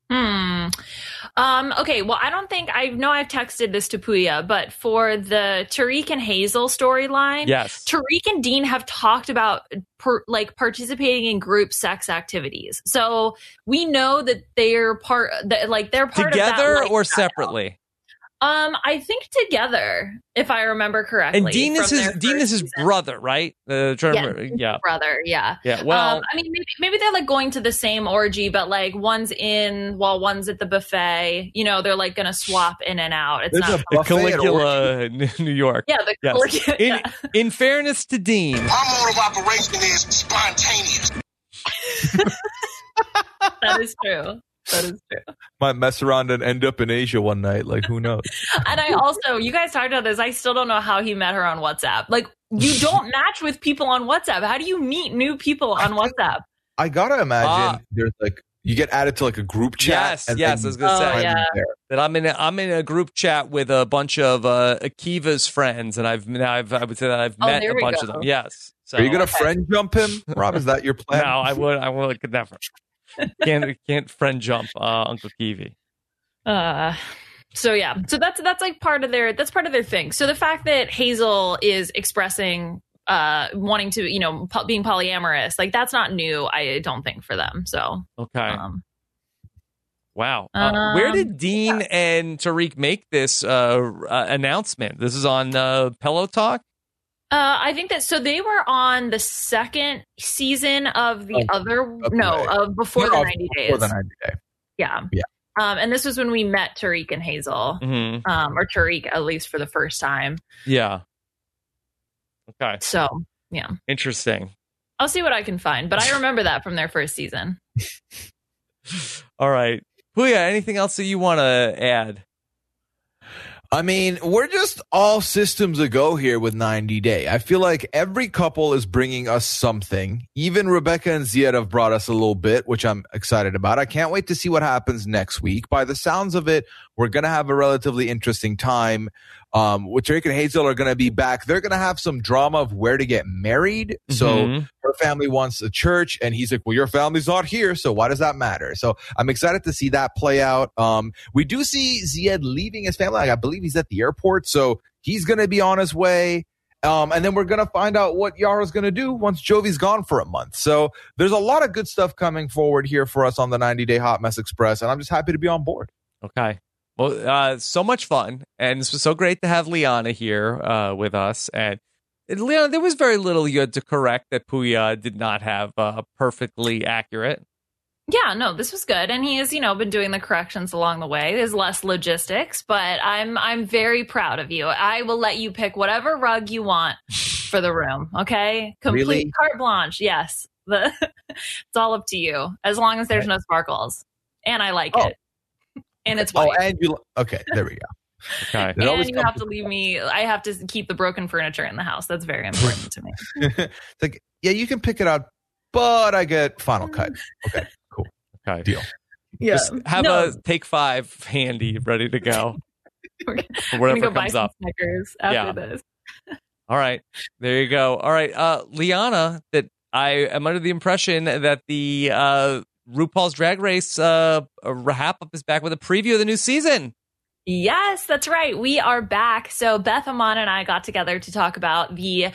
Okay, well, I know I've texted this to Puya, but for the Tariq and Hazel storyline, yes, Tariq and Dean have talked about participating in group sex activities. So we know that they're part together of that or separately. I think together, if I remember correctly. And Dean is his brother, right? Brother, yeah. Yeah. Well, I mean, maybe they're like going to the same orgy, but like one's in while one's at the buffet. You know, they're like going to swap in and out. It's There's not a Caligula, New York. Yeah, the Caligula. Yes. In fairness to Dean, our mode of operation is spontaneous. That is true. That is true. Might mess around and end up in Asia one night. Like, who knows? And I also, you guys talked about this. I still don't know how he met her on WhatsApp. Like, you don't match with people on WhatsApp. How do you meet new people on WhatsApp? I gotta imagine there's like you get added to like a group chat. Yes. I was gonna say yeah. that I'm in a group chat with a bunch of Akiva's friends, and I would say that I've met a bunch of them. Yes. So, are you gonna friend jump him, Rob? Is that your plan? No, I would could never. Can't friend jump Uncle Kiwi. So that's like part of their thing. So the fact that Hazel is expressing wanting to, being polyamorous, like that's not new, I don't think, for them. So okay. Wow. Where did Dean and Tariq make this announcement? This is on Pillow Talk? I think that, so they were on the second season of the before the 90 days. Before the 90 day. Yeah. And this was when we met Tariq and Hazel, or Tariq at least for the first time. Yeah. Okay. So, yeah. Interesting. I'll see what I can find, but I remember that from their first season. All right. Puya, anything else that you want to add? I mean, we're just all systems a go here with 90 Day. I feel like every couple is bringing us something. Even Rebecca and Ziad have brought us a little bit, which I'm excited about. I can't wait to see what happens next week. By the sounds of it, we're going to have a relatively interesting time. With Tariq and Hazel are going to be back. They're going to have some drama of where to get married. So her family wants a church, and he's like, well, your family's not here, so why does that matter? So I'm excited to see that play out. We do see Ziad leaving his family. I believe he's at the airport, so he's going to be on his way. And then we're going to find out what Yara's going to do once Jovi's gone for a month. So there's a lot of good stuff coming forward here for us on the 90 Day Hot Mess Express, and I'm just happy to be on board. Okay. Well, so much fun, and this was so great to have Liana here with us. And Liana, there was very little you had to correct that Puya did not have perfectly accurate. Yeah, no, this was good, and he has, been doing the corrections along the way. There's less logistics, but I'm very proud of you. I will let you pick whatever rug you want for the room. Okay, complete really? Carte blanche. Yes, it's all up to you, as long as there's no sparkles, and I like it. And it's white. Oh, and okay, there we go. Okay. And you have to leave me. I have to keep the broken furniture in the house. That's very important to me. It's like, yeah, you can pick it out, but I get final cut. Okay, cool. Okay, deal. Yeah, just have a take 5 handy, ready to go. Whatever go comes up. Snickers after this. All right, there you go. All right, Liana. That I am under the impression that the RuPaul's Drag Race wrap up is back with a preview of the new season. Yes, that's right. We are back. So Beth Amon and I got together to talk about the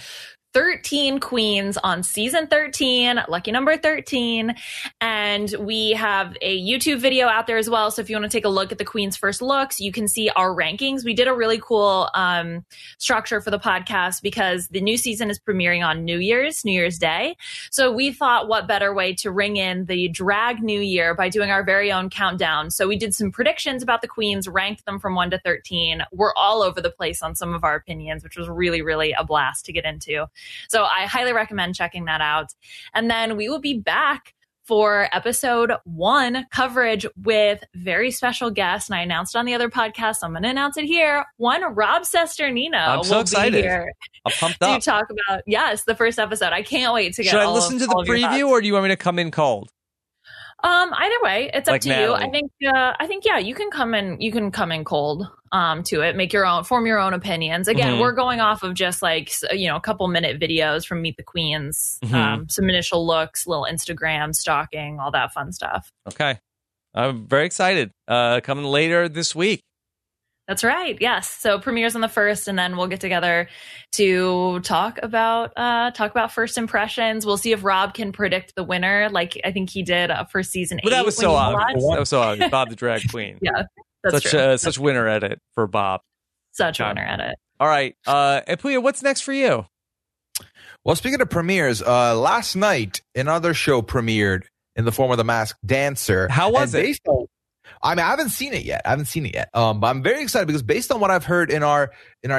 13 queens on season 13, lucky number 13. And we have a YouTube video out there as well. So if you want to take a look at the queens' first looks, you can see our rankings. We did a really cool structure for the podcast because the new season is premiering on New Year's Day. So we thought, what better way to ring in the drag new year by doing our very own countdown. So we did some predictions about the queens, ranked them from 1 to 13. We're all over the place on some of our opinions, which was really, really a blast to get into. So I highly recommend checking that out. And then we will be back for episode 1 coverage with very special guests. And I announced on the other podcast, so I'm going to announce it here. Rob Sesternino. I'm so excited. Here I'm pumped up. To talk about, the first episode. I can't wait to get Should I listen to the preview, or do you want me to come in cold? Either way, it's up to Natalie. you. I think, you can come in cold, to it, form your own opinions. Again, we're going off of just a couple minute videos from Meet the Queens, some initial looks, little Instagram stalking, all that fun stuff. Okay. I'm very excited. Coming later this week. That's right. Yes. So premieres on the 1st, and then we'll get together to talk about first impressions. We'll see if Rob can predict the winner, like I think he did for season 8. But that was so obvious. That was so obvious. Bob the drag queen. Yeah, that's such winner edit for Bob. Such winner edit. All right, and Puya, what's next for you? Well, speaking of premieres, last night another show premiered in the form of The Masked Dancer. How was it? I haven't seen it yet. But I'm very excited because based on what I've heard in our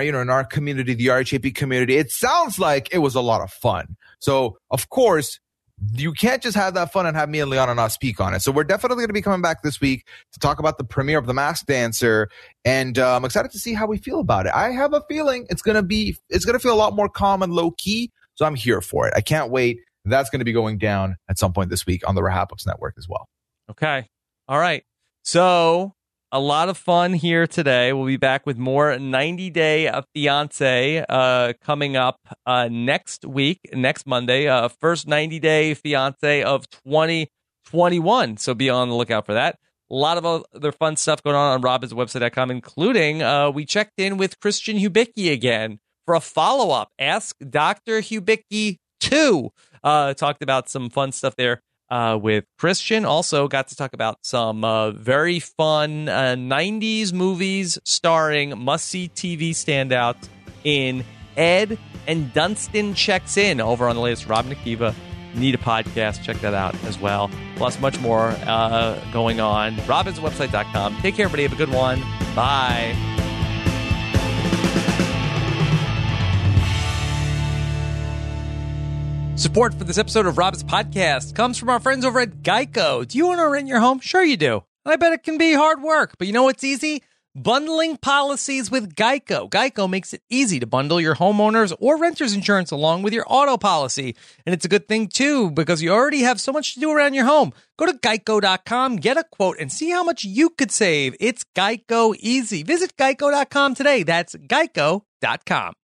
community, the RHAP community, it sounds like it was a lot of fun. So, of course, you can't just have that fun and have me and Liana not speak on it. So we're definitely going to be coming back this week to talk about the premiere of The Masked Dancer, and I'm excited to see how we feel about it. I have a feeling it's going to feel a lot more calm and low key. So I'm here for it. I can't wait. That's going to be going down at some point this week on the Rahap Ups Network as well. Okay. All right. So a lot of fun here today. We'll be back with more 90 Day Fiancé coming up next week, next Monday. First 90 Day Fiancé of 2021. So be on the lookout for that. A lot of other fun stuff going on robhasawebsite.com, including we checked in with Christian Hubicki again for a follow-up. Ask Dr. Hubicki 2. Talked about some fun stuff there with Christian. Also got to talk about some very fun 90s movies starring must-see TV standouts in Ed and Dunstan Checks In over on the latest Rob and Akiva Need a Podcast. Check that out as well. Plus much more going on. robhasawebsite.com. Take care, everybody. Have a good one. Bye. Support for this episode of Rob's Podcast comes from our friends over at Geico. Do you want to rent your home? Sure you do. I bet it can be hard work, but you know what's easy? Bundling policies with Geico. Geico makes it easy to bundle your homeowners or renters insurance along with your auto policy. And it's a good thing, too, because you already have so much to do around your home. Go to geico.com, get a quote, and see how much you could save. It's Geico easy. Visit geico.com today. That's geico.com.